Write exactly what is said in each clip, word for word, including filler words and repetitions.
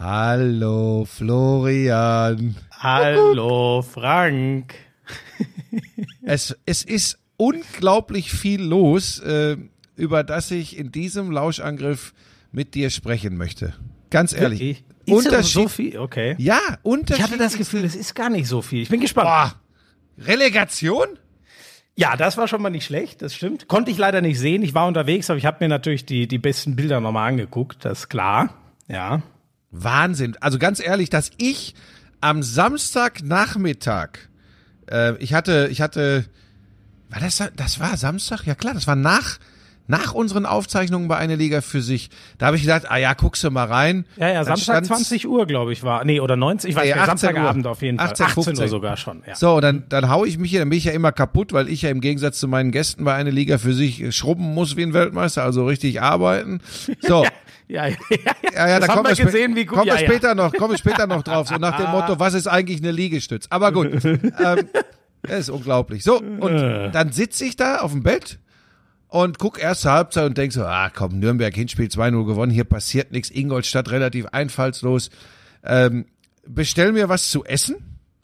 Hallo Florian. Hallo Frank. Es, es ist unglaublich viel los, äh, über das ich in diesem Lauschangriff mit dir sprechen möchte. Ganz ehrlich. Wirklich? Ist das so viel? Okay. Ja, Unterschied. Ich hatte das Gefühl, es ist gar nicht so viel. Ich bin gespannt. Boah. Relegation? Ja, das war schon mal nicht schlecht, das stimmt. Konnte ich leider nicht sehen. Ich war unterwegs, aber ich habe mir natürlich die, die besten Bilder nochmal angeguckt. Das ist klar. Ja. Wahnsinn. Also ganz ehrlich, dass ich am Samstagnachmittag, äh, ich hatte, ich hatte, war das, das war Samstag? Ja klar, das war nach, nach unseren Aufzeichnungen bei Eine Liga für sich. Da habe ich gedacht, ah ja, guckst du mal rein. Ja, ja, Dann Samstag zwanzig Uhr, glaube ich, war. Nee, oder neunzehn, ich weiß nee, nicht, Samstagabend Uhr. auf jeden Fall. achtzehn, achtzehn Uhr sogar schon, ja. So, dann, dann hau ich mich hier, dann bin ich ja immer kaputt, weil ich ja im Gegensatz zu meinen Gästen bei Eine Liga für sich schrubben muss wie ein Weltmeister, also richtig arbeiten. So. Ja, ja, ja. Ja, ja, da kommen wir, gesehen, wie gut, kommen wir ja, später ja. noch, kommen wir später noch drauf, so nach dem Motto, was ist eigentlich eine Liegestütz? Aber gut, ähm, das ist unglaublich. So, und dann sitze ich da auf dem Bett und guck erste Halbzeit und denk so, ah komm, Nürnberg Hinspiel zwei null gewonnen, hier passiert nichts, Ingolstadt relativ einfallslos. Ähm, bestell mir was zu essen.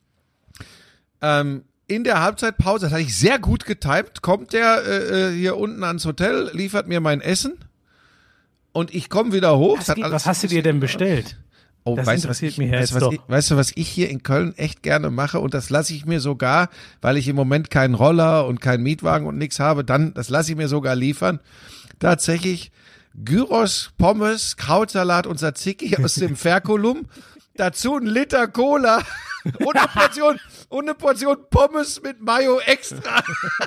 Ähm, in der Halbzeitpause, das hatte ich sehr gut getimt, kommt der äh, hier unten ans Hotel, liefert mir mein Essen. Und ich komme wieder hoch. Was, was hast du dir denn bestellt? Oh, das weißt, interessiert ich, mich weißt, jetzt was doch. Ich, weißt du, was ich hier in Köln echt gerne mache? Und das lasse ich mir sogar, weil ich im Moment keinen Roller und keinen Mietwagen und nichts habe, dann, das lasse ich mir sogar liefern. Tatsächlich Gyros, Pommes, Krautsalat und Tzatziki aus dem Ferkulum. Dazu ein Liter Cola und eine Portion, und eine Portion Pommes mit Mayo extra.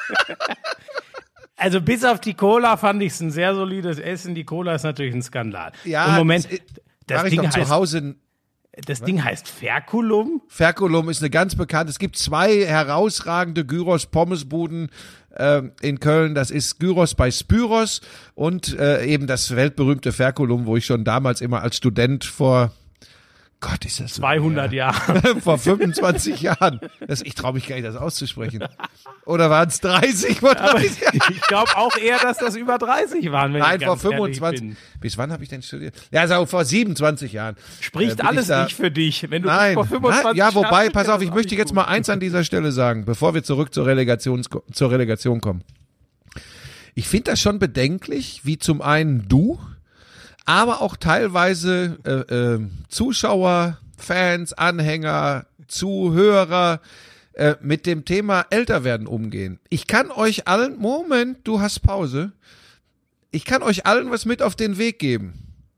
Also bis auf die Cola fand ich es ein sehr solides Essen. Die Cola ist natürlich ein Skandal. Ja, im Moment, das, das, ich Ding, doch heißt, zu Hause. das Ding heißt Ferkulum. Ferkulum ist eine ganz bekannte. Es gibt zwei herausragende Gyros-Pommesbuden äh, in Köln. Das ist Gyros bei Spyros und äh, eben das weltberühmte Ferkulum, wo ich schon damals immer als Student vor Gott, ist das so, zweihundert ja. Jahre. Vor fünfundzwanzig Jahren. Das, ich traue mich gar nicht, das auszusprechen. Oder waren es dreißig? Vor dreißig ich glaube auch eher, dass das über dreißig waren. Wenn Nein, ich vor ganz fünfundzwanzig. Bin. Bis wann habe ich denn studiert? Ja, also vor siebenundzwanzig Jahren. Spricht äh, alles da, nicht für dich. Wenn du nein, vor fünfundzwanzig nein, ja, wobei, Jahren pass auf, ich das möchte jetzt gut. mal eins an dieser Stelle sagen, bevor wir zurück zur Relegation, zur Relegation kommen. Ich finde das schon bedenklich, wie zum einen du, aber auch teilweise äh, äh, Zuschauer, Fans, Anhänger, Zuhörer äh, mit dem Thema Älterwerden umgehen. Ich kann euch allen, Moment, du hast Pause, ich kann euch allen was mit auf den Weg geben.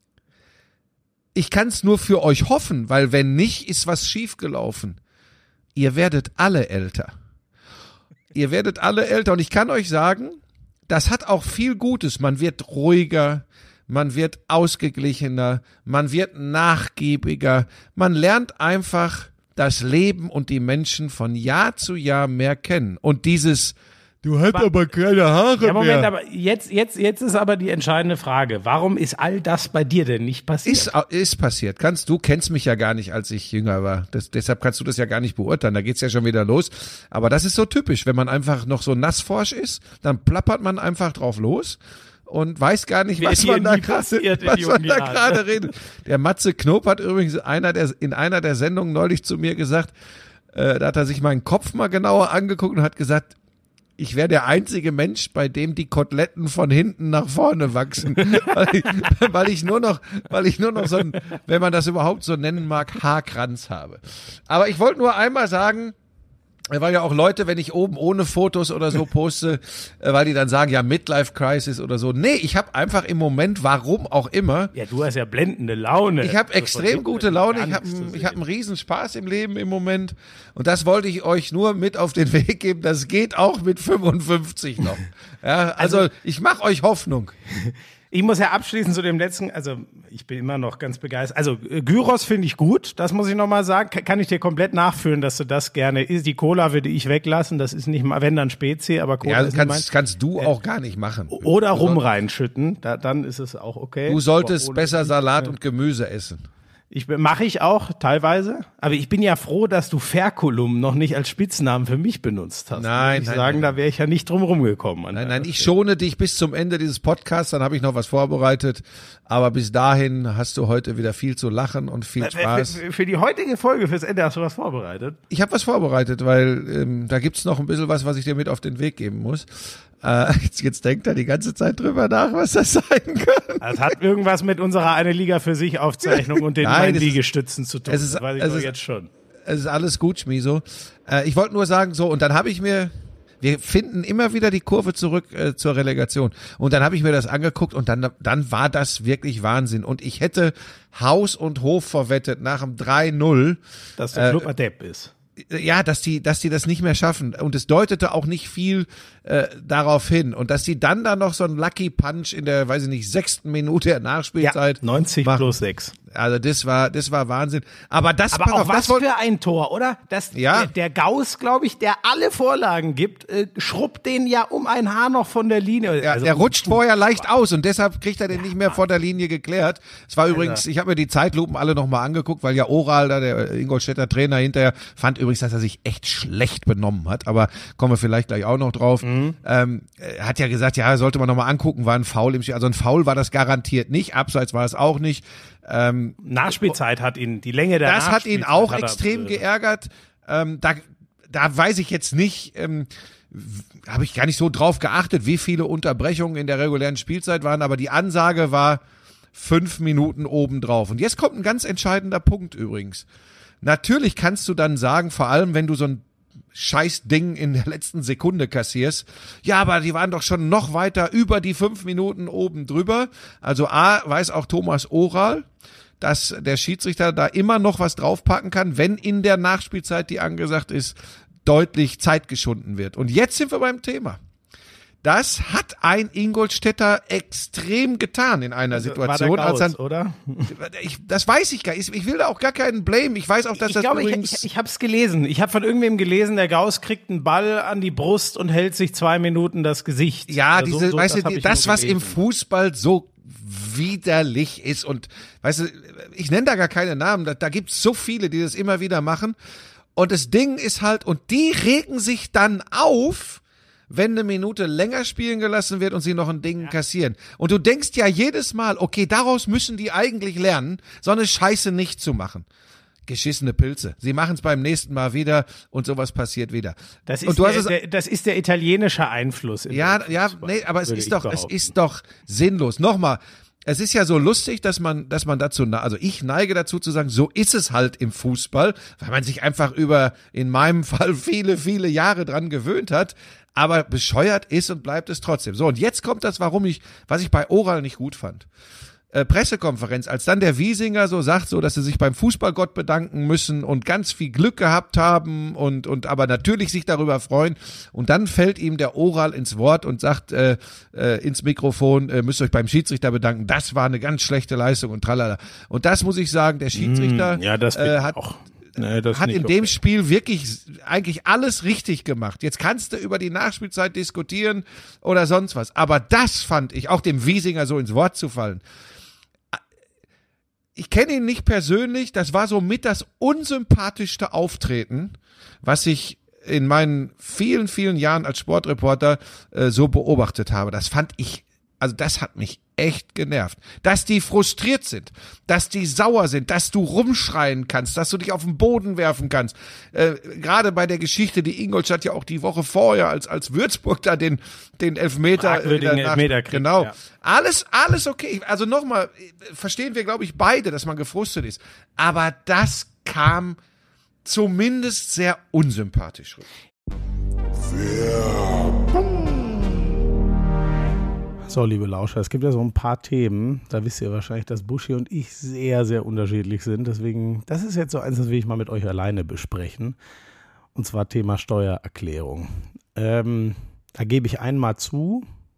Ich kann es nur für euch hoffen, weil wenn nicht, ist was schiefgelaufen. Ihr werdet alle älter. Ihr werdet alle älter und ich kann euch sagen, das hat auch viel Gutes. Man wird ruhiger, man wird ausgeglichener, man wird nachgiebiger, man lernt einfach das Leben und die Menschen von Jahr zu Jahr mehr kennen. Und dieses, du hast aber, aber keine Haare ja, Moment, mehr. aber jetzt, jetzt, jetzt ist aber die entscheidende Frage. Warum ist all das bei dir denn nicht passiert? Ist, ist passiert. Kannst, du kennst mich ja gar nicht, als ich jünger war. Das, deshalb kannst du das ja gar nicht beurteilen. Da geht's ja schon wieder los. Aber das ist so typisch. Wenn man einfach noch so nassforsch ist, dann plappert man einfach drauf los und weiß gar nicht, was man da gerade, was man da gerade redet. Der Matze Knob hat übrigens einer der, in einer der Sendungen neulich zu mir gesagt, äh, da hat er sich meinen Kopf mal genauer angeguckt und hat gesagt, ich wäre der einzige Mensch, bei dem die Koteletten von hinten nach vorne wachsen, weil, ich, weil ich nur noch, weil ich nur noch so ein, wenn man das überhaupt so nennen mag, Haarkranz habe. Aber ich wollte nur einmal sagen, weil ja auch Leute, wenn ich oben ohne Fotos oder so poste, weil die dann sagen, ja, Midlife Crisis oder so. Nee, ich habe einfach im Moment, warum auch immer. Ja, du hast ja blendende Laune. Ich habe extrem gute Laune, ich habe ich hab einen riesen Spaß im Leben im Moment. Und das wollte ich euch nur mit auf den Weg geben. Das geht auch mit fünfundfünfzig noch. Ja, also, also ich mache euch Hoffnung. Ich muss ja abschließend zu dem letzten, also ich bin immer noch ganz begeistert. Also Gyros finde ich gut, das muss ich nochmal sagen. Kann ich dir komplett nachfühlen, dass du das gerne isst. Die Cola würde ich weglassen, das ist nicht mal, wenn dann Spezi, aber Cola ja, ist kannst, nicht mein. kannst du auch gar nicht machen. Oder Rum reinschütten, da, dann ist es auch okay. Du solltest aber besser Salat und Gemüse essen. Ich mache ich auch teilweise, aber ich bin ja froh, dass du Ferkulum noch nicht als Spitznamen für mich benutzt hast. Nein, ich nein, sagen, nein. da wäre ich ja nicht drum rumgekommen. Nein, nein, ich schone dich bis zum Ende dieses Podcasts, dann habe ich noch was vorbereitet, aber bis dahin hast du heute wieder viel zu lachen und viel Spaß. Für, für die heutige Folge, fürs Ende, hast du was vorbereitet? Ich habe was vorbereitet, weil ähm, da gibt's noch ein bisschen was, was ich dir mit auf den Weg geben muss. Äh, jetzt, jetzt denkt er die ganze Zeit drüber nach, was das sein kann. Es hat irgendwas mit unserer Eine Liga für sich Aufzeichnung und den Nein, meinen Liegestützen zu tun. es ist- das weiß ich es doch ist- jetzt schon. Es ist alles gut, Schmiso. Äh, ich wollte nur sagen, so, und dann habe ich mir, wir finden immer wieder die Kurve zurück äh, zur Relegation. Und dann habe ich mir das angeguckt und dann, dann war das wirklich Wahnsinn. Und ich hätte Haus und Hof verwettet nach dem drei null. Dass der Club Äh, adept ist. Ja, dass die, dass die das nicht mehr schaffen. Und es deutete auch nicht viel äh, darauf hin. Und dass die dann da noch so einen Lucky Punch in der, weiß ich nicht, sechsten Minute der Nachspielzeit neunzig machen. plus sechs. Also das war, das war Wahnsinn. Aber das, Aber pass auch auf, was das wollte für ein Tor, oder? Das, Ja. der, der Gauss, glaube ich, der alle Vorlagen gibt, äh, schrubbt den ja um ein Haar noch von der Linie. Ja, Also, der rutscht vorher leicht aus und deshalb kriegt er den nicht mehr vor der Linie geklärt. Es war übrigens, ich habe mir die Zeitlupen alle nochmal angeguckt, weil ja Oral, da der Ingolstädter Trainer hinterher, fand übrigens, dass er sich echt schlecht benommen hat, aber kommen wir vielleicht gleich auch noch drauf. Mhm. Ähm, er hat ja gesagt, ja, sollte man nochmal angucken, war ein Foul im Spiel. Also ein Foul war das garantiert nicht, abseits war es auch nicht. Ähm, Nachspielzeit hat ihn, die Länge der das hat ihn Nachspielzeit auch hat er, extrem äh, geärgert. Ähm, da, da weiß ich jetzt nicht, ähm, habe ich gar nicht so drauf geachtet, wie viele Unterbrechungen in der regulären Spielzeit waren, aber die Ansage war fünf Minuten obendrauf. Und jetzt kommt ein ganz entscheidender Punkt übrigens. Natürlich kannst du dann sagen, vor allem wenn du so ein scheiß Ding in der letzten Sekunde kassierst. Ja, aber die waren doch schon noch weiter über die fünf Minuten oben drüber. Also A, weiß auch Thomas Oral, dass der Schiedsrichter da immer noch was draufpacken kann, wenn in der Nachspielzeit, die angesagt ist, deutlich Zeit geschunden wird. Und jetzt sind wir beim Thema. Das hat ein Ingolstädter extrem getan in einer Situation, war der als Gauss, dann, oder? ich, das weiß ich gar nicht. Ich will da auch gar keinen Blame. Ich weiß auch, dass Ich das glaube, ich, übrigens, ich, ich habe es gelesen. Ich habe von irgendwem gelesen, der Gauss kriegt einen Ball an die Brust und hält sich zwei Minuten das Gesicht. ja, Oder so- diese, so, weißt das du, hab ich das, nur was im gelesen. Fußball so widerlich ist und, weißt du, ich nenne da gar keine Namen, da, da gibt's so viele, die das immer wieder machen und das Ding ist halt, und die regen sich dann auf, wenn eine Minute länger spielen gelassen wird und sie noch ein Ding kassieren. Und du denkst ja jedes Mal, okay, daraus müssen die eigentlich lernen, so eine Scheiße nicht zu machen. Geschissene Pilze. Sie machen es beim nächsten Mal wieder und sowas passiert wieder. Das und ist, du hast der, es, der, das ist der italienische Einfluss. im ja, ja, Fußball, nee, aber es würde ist ich doch, es behaupten. ist doch sinnlos. Nochmal. Es ist ja so lustig, dass man, dass man dazu, also ich neige dazu zu sagen, so ist es halt im Fußball, weil man sich einfach über, in meinem Fall, viele, viele Jahre dran gewöhnt hat, aber bescheuert ist und bleibt es trotzdem. So, und jetzt kommt das, warum ich, was ich bei Oral nicht gut fand. Äh, Pressekonferenz, als dann der Wiesinger so sagt, so, dass sie sich beim Fußballgott bedanken müssen und ganz viel Glück gehabt haben und, und aber natürlich sich darüber freuen. Und dann fällt ihm der Oral ins Wort und sagt äh, äh, ins Mikrofon, äh, müsst euch beim Schiedsrichter bedanken. Das war eine ganz schlechte Leistung und tralala. Und das muss ich sagen, der Schiedsrichter Ja, das äh, äh, hat auch. Nee, das hat nicht in okay. dem Spiel wirklich eigentlich alles richtig gemacht. Jetzt kannst du über die Nachspielzeit diskutieren oder sonst was. Aber das fand ich, auch dem Wiesinger so ins Wort zu fallen. Ich kenne ihn nicht persönlich, das war so mit das unsympathischste Auftreten, was ich in meinen vielen, vielen Jahren als Sportreporter äh, so beobachtet habe. Das fand ich, also das hat mich echt genervt. Dass die frustriert sind, dass die sauer sind, dass du rumschreien kannst, dass du dich auf den Boden werfen kannst. Äh, gerade bei der Geschichte, die Ingolstadt ja auch die Woche vorher als als Würzburg da den den Elfmeter, Fragwürdigen äh, Elfmeter kriegt, genau. ja. Alles alles okay. Also nochmal, verstehen wir glaube ich beide, dass man gefrustet ist, aber das kam zumindest sehr unsympathisch rüber. So, liebe Lauscher, es gibt ja so ein paar Themen, da wisst ihr wahrscheinlich, dass Buschi und ich sehr, sehr unterschiedlich sind. Deswegen, das ist jetzt so eins, das will ich mal mit euch alleine besprechen. Und zwar Thema Steuererklärung. Ähm, da gebe ich einmal zu,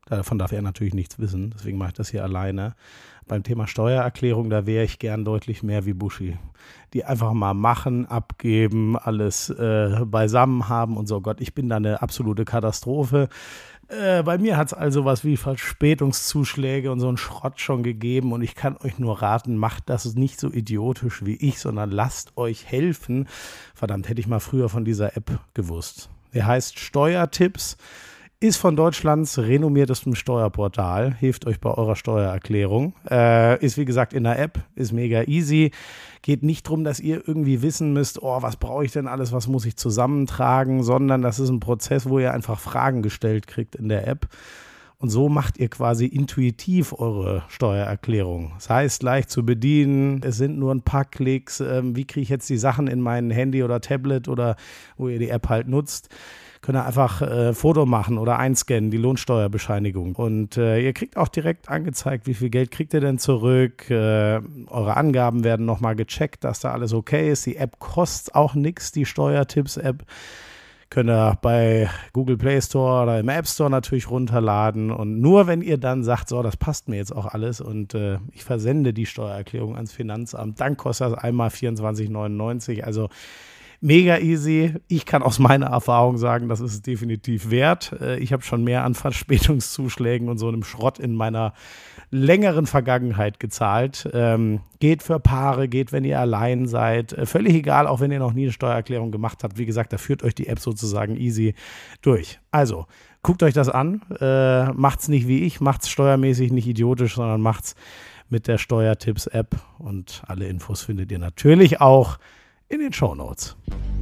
Davon darf er natürlich nichts wissen, deswegen mache ich das hier alleine. Beim Thema Steuererklärung, da wäre ich gern deutlich mehr wie Buschi. Die einfach mal machen, abgeben, alles äh, beisammen haben und so. Gott, ich bin da eine absolute Katastrophe. Äh, bei mir hat es also was wie Verspätungszuschläge und so einen Schrott schon gegeben und ich kann euch nur raten, macht das nicht so idiotisch wie ich, sondern lasst euch helfen. Verdammt, hätte ich mal früher von dieser App gewusst. Der heißt Steuertipps. Ist von Deutschlands renommiertestem Steuerportal, hilft euch bei eurer Steuererklärung. Äh, ist wie gesagt in der App, ist mega easy. Geht nicht darum, dass ihr irgendwie wissen müsst, oh, was brauche ich denn alles, was muss ich zusammentragen, sondern das ist ein Prozess, wo ihr einfach Fragen gestellt kriegt in der App. Und so macht ihr quasi intuitiv eure Steuererklärung. Das heißt, leicht zu bedienen, es sind nur ein paar Klicks. Ähm, wie kriege ich jetzt die Sachen in mein Handy oder Tablet oder wo ihr die App halt nutzt? Könnt ihr einfach äh, Foto machen oder einscannen, die Lohnsteuerbescheinigung. Und äh, ihr kriegt auch direkt angezeigt, wie viel Geld kriegt ihr denn zurück. Äh, eure Angaben werden nochmal gecheckt, dass da alles okay ist. Die App kostet auch nichts, die Steuertipps-App. Könnt ihr bei Google Play Store oder im App Store natürlich runterladen. Und nur wenn ihr dann sagt, so, das passt mir jetzt auch alles und äh, ich versende die Steuererklärung ans Finanzamt, dann kostet das einmal vierundzwanzig neunundneunzig. Also mega easy. Ich kann aus meiner Erfahrung sagen, das ist es definitiv wert. Ich habe schon mehr an Verspätungszuschlägen und so einem Schrott in meiner längeren Vergangenheit gezahlt. Ähm, geht für Paare, geht, wenn ihr allein seid. Äh, völlig egal, auch wenn ihr noch nie eine Steuererklärung gemacht habt. Wie gesagt, da führt euch die App sozusagen easy durch. Also, guckt euch das an. Äh, macht's nicht wie ich, macht's steuermäßig nicht idiotisch, sondern macht's mit der Steuertipps-App. Und alle Infos findet ihr natürlich auch in den Shownotes.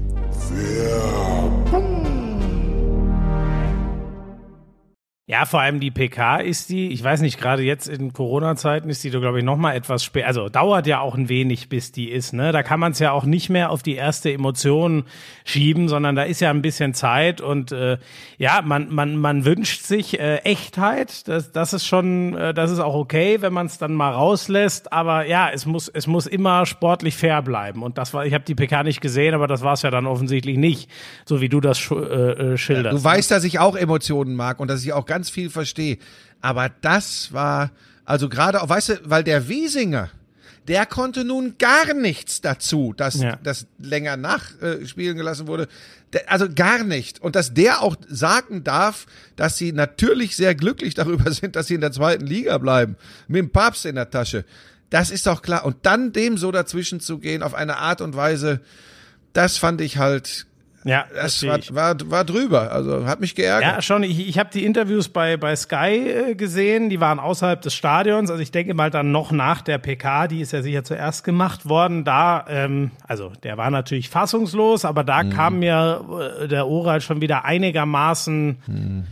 Ja, vor allem die P K ist die, ich weiß nicht, gerade jetzt in Corona-Zeiten ist die, glaube ich, noch mal etwas später, also dauert ja auch ein wenig, bis die ist, ne? Da kann man es ja auch nicht mehr auf die erste Emotion schieben, sondern da ist ja ein bisschen Zeit und äh, ja, man man man wünscht sich äh, Echtheit, das das ist schon, äh, das ist auch okay, wenn man es dann mal rauslässt, aber ja, es muss es muss immer sportlich fair bleiben und das war, ich habe die P K nicht gesehen, aber das war es ja dann offensichtlich nicht, so wie du das sch- äh, schilderst. Ja, du weißt, dass ich auch Emotionen mag und dass ich auch ganz viel verstehe. Aber das war, also gerade auch, weißt du, weil der Wiesinger, der konnte nun gar nichts dazu, dass ja. das länger nachspielen gelassen wurde. Der, also gar nicht. Und dass der auch sagen darf, dass sie natürlich sehr glücklich darüber sind, dass sie in der zweiten Liga bleiben. Mit dem Papst in der Tasche. Das ist doch klar. Und dann dem so dazwischen zu gehen auf eine Art und Weise, das fand ich halt... Ja, das war, war, war drüber, also hat mich geärgert. Ja, schon, ich, ich habe die Interviews bei, bei Sky äh, gesehen, die waren außerhalb des Stadions, also ich denke mal dann noch nach der P K, die ist ja sicher zuerst gemacht worden, da, ähm, also der war natürlich fassungslos, aber da mhm. kam mir äh, der Oral schon wieder einigermaßen... Mhm.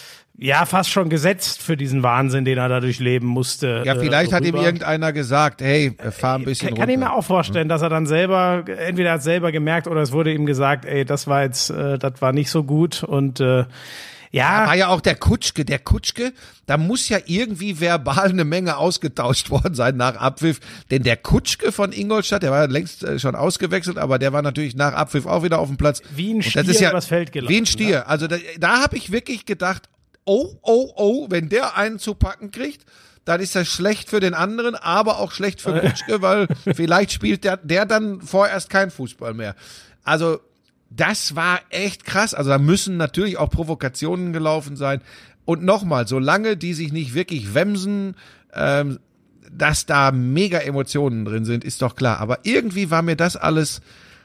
Ja, fast schon gesetzt für diesen Wahnsinn, den er dadurch leben musste. Ja, vielleicht äh, hat ihm irgendeiner gesagt, hey, fahr ein bisschen kann, runter. Kann ich mir auch vorstellen, dass er dann selber, entweder hat selber gemerkt oder es wurde ihm gesagt, ey, das war jetzt, äh, das war nicht so gut und äh, ja. Da war ja auch der Kutschke, der Kutschke, da muss ja irgendwie verbal eine Menge ausgetauscht worden sein nach Abpfiff, denn der Kutschke von Ingolstadt, der war ja längst äh, schon ausgewechselt, aber der war natürlich nach Abpfiff auch wieder auf dem Platz. Wie ein Stier das ist ja, übers Feld gelaufen. Wie ein Stier, ne? Also da, da habe ich wirklich gedacht, oh, oh, oh, wenn der einen zu packen kriegt, dann ist das schlecht für den anderen, aber auch schlecht für Kutschke, weil vielleicht spielt der, der dann vorerst kein Fußball mehr. Also das war echt krass. Also da müssen natürlich auch Provokationen gelaufen sein. Und nochmal, solange die sich nicht wirklich wemsen, ähm, dass da mega Emotionen drin sind, ist doch klar. Aber irgendwie war mir das alles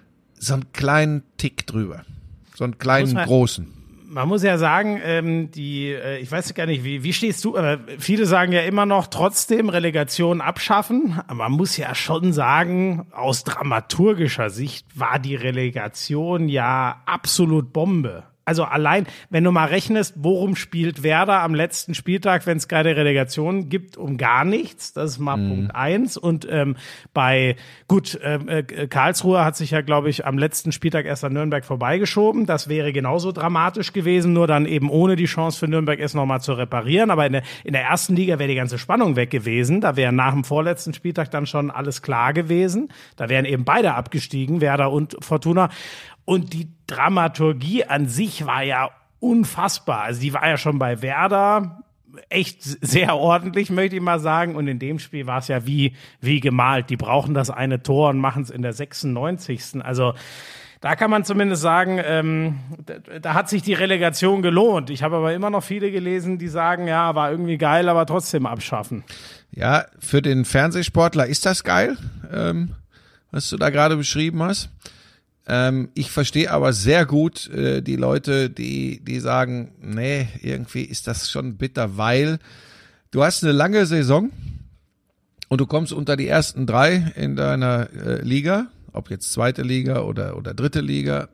so einen kleinen Tick drüber. So einen kleinen, großen. Man muss ja sagen, ähm, die, äh, ich weiß gar nicht, wie, wie stehst du, aber viele sagen ja immer noch trotzdem Relegation abschaffen. Aber man muss ja schon sagen, aus dramaturgischer Sicht war die Relegation ja absolut Bombe. Also allein, wenn du mal rechnest, worum spielt Werder am letzten Spieltag, wenn es keine Relegation gibt, um gar nichts. Das ist mal mhm. Punkt eins. Und ähm, bei, gut, äh, Karlsruhe hat sich ja, glaube ich, am letzten Spieltag erst an Nürnberg vorbeigeschoben. Das wäre genauso dramatisch gewesen, nur dann eben ohne die Chance für Nürnberg es nochmal zu reparieren. Aber in der, in der ersten Liga wäre die ganze Spannung weg gewesen. Da wäre nach dem vorletzten Spieltag dann schon alles klar gewesen. Da wären eben beide abgestiegen, Werder und Fortuna. Und die Dramaturgie an sich war ja unfassbar. Also die war ja schon bei Werder echt sehr ordentlich, möchte ich mal sagen. Und in dem Spiel war es ja wie, wie gemalt. Die brauchen das eine Tor und machen es in der sechsundneunzigsten Also da kann man zumindest sagen, ähm, da, da hat sich die Relegation gelohnt. Ich habe aber immer noch viele gelesen, die sagen, ja, war irgendwie geil, aber trotzdem abschaffen. Ja, für den Fernsehsportler ist das geil, ähm, was du da gerade beschrieben hast. Ähm, ich verstehe aber sehr gut äh, die Leute, die die sagen, nee, irgendwie ist das schon bitter, weil du hast eine lange Saison und du kommst unter die ersten drei in deiner äh, Liga, ob jetzt zweite Liga oder oder dritte Liga,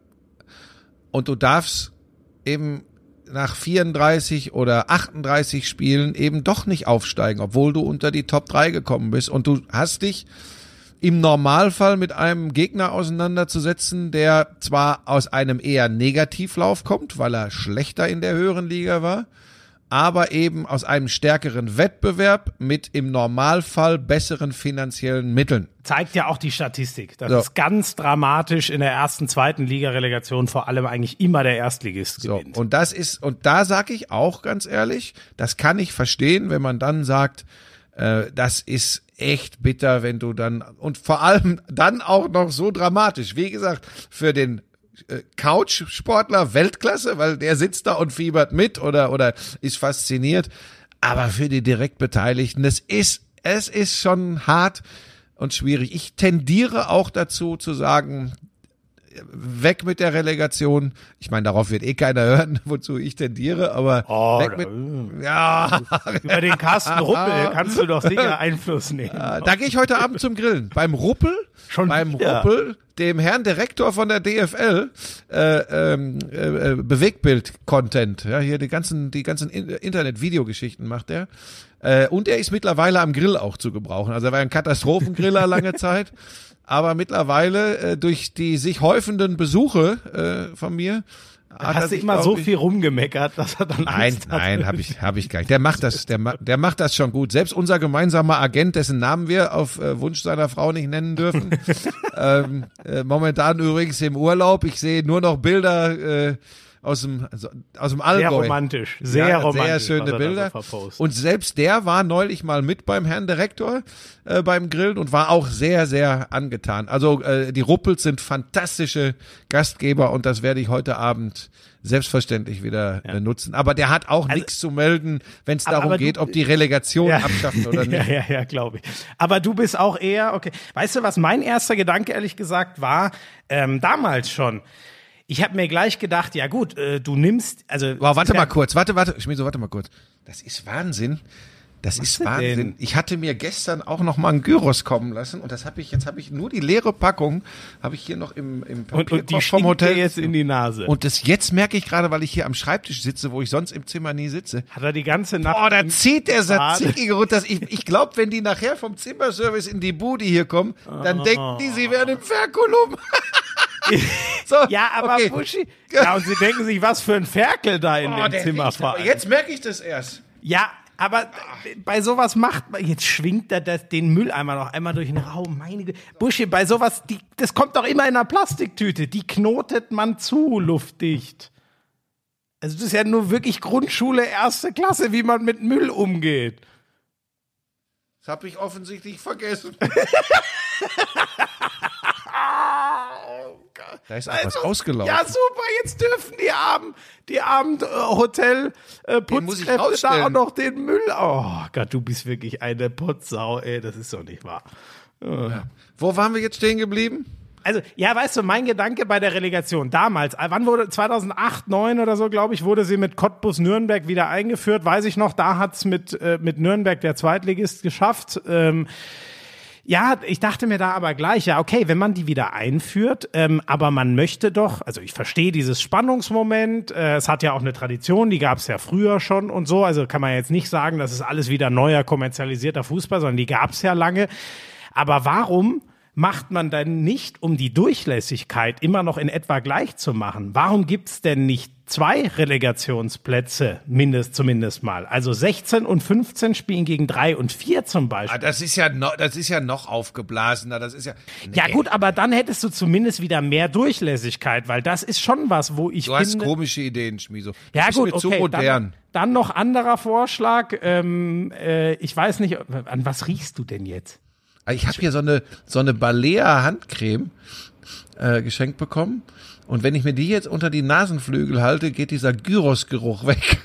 und du darfst eben nach vierunddreißig oder achtunddreißig Spielen eben doch nicht aufsteigen, obwohl du unter die Top drei gekommen bist, und du hast dich im Normalfall mit einem Gegner auseinanderzusetzen, der zwar aus einem eher Negativlauf kommt, weil er schlechter in der höheren Liga war, aber eben aus einem stärkeren Wettbewerb mit im Normalfall besseren finanziellen Mitteln. Zeigt ja auch die Statistik. Das so. ist ganz dramatisch in der ersten, zweiten Liga-Relegation, vor allem eigentlich immer der Erstligist So, gewinnt. und das ist, und da sage ich auch ganz ehrlich, das kann ich verstehen, wenn man dann sagt, äh, das ist echt bitter, wenn du dann, und vor allem dann auch noch so dramatisch, wie gesagt, für den äh, Couch-Sportler Weltklasse, weil der sitzt da und fiebert mit oder oder ist fasziniert, aber für die Direktbeteiligten, das ist, es ist schon hart und schwierig. Ich tendiere auch dazu zu sagen, weg mit der Relegation. Ich meine, darauf wird eh keiner hören, wozu ich tendiere, aber oh, weg mit, ja. Über den Carsten Ruppel kannst du doch sicher Einfluss nehmen. Da gehe ich heute Abend zum Grillen. Beim Ruppel, Schon beim wieder. Ruppel, dem Herrn Direktor von der D F L, äh, ähm, äh, Bewegtbild-Content, ja, hier die ganzen, die ganzen Internet-Videogeschichten macht er. Äh, und er ist mittlerweile am Grill auch zu gebrauchen. Also er war ein Katastrophengriller lange Zeit. Aber mittlerweile äh, durch die sich häufenden Besuche äh, von mir hat Hast du immer so viel rumgemeckert, dass er dann Nein, Angst nein, hatte? habe ich, habe ich gar nicht. Der macht das, der, ma- der macht das schon gut. Selbst unser gemeinsamer Agent, dessen Namen wir auf äh, Wunsch seiner Frau nicht nennen dürfen, ähm, äh, momentan übrigens im Urlaub. Ich sehe nur noch Bilder äh, aus dem, also, aus dem Allgäu. Sehr romantisch, sehr ja, romantisch. Sehr was schöne er da Bilder. so verpostet. Und selbst der war neulich mal mit beim Herrn Direktor äh, beim Grillen und war auch sehr, sehr angetan. Also äh, die Ruppels sind fantastische Gastgeber und das werde ich heute Abend selbstverständlich wieder Ja. äh, nutzen. Aber der hat auch Also- nichts zu melden, wenn es Aber- darum aber du- geht, ob die Relegation Ja. abschaffen oder nicht. Ja, ja, ja, glaube ich. Aber du bist auch eher, okay. Weißt du, was mein erster Gedanke ehrlich gesagt war, ähm, damals schon. Ich habe mir gleich gedacht, ja gut, äh, du nimmst, also. Wow, warte ja, mal kurz, warte, warte, Schmieso, warte mal kurz. Das ist Wahnsinn. Das ist denn? Wahnsinn. Ich hatte mir gestern auch noch mal einen Gyros kommen lassen und das habe ich, jetzt habe ich nur die leere Packung, habe ich hier noch im, im Und, und die Papierkorb vom vom Hotel. jetzt in die Nase. Und das jetzt merke ich gerade, weil ich hier am Schreibtisch sitze, wo ich sonst im Zimmer nie sitze. Hat er die ganze Nacht. Oh, da zieht der Bade. Tzatziki runter. Ich, ich glaube, wenn die nachher vom Zimmerservice in die Bude hier kommen, dann Oh. denken die, sie wären im Ferkulum. So, Ja, aber okay. Buschi. Ja, und sie denken sich, was für ein Ferkel da in Oh, dem der Zimmer riecht aber- fahren. Jetzt merke ich das erst. Ja, aber bei sowas macht man, jetzt schwingt er das, den Mülleimer noch einmal durch den Raum. Meine Güte. Buschi, bei sowas, die, das kommt doch immer in einer Plastiktüte. Die knotet man zu, luftdicht. Also das ist ja nur wirklich Grundschule, erste Klasse, wie man mit Müll umgeht. Das habe ich offensichtlich vergessen. Da ist auch was ausgelaufen. Ja, super, jetzt dürfen die armen, die armen äh, Hotel äh, Den muss ich Putzkräfte da rausstellen. auch noch den Müll. Oh Gott, du bist wirklich eine Putzsau, ey, das ist doch nicht wahr. Wo waren wir jetzt stehen geblieben? Also, ja, weißt du, mein Gedanke bei der Relegation damals, äh, wann wurde, zweitausendacht, neun oder so, glaube ich, wurde sie mit Cottbus Nürnberg wieder eingeführt, weiß ich noch, da hat's mit, äh, mit Nürnberg der Zweitligist geschafft. Ähm, ja, ich dachte mir da aber gleich, ja, okay, wenn man die wieder einführt, ähm, aber man möchte doch, also ich verstehe dieses Spannungsmoment, äh, es hat ja auch eine Tradition, die gab's ja früher schon und so, also kann man jetzt nicht sagen, das ist alles wieder neuer, kommerzialisierter Fußball, sondern die gab's ja lange. Aber warum macht man dann nicht, um die Durchlässigkeit immer noch in etwa gleich zu machen? Warum gibt's denn nicht zwei Relegationsplätze, mindest, zumindest mal? Also sechzehn und fünfzehn spielen gegen drei und vier zum Beispiel. Ah, das ist ja noch, das ist ja noch aufgeblasener. Das ist ja. Ja Nee. gut, aber dann hättest du zumindest wieder mehr Durchlässigkeit, weil das ist schon was, wo ich Du hast finde... komische Ideen, Schmieso. Du Ja bist gut, mir zu okay, modern. dann, dann noch anderer Vorschlag. Ähm, äh, ich weiß nicht, an was riechst du denn jetzt? Ich habe hier so eine so eine Balea Handcreme äh, geschenkt bekommen. Und wenn ich mir die jetzt unter die Nasenflügel halte, geht dieser Gyros-Geruch weg.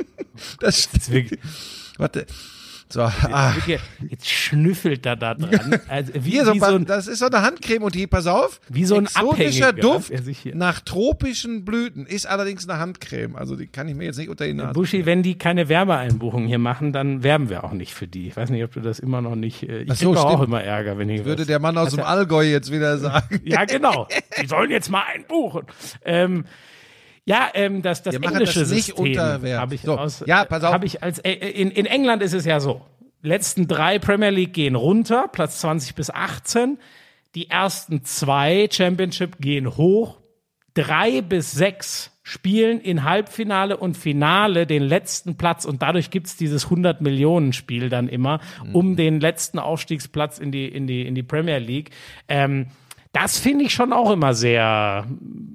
Das, das wirklich. Warte. So, ah. Jetzt schnüffelt er da dran. Also wie, Hier, so wie so ein, das ist so eine Handcreme und die, pass auf, wie so ein exotischer Abhängiger, Duft er sich hier- nach tropischen Blüten, ist allerdings eine Handcreme. Also die kann ich mir jetzt nicht unter die Nase. Buschi, wenn die keine Werbeeinbuchung hier machen, dann werben wir auch nicht für die. Ich weiß nicht, ob du das immer noch nicht. äh, Ich Ach so, krieg doch auch stimmt. immer Ärger, wenn ich Würde was- der Mann aus Hat dem er- Allgäu jetzt wieder sagen. Ja, genau. Die sollen jetzt mal einbuchen. Ähm, ja, ähm, das, das Wir machen englische das nicht System unter Wert. habe ich So, aus. ja, pass auf. Habe ich als äh, in, in England ist es ja so. Letzten drei Premier League gehen runter, Platz zwanzig bis achtzehn. Die ersten zwei Championship gehen hoch. Drei bis sechs spielen in Halbfinale und Finale den letzten Platz und dadurch gibt's dieses hundert-Millionen-Spiel dann immer um den letzten Aufstiegsplatz in die, in die, in die Premier League. Ähm, das finde ich schon auch immer sehr,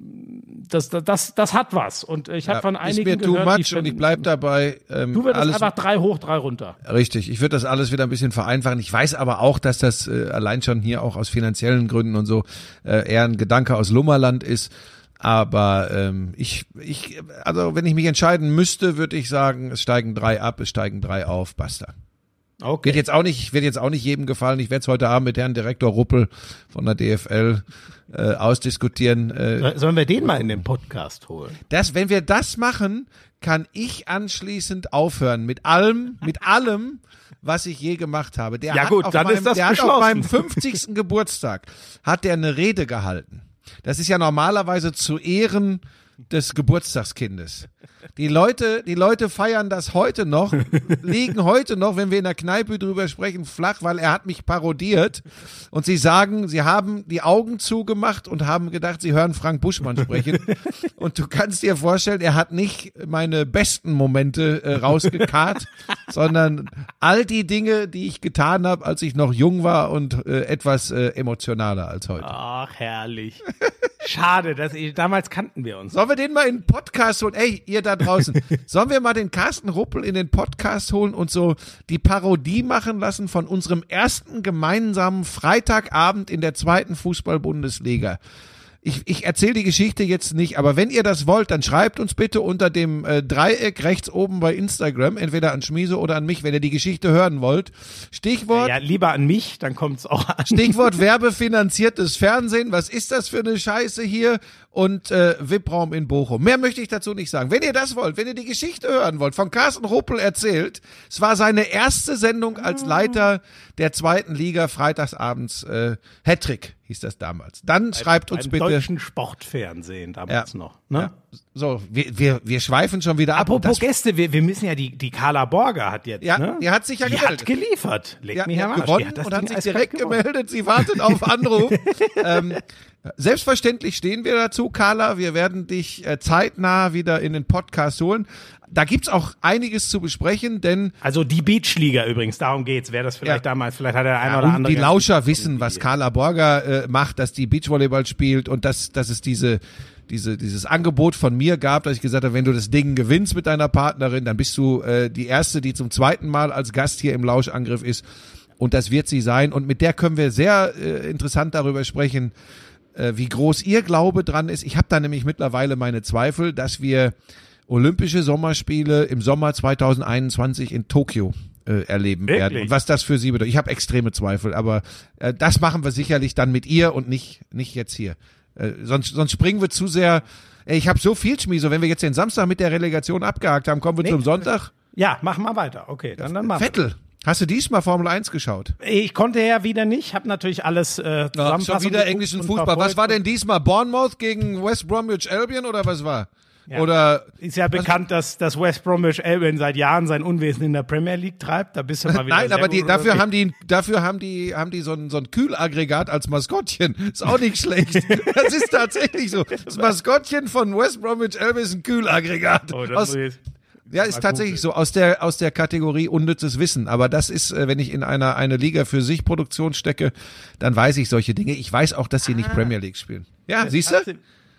das, das, das, das hat was. Und ich habe Ja, von ist einigen mir too gehört, much die und finden- ich bleib dabei. Ähm, Du würdest alles einfach drei hoch, drei runter. Richtig, ich würde das alles wieder ein bisschen vereinfachen. Ich weiß aber auch, dass das äh, allein schon hier auch aus finanziellen Gründen und so äh, eher ein Gedanke aus Lummerland ist. Aber ähm, ich, ich, also wenn ich mich entscheiden müsste, würde ich sagen, es steigen drei ab, es steigen drei auf, basta. Okay. Wird jetzt auch nicht, wird jetzt auch nicht jedem gefallen. Ich werde es heute Abend mit Herrn Direktor Ruppel von der D F L äh, ausdiskutieren. Äh, Sollen wir den mal in den Podcast holen? das, wenn wir das machen, kann ich anschließend aufhören mit allem, mit allem, was ich je gemacht habe. Der Ja hat gut, auf dann meinem, ist das der hat auf beschlossen. meinem fünfzigsten Geburtstag hat der eine Rede gehalten. Das ist ja normalerweise zu Ehren des Geburtstagskindes. Die Leute, die Leute feiern das heute noch, liegen heute noch, wenn wir in der Kneipe drüber sprechen, flach, weil er hat mich parodiert und sie sagen, sie haben die Augen zugemacht und haben gedacht, sie hören Frank Buschmann sprechen und du kannst dir vorstellen, er hat nicht meine besten Momente äh, rausgekarrt, sondern all die Dinge, die ich getan habe, als ich noch jung war und äh, etwas äh, emotionaler als heute. Ach, herrlich. Schade, dass ich, damals kannten wir uns. Sollen wir den mal in den Podcast holen? Ey, ihr da draußen. Sollen wir mal den Carsten Ruppel in den Podcast holen und so die Parodie machen lassen von unserem ersten gemeinsamen Freitagabend in der zweiten Fußball-Bundesliga? Ich, ich erzähle die Geschichte jetzt nicht, aber wenn ihr das wollt, dann schreibt uns bitte unter dem äh, Dreieck rechts oben bei Instagram, entweder an Schmiese oder an mich, wenn ihr die Geschichte hören wollt. Stichwort, Ja, lieber an mich, dann kommt's auch an. Stichwort werbefinanziertes Fernsehen. Was ist das für eine Scheiße hier? Und äh, V I P-Raum in Bochum. Mehr möchte ich dazu nicht sagen. Wenn ihr das wollt, wenn ihr die Geschichte hören wollt, von Carsten Ruppel erzählt, es war seine erste Sendung als Leiter der zweiten Liga freitagsabends, äh, Hattrick hieß das damals. Dann schreibt uns Beim bitte. deutschen Sportfernsehen damals Ja. noch. Ne? Ja. So, wir, wir, wir schweifen schon wieder ab. Apropos Das- Gäste, wir, wir müssen ja die, die Carla Borger hat jetzt, Ja, ne? die hat sich ja die gemeldet. hat geliefert. Leg Ja, mich die am hat Arsch. Die gewonnen hat das und hat Ding sich eiskalt direkt gewonnen. gemeldet. Sie wartet auf Anruf. ähm, selbstverständlich stehen wir dazu, Carla. Wir werden dich äh, zeitnah wieder in den Podcast holen. Da gibt's auch einiges zu besprechen, denn Also die Beachliga übrigens, darum geht's. Wer das vielleicht Ja. damals, vielleicht hat der eine ja, oder und andere. die Lauscher wissen, was Carla Borger äh, macht, dass die Beachvolleyball spielt und dass, dass es diese diese dieses Angebot von mir gab, dass ich gesagt habe, wenn du das Ding gewinnst mit deiner Partnerin, dann bist du äh, die Erste, die zum zweiten Mal als Gast hier im Lauschangriff ist. Und das wird sie sein. Und mit der können wir sehr äh, interessant darüber sprechen, äh, wie groß ihr Glaube dran ist. Ich habe da nämlich mittlerweile meine Zweifel, dass wir Olympische Sommerspiele im Sommer zweitausendeinundzwanzig in Tokio äh, erleben Wirklich? werden. Und was das für sie bedeutet. Ich habe extreme Zweifel, aber äh, das machen wir sicherlich dann mit ihr und nicht nicht jetzt hier. Äh, sonst, sonst springen wir zu sehr. Ey, ich habe so viel Schmieso. Wenn wir jetzt den Samstag mit der Relegation abgehakt haben, kommen wir Nee. zum Sonntag. Ja, mach mal weiter. Okay, dann, dann mach. Vettel, hast du diesmal Formel eins geschaut? Ich konnte ja wieder nicht, habe natürlich alles äh, Ja, Zusammenfassung schon wieder geguckt englischen und Fußball. Was verfolgt. war denn diesmal? Bournemouth gegen West Bromwich Albion oder was war? Ja. Oder Ist ja bekannt, dass, dass West Bromwich Albion seit Jahren sein Unwesen in der Premier League treibt. Da bist du mal wieder nein, sehr aber die, gut dafür unterwegs. haben die, dafür haben die, haben die so ein, so ein Kühlaggregat als Maskottchen. Ist auch nicht schlecht. Das ist tatsächlich so. Das Maskottchen von West Bromwich Albion ist ein Kühlaggregat. Oh, das Aus, muss ich jetzt- ja, ist mal tatsächlich googeln. so aus der, aus der Kategorie unnützes Wissen. Aber das ist, äh, wenn ich in einer, eine Liga für sich Produktion stecke, dann weiß ich solche Dinge. Ich weiß auch, dass sie nicht Premier League spielen. Ja, siehst du? Hast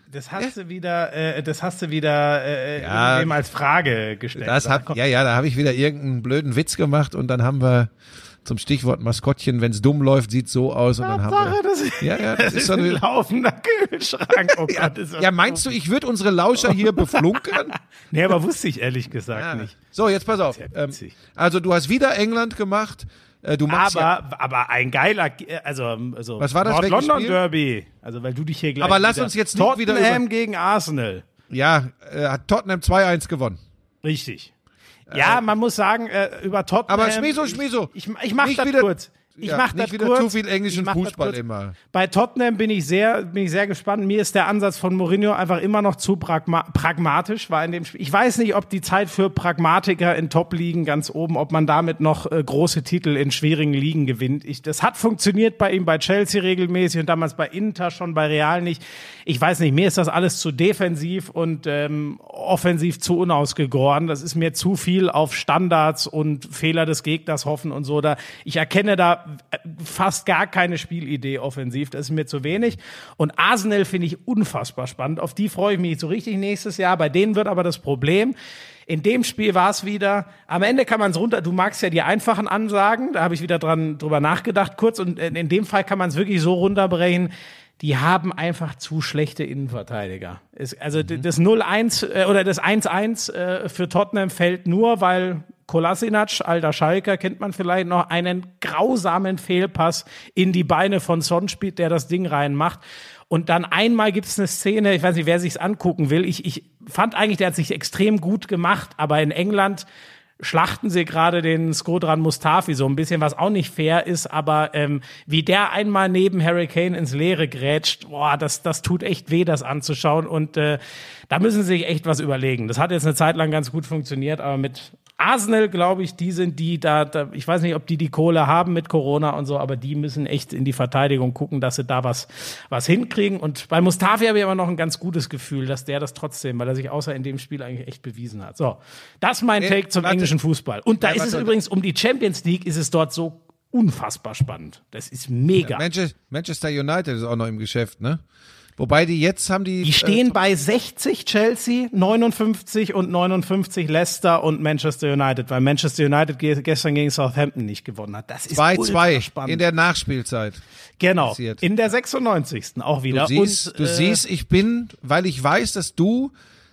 Das hast du wieder, äh, das hast du wieder äh, Ja, eben als Frage gestellt. Das hab, ja, ja, da habe ich wieder irgendeinen blöden Witz gemacht und dann haben wir zum Stichwort Maskottchen, wenn es dumm läuft, sieht so aus und dann haben wir. Das ist, ja, ja, das das ist ist so ein eine, laufender Kühlschrank. Oh ja, Gott, ist das ja, meinst du, ich würde unsere Lauscher hier beflunkern? Nee, aber wusste ich ehrlich gesagt Ja. nicht. So, jetzt pass auf. Ja Ähm, witzig. also du hast wieder England gemacht. Äh, du machst ja, Aber, aber ein geiler, also, also Was war das? Welches Nord-London Spiel? Derby. Also, weil du dich hier gleich Aber lass wieder, uns jetzt nicht wieder Tottenham über- gegen Arsenal. ja, äh, hat Tottenham zwei eins gewonnen. Richtig. Ja, man muss sagen, äh, über Tottenham. Aber Schmieso, Schmieso. Ich, ich, ich mach Nicht das wieder- kurz. Ich ja, mach nicht das wieder kurz. zu viel englischen Ich mach das Fußball kurz. immer. Bei Tottenham bin ich sehr, bin ich sehr gespannt. Mir ist der Ansatz von Mourinho einfach immer noch zu pragma pragmatisch. War in dem Spiel. Ich weiß nicht, ob die Zeit für Pragmatiker in Top-Ligen ganz oben, ob man damit noch äh, große Titel in schwierigen Ligen gewinnt. Ich, das hat funktioniert bei ihm bei Chelsea regelmäßig und damals bei Inter schon, bei Real nicht. Ich weiß nicht, mir ist das alles zu defensiv und ähm, offensiv zu unausgegoren. Das ist mir zu viel auf Standards und Fehler des Gegners hoffen und so. Da ich erkenne da fast gar keine Spielidee offensiv. Das ist mir zu wenig. Und Arsenal finde ich unfassbar spannend. Auf die freue ich mich so richtig nächstes Jahr. Bei denen wird aber das Problem, in dem Spiel war es wieder, am Ende kann man es runter, du magst ja die einfachen Ansagen, da habe ich wieder dran drüber nachgedacht kurz. Und in dem Fall kann man es wirklich so runterbrechen, die haben einfach zu schlechte Innenverteidiger. Es, also mhm. das null eins äh, oder das eins eins äh, für Tottenham fällt nur, weil Kolasinac, alter Schalker, kennt man vielleicht noch, einen grausamen Fehlpass in die Beine von Son spielt, der das Ding reinmacht. Und dann einmal gibt es eine Szene, ich weiß nicht, wer sich's angucken will. Ich, ich fand eigentlich, der hat sich extrem gut gemacht, aber in England schlachten sie gerade den Skodran Mustafi so ein bisschen, was auch nicht fair ist, aber ähm, wie der einmal neben Harry Kane ins Leere grätscht, boah, das, das tut echt weh, das anzuschauen und äh, da müssen sie sich echt was überlegen. Das hat jetzt eine Zeit lang ganz gut funktioniert, aber mit Arsenal, glaube ich, die sind die da, da, ich weiß nicht, ob die die Kohle haben mit Corona und so, aber die müssen echt in die Verteidigung gucken, dass sie da was, was hinkriegen. Und bei Mustafi habe ich aber noch ein ganz gutes Gefühl, dass der das trotzdem, weil er sich außer in dem Spiel eigentlich echt bewiesen hat. So, das ist mein Nee, Take zum warte. englischen Fußball. Und da Ja, ist es warte. übrigens um die Champions League, ist es dort so unfassbar spannend. Das ist mega. Manchester, Manchester United ist auch noch im Geschäft, ne? Wobei die jetzt haben die. Die stehen äh, bei sechzig Chelsea, neunundfünfzig und neunundfünfzig Leicester und Manchester United, weil Manchester United ge gestern gegen Southampton nicht gewonnen hat. Das ist zwei zwei ultra spannend. in der Nachspielzeit. Genau, passiert. in der sechsundneunzigsten auch wieder. Du siehst, und, du äh, siehst, ich bin, weil ich weiß, dass du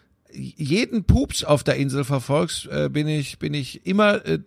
jeden Pups auf der Insel verfolgst, äh, bin ich bin ich immer äh,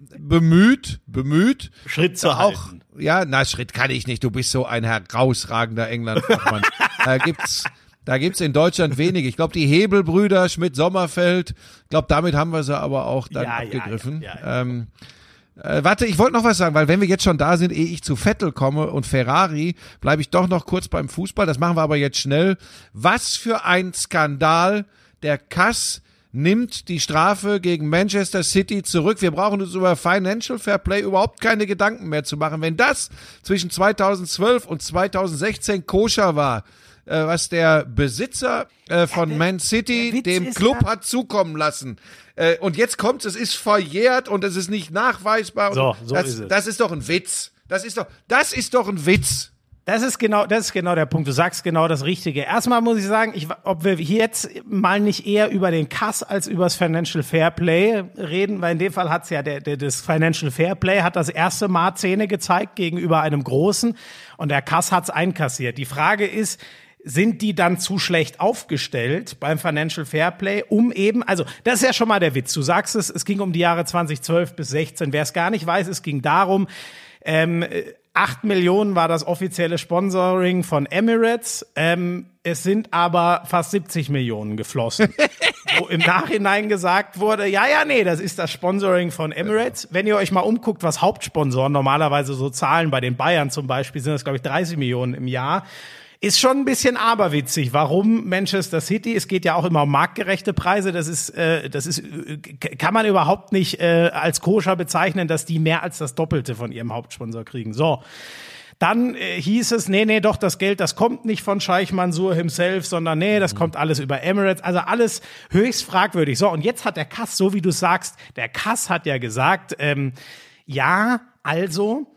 bemüht, bemüht. Schritt zu auch, halten. ja, na, Schritt kann ich nicht. Du bist so ein herausragender England-Fachmann. da gibt's, da gibt's in Deutschland wenig. Ich glaube, die Hebelbrüder, Schmidt-Sommerfeld, ich glaube, damit haben wir sie aber auch dann Ja, ja, abgegriffen. ja, ja, ja. Ähm, äh, warte, ich wollte noch was sagen, weil wenn wir jetzt schon da sind, ehe ich zu Vettel komme und Ferrari, bleibe ich doch noch kurz beim Fußball. Das machen wir aber jetzt schnell. Was für ein Skandal. Der Kass nimmt die Strafe gegen Manchester City zurück. Wir brauchen uns über Financial Fair Play überhaupt keine Gedanken mehr zu machen. Wenn das zwischen zweitausendzwölf und zweitausendsechzehn koscher war, äh, was der Besitzer äh, von Man City Witz dem ist Club ja- hat zukommen lassen. Äh, und jetzt kommt's, es ist verjährt und es ist nicht nachweisbar. So, und so das, ist es. das ist doch ein Witz. Das ist doch, das ist doch ein Witz. Das ist genau, das ist genau der Punkt. Du sagst genau das Richtige. Erstmal muss ich sagen, ich, ob wir hier jetzt mal nicht eher über den Kass als über das Financial Fairplay reden, weil in dem Fall hat's ja der, der, das Financial Fairplay hat das erste Mal Zähne gezeigt gegenüber einem Großen und der Kass hat's einkassiert. Die Frage ist, sind die dann zu schlecht aufgestellt beim Financial Fairplay, um eben, also das ist ja schon mal der Witz. Du sagst es, es ging um die Jahre zweitausendzwölf bis sechzehn. Wer es gar nicht weiß, es ging darum, ähm, acht Millionen war das offizielle Sponsoring von Emirates. Ähm, es sind aber fast siebzig Millionen geflossen. Wo im Nachhinein gesagt wurde, ja, ja, nee, das ist das Sponsoring von Emirates. Wenn ihr euch mal umguckt, was Hauptsponsoren normalerweise so zahlen, bei den Bayern zum Beispiel sind das, glaube ich, dreißig Millionen im Jahr. Ist schon ein bisschen aberwitzig. Warum Manchester City? Es geht ja auch immer um marktgerechte Preise. Das ist, äh, das ist, äh, kann man überhaupt nicht äh, als koscher bezeichnen, dass die mehr als das Doppelte von ihrem Hauptsponsor kriegen. So. Dann äh, hieß es, nee, nee, doch, das Geld, das kommt nicht von Scheich Mansour himself, sondern nee, das kommt alles über Emirates. Also alles höchst fragwürdig. So, und jetzt hat der Kass, so wie du sagst, der Kass hat ja gesagt, ähm, ja, also,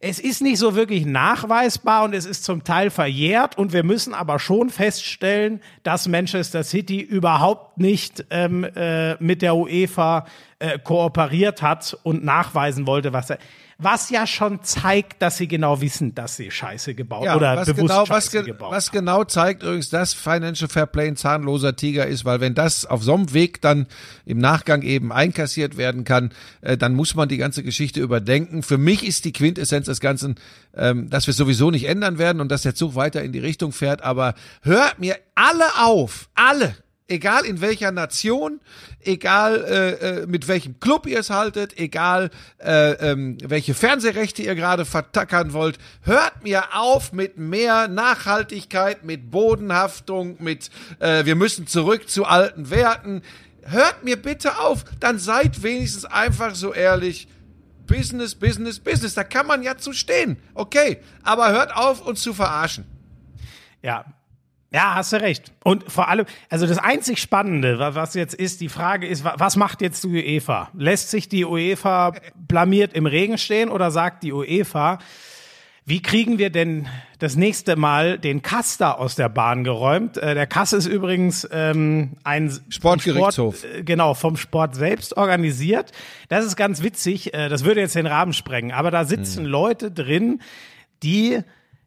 es ist nicht so wirklich nachweisbar und es ist zum Teil verjährt und wir müssen aber schon feststellen, dass Manchester City überhaupt nicht ähm, äh, mit der UEFA äh, kooperiert hat und nachweisen wollte, was er... Was ja schon zeigt, dass sie genau wissen, dass sie Scheiße gebaut ja, oder was bewusst genau, Scheiße was ge- gebaut was haben. genau zeigt übrigens, dass Financial Fair Play ein zahnloser Tiger ist, weil wenn das auf so einem Weg dann im Nachgang eben einkassiert werden kann, äh, dann muss man die ganze Geschichte überdenken. Für mich ist die Quintessenz des Ganzen, ähm, dass wir es sowieso nicht ändern werden und dass der Zug weiter in die Richtung fährt, aber hört mir alle auf, alle, egal in welcher Nation, egal äh, äh, mit welchem Club ihr es haltet, egal äh, ähm, welche Fernsehrechte ihr gerade vertackern wollt, hört mir auf mit mehr Nachhaltigkeit, mit Bodenhaftung, mit äh, wir müssen zurück zu alten Werten. Hört mir bitte auf, dann seid wenigstens einfach so ehrlich. Business, Business, Business, da kann man ja zu stehen, okay, aber hört auf, uns zu verarschen. Ja, Ja, hast du recht. Und vor allem, also das einzig Spannende, was jetzt ist, die Frage ist, was macht jetzt die UEFA? Lässt sich die UEFA blamiert im Regen stehen oder sagt die UEFA, wie kriegen wir denn das nächste Mal den Kass da aus der Bahn geräumt? Äh, der Kass ist übrigens ähm, ein Sportgerichtshof. Sport, äh, genau, vom Sport selbst organisiert. Das ist ganz witzig, äh, das würde jetzt den Rahmen sprengen, aber da sitzen hm. Leute drin, die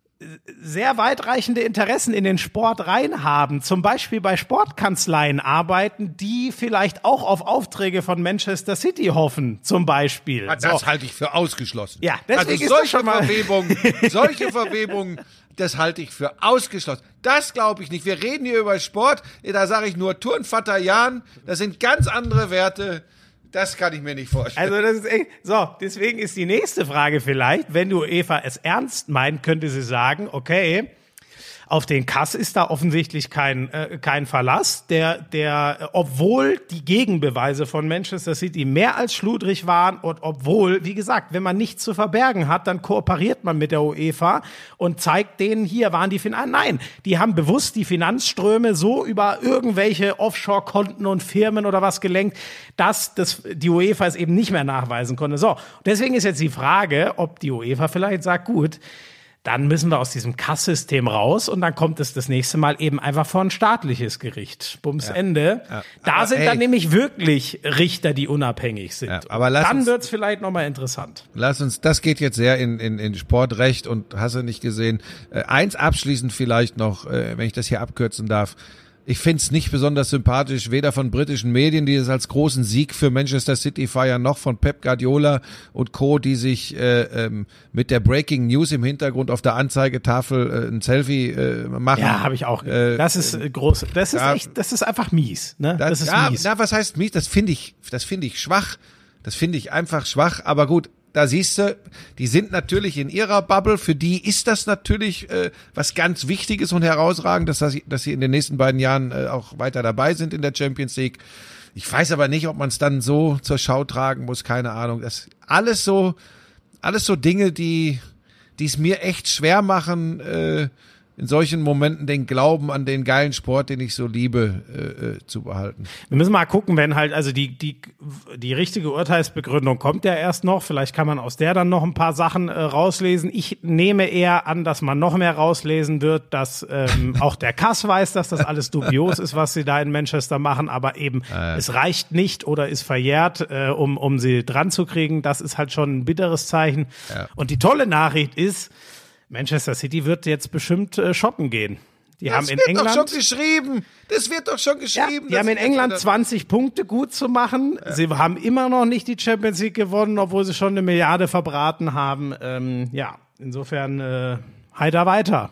sehr weitreichende Interessen in den Sport reinhaben, zum Beispiel bei Sportkanzleien arbeiten, die vielleicht auch auf Aufträge von Manchester City hoffen, zum Beispiel. Das so. halte ich für ausgeschlossen. Ja, deswegen also ist solche das schon mal Verwebungen, solche Verwebungen, das halte ich für ausgeschlossen. Das glaube ich nicht. Wir reden hier über Sport, da sage ich nur Turnvater Jan, das sind ganz andere Werte. Das kann ich mir nicht vorstellen. Also das ist echt, so, deswegen ist die nächste Frage vielleicht, wenn die UEFA es ernst meint, könnte sie sagen, okay, auf den Kass ist da offensichtlich kein äh, kein Verlass, der der obwohl die Gegenbeweise von Manchester City mehr als schludrig waren und obwohl, wie gesagt, wenn man nichts zu verbergen hat, dann kooperiert man mit der UEFA und zeigt denen, hier waren die Finanzen. Nein, die haben bewusst die Finanzströme so über irgendwelche Offshore-Konten und Firmen oder was gelenkt, dass das die UEFA es eben nicht mehr nachweisen konnte. So, deswegen ist jetzt die Frage, ob die UEFA vielleicht sagt, gut, dann müssen wir aus diesem Kasssystem raus und dann kommt es das nächste Mal eben einfach vor ein staatliches Gericht. Bums, ja. Ende. Ja. Da aber sind ey, dann nämlich wirklich Richter, die unabhängig sind. Ja, aber lass dann uns, wird's vielleicht nochmal interessant. Lass uns, das geht jetzt sehr in, in, in Sportrecht und hast du nicht gesehen. Äh, eins abschließend vielleicht noch, äh, wenn ich das hier abkürzen darf. Ich finde es nicht besonders sympathisch, weder von britischen Medien, die es als großen Sieg für Manchester City feiern, noch von Pep Guardiola und Co., die sich äh, ähm, mit der Breaking News im Hintergrund auf der Anzeigetafel äh, ein Selfie äh, machen. Ja, habe ich auch. Äh, das ist äh, groß. Das ist ja, echt. Das ist einfach mies. Ne? Das, das ist ja, mies. Na, was heißt mies? Das finde ich. Das finde ich schwach. Das finde ich einfach schwach. Aber gut. Da siehst du, die sind natürlich in ihrer Bubble, für die ist das natürlich äh, was ganz Wichtiges und herausragendes, dass sie, dass sie in den nächsten beiden Jahren äh, auch weiter dabei sind in der Champions League. Ich weiß aber nicht, ob man es dann so zur Schau tragen muss, keine Ahnung. Das alles so, alles so Dinge, die die es mir echt schwer machen, äh, in solchen Momenten den Glauben an den geilen Sport, den ich so liebe, äh, zu behalten. Wir müssen mal gucken, wenn halt, also die die die richtige Urteilsbegründung kommt ja erst noch. Vielleicht kann man aus der dann noch ein paar Sachen äh, rauslesen. Ich nehme eher an, dass man noch mehr rauslesen wird, dass ähm, auch der Kass weiß, dass das alles dubios ist, was sie da in Manchester machen, aber eben äh. es reicht nicht oder ist verjährt, äh, um um sie dran zu kriegen. Das ist halt schon ein bitteres Zeichen. Ja. Und die tolle Nachricht ist, Manchester City wird jetzt bestimmt äh, shoppen gehen. Die das haben in wird England, doch schon geschrieben. Das wird doch schon geschrieben. Ja, die haben in England zwanzig Punkte gut zu machen. Ja. Sie haben immer noch nicht die Champions League gewonnen, obwohl sie schon eine Milliarde verbraten haben. Ähm, ja, insofern äh, heiter weiter.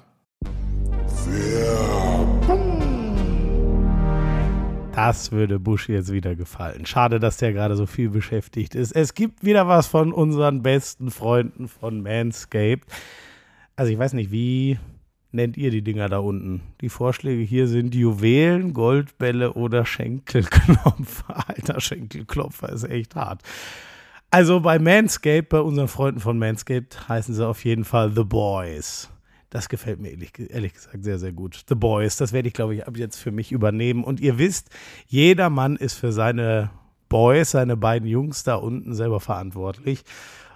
Das würde Busch jetzt wieder gefallen. Schade, dass der gerade so viel beschäftigt ist. Es gibt wieder was von unseren besten Freunden von Manscaped. Also ich weiß nicht, wie nennt ihr die Dinger da unten? Die Vorschläge hier sind Juwelen, Goldbälle oder Schenkelklopfer. Alter, Schenkelklopfer ist echt hart. Also bei Manscaped, bei unseren Freunden von Manscaped, heißen sie auf jeden Fall The Boys. Das gefällt mir ehrlich, ehrlich gesagt sehr, sehr gut. The Boys, das werde ich, glaube ich, ab jetzt für mich übernehmen. Und ihr wisst, jeder Mann ist für seine Boys, seine beiden Jungs da unten selber verantwortlich.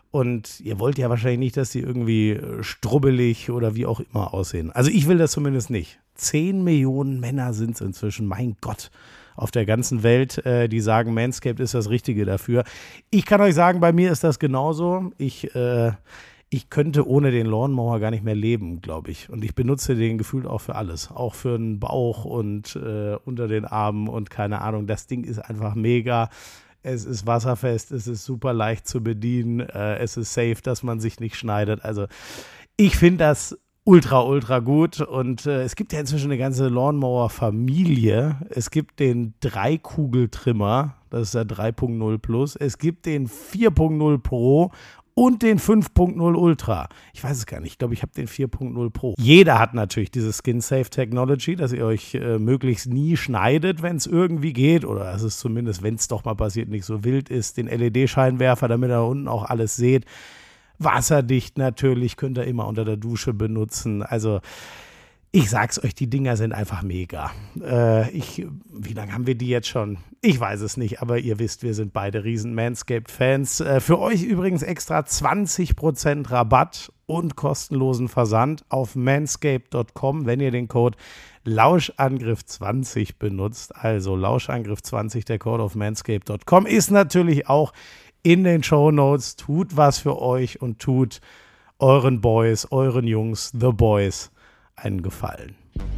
Und ihr wollt ja wahrscheinlich nicht, dass die irgendwie strubbelig oder wie auch immer aussehen. Also ich will das zumindest nicht. Zehn Millionen Männer sind es inzwischen, mein Gott, auf der ganzen Welt, äh, die sagen, Manscaped ist das Richtige dafür. Ich kann euch sagen, bei mir ist das genauso. Ich, äh, ich könnte ohne den Lawnmower gar nicht mehr leben, glaube ich. Und ich benutze den gefühlt auch für alles. Auch für den Bauch und äh, unter den Armen und keine Ahnung. Das Ding ist einfach mega. Es ist wasserfest, es ist super leicht zu bedienen, äh, es ist safe, dass man sich nicht schneidet. Also ich finde das ultra, ultra gut und äh, es gibt ja inzwischen eine ganze Lawnmower-Familie. Es gibt den Dreikugeltrimmer, das ist der drei Punkt null Plus. Es gibt den vier Punkt null Pro und den fünf Punkt null Ultra. Ich weiß es gar nicht. Ich glaube, ich habe den vier Punkt null Pro. Jeder hat natürlich diese Skin-Safe-Technology, dass ihr euch äh, möglichst nie schneidet, wenn es irgendwie geht. Oder dass es zumindest, wenn es doch mal passiert, nicht so wild ist. Den L E D-Scheinwerfer, damit ihr da unten auch alles seht. Wasserdicht natürlich, könnt ihr immer unter der Dusche benutzen. Also ich sag's euch, die Dinger sind einfach mega. Äh, ich, wie lange haben wir die jetzt schon? Ich weiß es nicht, aber ihr wisst, wir sind beide riesen Manscaped-Fans. Äh, für euch übrigens extra zwanzig Prozent Rabatt und kostenlosen Versand auf manscaped Punkt com, wenn ihr den Code Lauschangriff zwanzig benutzt. Also Lauschangriff zwanzig, der Code auf manscaped Punkt com ist natürlich auch in den Shownotes. Tut was für euch und tut euren Boys, euren Jungs, The Boys, einen Gefallen.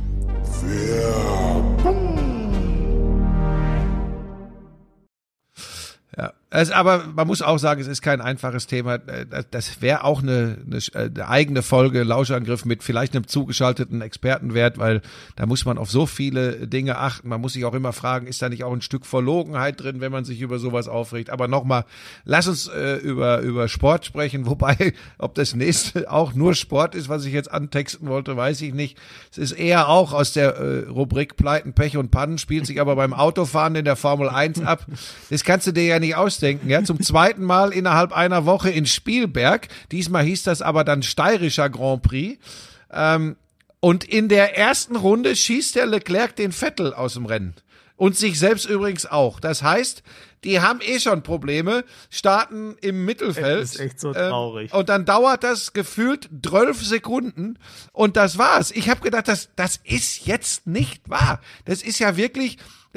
Ja, es, aber man muss auch sagen, es ist kein einfaches Thema. Das wäre auch eine, eine, eine eigene Folge, Lauschangriff mit vielleicht einem zugeschalteten Expertenwert, weil da muss man auf so viele Dinge achten. Man muss sich auch immer fragen, ist da nicht auch ein Stück Verlogenheit drin, wenn man sich über sowas aufregt? Aber nochmal, lass uns äh, über über Sport sprechen, wobei, ob das nächste auch nur Sport ist, was ich jetzt antexten wollte, weiß ich nicht. Es ist eher auch aus der äh, Rubrik Pleiten, Pech und Pannen, spielt sich aber beim Autofahren in der Formel eins ab. Das kannst du dir ja nicht ausdenken, ja, zum zweiten Mal innerhalb einer Woche in Spielberg. Diesmal hieß das aber dann steirischer Grand Prix. Ähm, und in der ersten Runde schießt der Leclerc den Vettel aus dem Rennen. Und sich selbst übrigens auch. Das heißt, die haben eh schon Probleme, starten im Mittelfeld. Das ist echt so traurig. Ähm, und dann dauert das gefühlt zwölf Sekunden und das war's. Ich habe gedacht, das, das ist jetzt nicht wahr. Das ist ja wirklich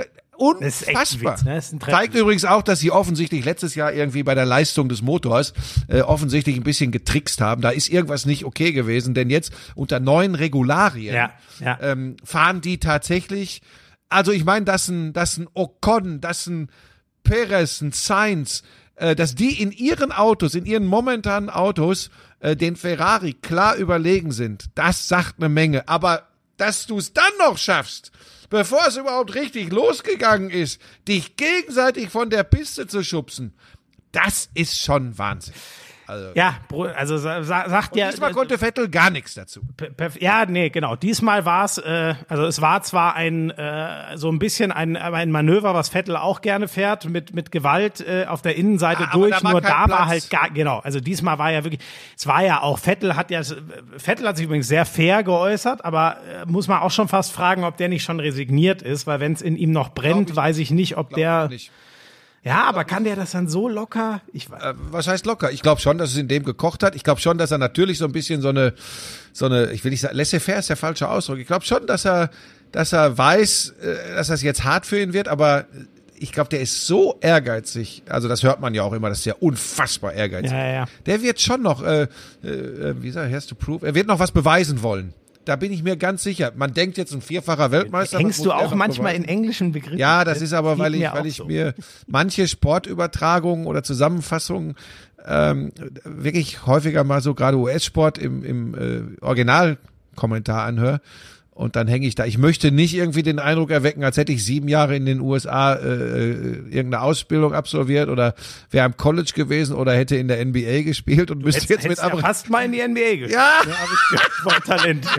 unfassbar. Witz, ne? Das ist ein Zeigt übrigens auch, dass sie offensichtlich letztes Jahr irgendwie bei der Leistung des Motors äh, offensichtlich ein bisschen getrickst haben. Da ist irgendwas nicht okay gewesen, denn jetzt unter neuen Regularien ja, ja. Ähm, fahren die tatsächlich. Also ich meine, dass ein, dass ein Ocon, dass ein Perez, ein Sainz, äh, dass die in ihren Autos, in ihren momentanen Autos äh, den Ferrari klar überlegen sind, das sagt eine Menge. Aber dass du es dann noch schaffst, bevor es überhaupt richtig losgegangen ist, dich gegenseitig von der Piste zu schubsen, das ist schon Wahnsinn. Also, ja, also sa- sagt ja. Diesmal konnte Vettel gar nichts dazu. Perf- ja, nee, genau. Diesmal war es, äh, also es war zwar ein äh, so ein bisschen ein, ein Manöver, was Vettel auch gerne fährt, mit mit Gewalt äh, auf der Innenseite ja, aber durch. da war nur kein da Platz. war halt gar genau. Also diesmal war ja wirklich, es war ja auch Vettel hat ja, Vettel hat sich übrigens sehr fair geäußert, aber äh, muss man auch schon fast fragen, ob der nicht schon resigniert ist, weil wenn es in ihm noch brennt, ich, weiß ich nicht, ob der. Nicht. Ja, aber kann der das dann so locker? Ich weiß. Äh, was heißt locker? Ich glaube schon, dass es in dem gekocht hat. Ich glaube schon, dass er natürlich so ein bisschen so eine, so eine, ich will nicht sagen, laissez-faire ist der falsche Ausdruck. Ich glaube schon, dass er, dass er weiß, äh, dass das jetzt hart für ihn wird, aber ich glaube, der ist so ehrgeizig. Also das hört man ja auch immer, dass der unfassbar ehrgeizig ist. Ja, ja, ja. Der wird schon noch, äh, äh, wie sagt er, has to prove, er wird noch was beweisen wollen. Da bin ich mir ganz sicher. Man denkt jetzt ein vierfacher Weltmeister. Hängst du auch manchmal beweisen. In englischen Begriffen? Ja, das ist aber, weil ich, weil mir ich so. mir manche Sportübertragungen oder Zusammenfassungen ähm, wirklich häufiger mal so gerade U S-Sport im, im äh, Originalkommentar anhöre. Und dann hänge ich da. Ich möchte nicht irgendwie den Eindruck erwecken, als hätte ich sieben Jahre in den U S A äh, irgendeine Ausbildung absolviert oder wäre am College gewesen oder hätte in der N B A gespielt und müsste jetzt mit ja fast mal in die N B A gespielt. Ja, ja habe ich gehört, von Talent her.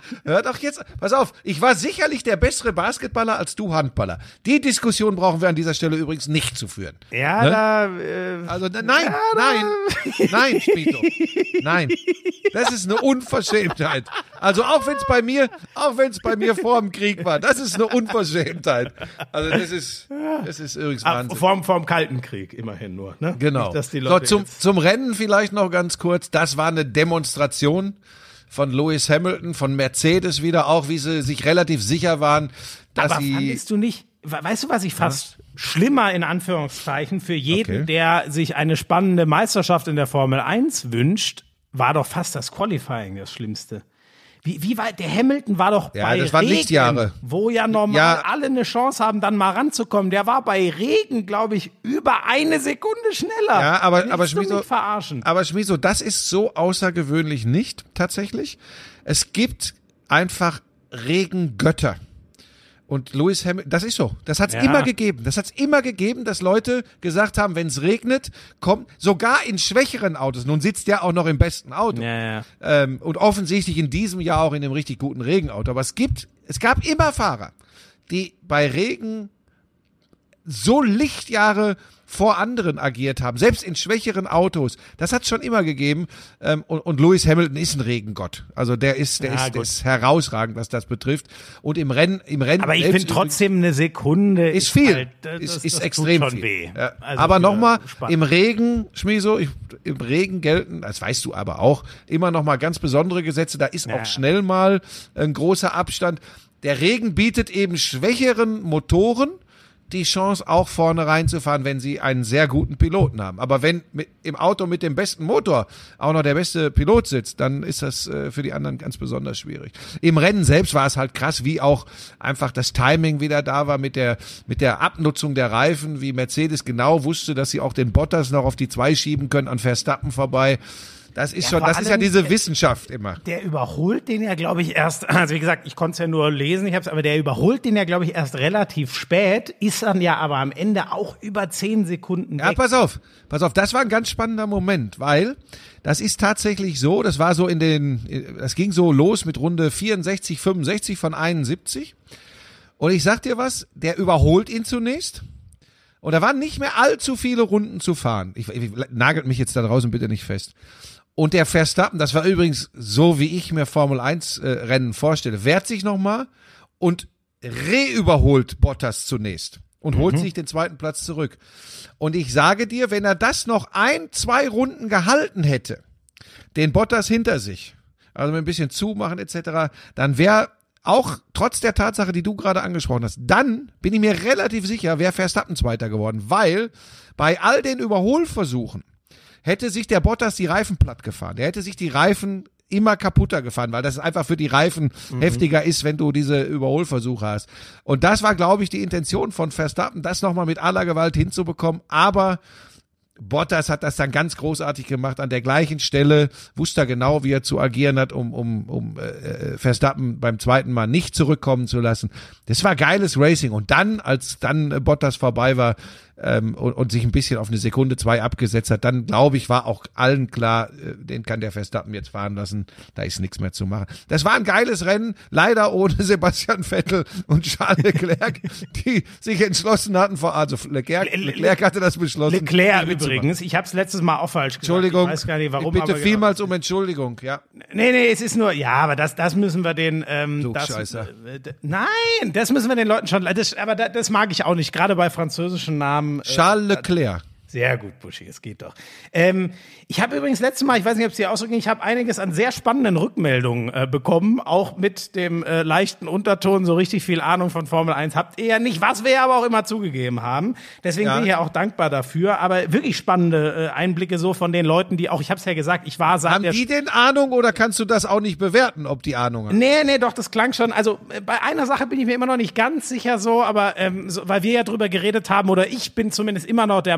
Hör doch jetzt, pass auf, ich war sicherlich der bessere Basketballer als du Handballer. Die Diskussion brauchen wir an dieser Stelle übrigens nicht zu führen. Ja, ne? da... Äh, also na, nein, ja, nein, da. nein, Spito, nein. Das ist eine Unverschämtheit. Also auch wenn es bei mir, auch wenn es bei mir vor dem Krieg war, das ist eine Unverschämtheit. Also das ist, das ist übrigens Wahnsinn. Vor, vor dem Kalten Krieg immerhin nur. Ne? Genau. Nicht, dass die so, Leute zum, zum Rennen vielleicht noch ganz kurz. Das war eine Demonstration von Lewis Hamilton, von Mercedes wieder, auch wie sie sich relativ sicher waren, dass Aber sie... fandest du nicht, weißt du, was ich fast ja. schlimmer in Anführungszeichen für jeden, okay. der sich eine spannende Meisterschaft in der Formel eins wünscht, war doch fast das Qualifying das Schlimmste. Wie, wie weit, der Hamilton war doch ja, bei das waren Regen, Lichtjahre. Wo ja normal ja. alle eine Chance haben, dann mal ranzukommen. Der war bei Regen, glaube ich, über eine Sekunde schneller. Ja, aber, Willst aber du Schmiso, mich verarschen? aber Schmiso, das ist so außergewöhnlich nicht, tatsächlich. Es gibt einfach Regengötter. Und Lewis Hamilton, das ist so. Das hat's ja. immer gegeben. Das hat's immer gegeben, dass Leute gesagt haben, wenn es regnet, kommt sogar in schwächeren Autos. Nun sitzt der auch noch im besten Auto. Ja, ja. Ähm, und offensichtlich in diesem Jahr auch in einem richtig guten Regenauto. Aber es gibt, es gab immer Fahrer, die bei Regen so Lichtjahre vor anderen agiert haben, selbst in schwächeren Autos. Das hat es schon immer gegeben. Ähm, und, und Lewis Hamilton ist ein Regengott. Also der ist, der, ja, ist, der ist herausragend, was das betrifft. Und im Rennen, im Rennen. Aber ich finde trotzdem eine Sekunde ist viel, halt, das, ist, das, ist das extrem tut schon viel. Weh. Ja. Also aber nochmal Spaß. Im Regen, Schmiso, ich, im Regen gelten, das weißt du aber auch, immer noch mal ganz besondere Gesetze. Da ist ja. auch schnell mal ein großer Abstand. Der Regen bietet eben schwächeren Motoren die Chance, auch vorne reinzufahren, wenn sie einen sehr guten Piloten haben. Aber wenn mit, im Auto mit dem besten Motor auch noch der beste Pilot sitzt, dann ist das äh, für die anderen ganz besonders schwierig. Im Rennen selbst war es halt krass, wie auch einfach das Timing wieder da war mit der mit der Abnutzung der Reifen, wie Mercedes genau wusste, dass sie auch den Bottas noch auf die zwei schieben können, an Verstappen vorbei. Das ist ja, schon, das ist ja diese Wissenschaft immer. Der überholt den ja, glaube ich, erst, also wie gesagt, ich konnte es ja nur lesen, ich hab's, aber der überholt den ja, glaube ich, erst relativ spät, ist dann ja aber am Ende auch über zehn Sekunden weg. Ja, pass auf, pass auf, das war ein ganz spannender Moment, weil das ist tatsächlich so, das war so in den, das ging so los mit Runde vierundsechzig, fünfundsechzig von einundsiebzig. Und ich sag dir was, der überholt ihn zunächst. Und da waren nicht mehr allzu viele Runden zu fahren. Ich, ich nagelt mich jetzt da draußen bitte nicht fest. Und der Verstappen, das war übrigens so, wie ich mir Formel eins äh, Rennen vorstelle, wehrt sich nochmal und reüberholt Bottas zunächst und mhm. holt sich den zweiten Platz zurück. Und ich sage dir, wenn er das noch ein, zwei Runden gehalten hätte, den Bottas hinter sich, also mit ein bisschen zumachen et cetera, dann wäre auch trotz der Tatsache, die du gerade angesprochen hast, dann bin ich mir relativ sicher, wäre Verstappen Zweiter geworden, weil bei all den Überholversuchen hätte sich der Bottas die Reifen platt gefahren. Der hätte sich die Reifen immer kaputter gefahren, weil das einfach für die Reifen mhm. heftiger ist, wenn du diese Überholversuche hast. Und das war, glaube ich, die Intention von Verstappen, das nochmal mit aller Gewalt hinzubekommen. Aber Bottas hat das dann ganz großartig gemacht. An der gleichen Stelle wusste er genau, wie er zu agieren hat, um, um, um äh, Verstappen beim zweiten Mal nicht zurückkommen zu lassen. Das war geiles Racing. Und dann, als dann äh, Bottas vorbei war, ähm, und, und sich ein bisschen auf eine Sekunde, zwei abgesetzt hat, dann glaube ich, war auch allen klar, äh, den kann der Verstappen jetzt fahren lassen, da ist nichts mehr zu machen. Das war ein geiles Rennen, leider ohne Sebastian Vettel und Charles Leclerc, die sich entschlossen hatten, vor, also Leclerc, Leclerc hatte das beschlossen. Leclerc übrigens, ich habe es letztes Mal auch falsch gesagt. Entschuldigung, ich weiß gar nicht, warum, ich bitte aber vielmals um Entschuldigung, ja. Nee, nee, es ist nur, ja, aber das, das müssen wir den, ähm, das, Scheiße. äh, nein, das müssen wir den Leuten schon, das, aber das, das mag ich auch nicht, gerade bei französischen Namen. Charles Leclerc. Sehr gut, Buschi, es geht doch. Ähm, ich habe übrigens letztes Mal, ich weiß nicht, ob es dir ausdrückt, ich habe einiges an sehr spannenden Rückmeldungen äh, bekommen, auch mit dem äh, leichten Unterton, so richtig viel Ahnung von Formel eins habt ihr ja nicht, was wir aber auch immer zugegeben haben. Deswegen ja. bin ich ja auch dankbar dafür, aber wirklich spannende äh, Einblicke so von den Leuten, die auch, ich habe es ja gesagt, ich war seit Haben der die denn Ahnung oder kannst du das auch nicht bewerten, ob die Ahnung haben? Nee, nee, doch, das klang schon, also äh, bei einer Sache bin ich mir immer noch nicht ganz sicher so, aber ähm, so, weil wir ja drüber geredet haben, oder ich bin zumindest immer noch der Meinung, ich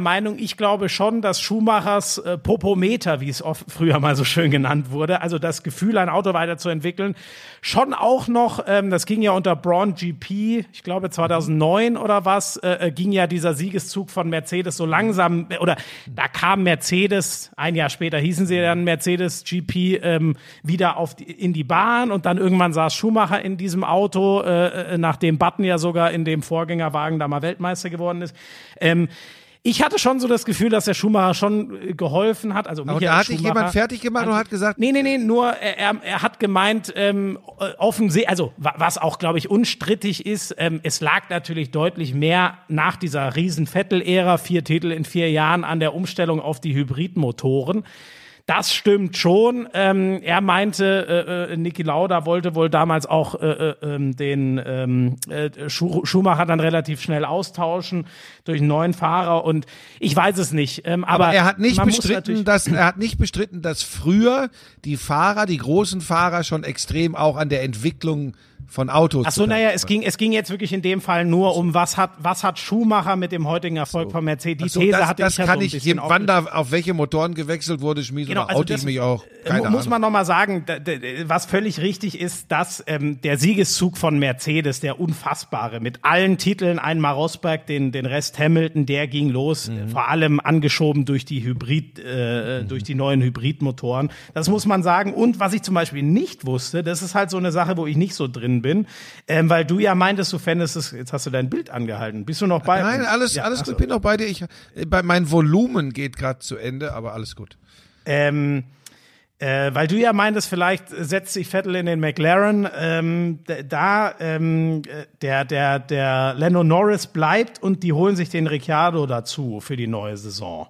ich glaube schon, dass Schumachers äh, Popometer, wie es oft früher mal so schön genannt wurde, also das Gefühl, ein Auto weiterzuentwickeln, schon auch noch, ähm, das ging ja unter Braun G P, ich glaube zweitausendneun oder was, äh, ging ja dieser Siegeszug von Mercedes so langsam, oder da kam Mercedes, ein Jahr später hießen sie dann Mercedes G P, ähm, wieder auf die, in die Bahn und dann irgendwann saß Schumacher in diesem Auto, äh, nachdem Button ja sogar in dem Vorgängerwagen da mal Weltmeister geworden ist. Ähm, Ich hatte schon so das Gefühl, dass der Schumacher schon geholfen hat. Also aber da hat dich jemand fertig gemacht und hat gesagt... Nee, nee, nee, nur er, er hat gemeint, ähm, offensichtlich, also was auch, glaube ich, unstrittig ist, ähm, es lag natürlich deutlich mehr nach dieser riesen Vettel-Ära, vier Titel in vier Jahren, an der Umstellung auf die Hybridmotoren. Das stimmt schon. Ähm, er meinte, äh, Niki Lauda wollte wohl damals auch äh, äh, den ähm, äh, Schumacher dann relativ schnell austauschen durch einen neuen Fahrer und ich weiß es nicht. Ähm, aber, aber er hat nicht bestritten, dass er hat nicht bestritten, dass früher die Fahrer, die großen Fahrer schon extrem auch an der Entwicklung von Autos. Ach so, naja, es ging, es ging jetzt wirklich in dem Fall nur um, was hat, was hat Schumacher mit dem heutigen Erfolg so. von Mercedes. Die so, These das, hatte das ich ja kann so ein ich, bisschen wann da auf welche Motoren gewechselt wurde, Schmies, genau, oder also oute ich mich auch. Keine muss Ahnung. man nochmal sagen, was völlig richtig ist, dass ähm, der Siegeszug von Mercedes, der unfassbare, mit allen Titeln, einmal Rosberg, den, den Rest Hamilton, der ging los, mhm. vor allem angeschoben durch die Hybrid, äh, mhm. durch die neuen Hybridmotoren. Das muss man sagen. Und was ich zum Beispiel nicht wusste, das ist halt so eine Sache, wo ich nicht so drin bin, Ähm, weil du ja meintest, du fändest es, jetzt hast du dein Bild angehalten. Bist du noch bei Nein, uns? alles, ja, alles achso. gut, bin noch bei dir. Ich, bei, mein Volumen geht gerade zu Ende, aber alles gut. Ähm, äh, weil du ja meintest, vielleicht setzt sich Vettel in den McLaren, ähm, da ähm, der, der, der Lando Norris bleibt und die holen sich den Ricciardo dazu für die neue Saison.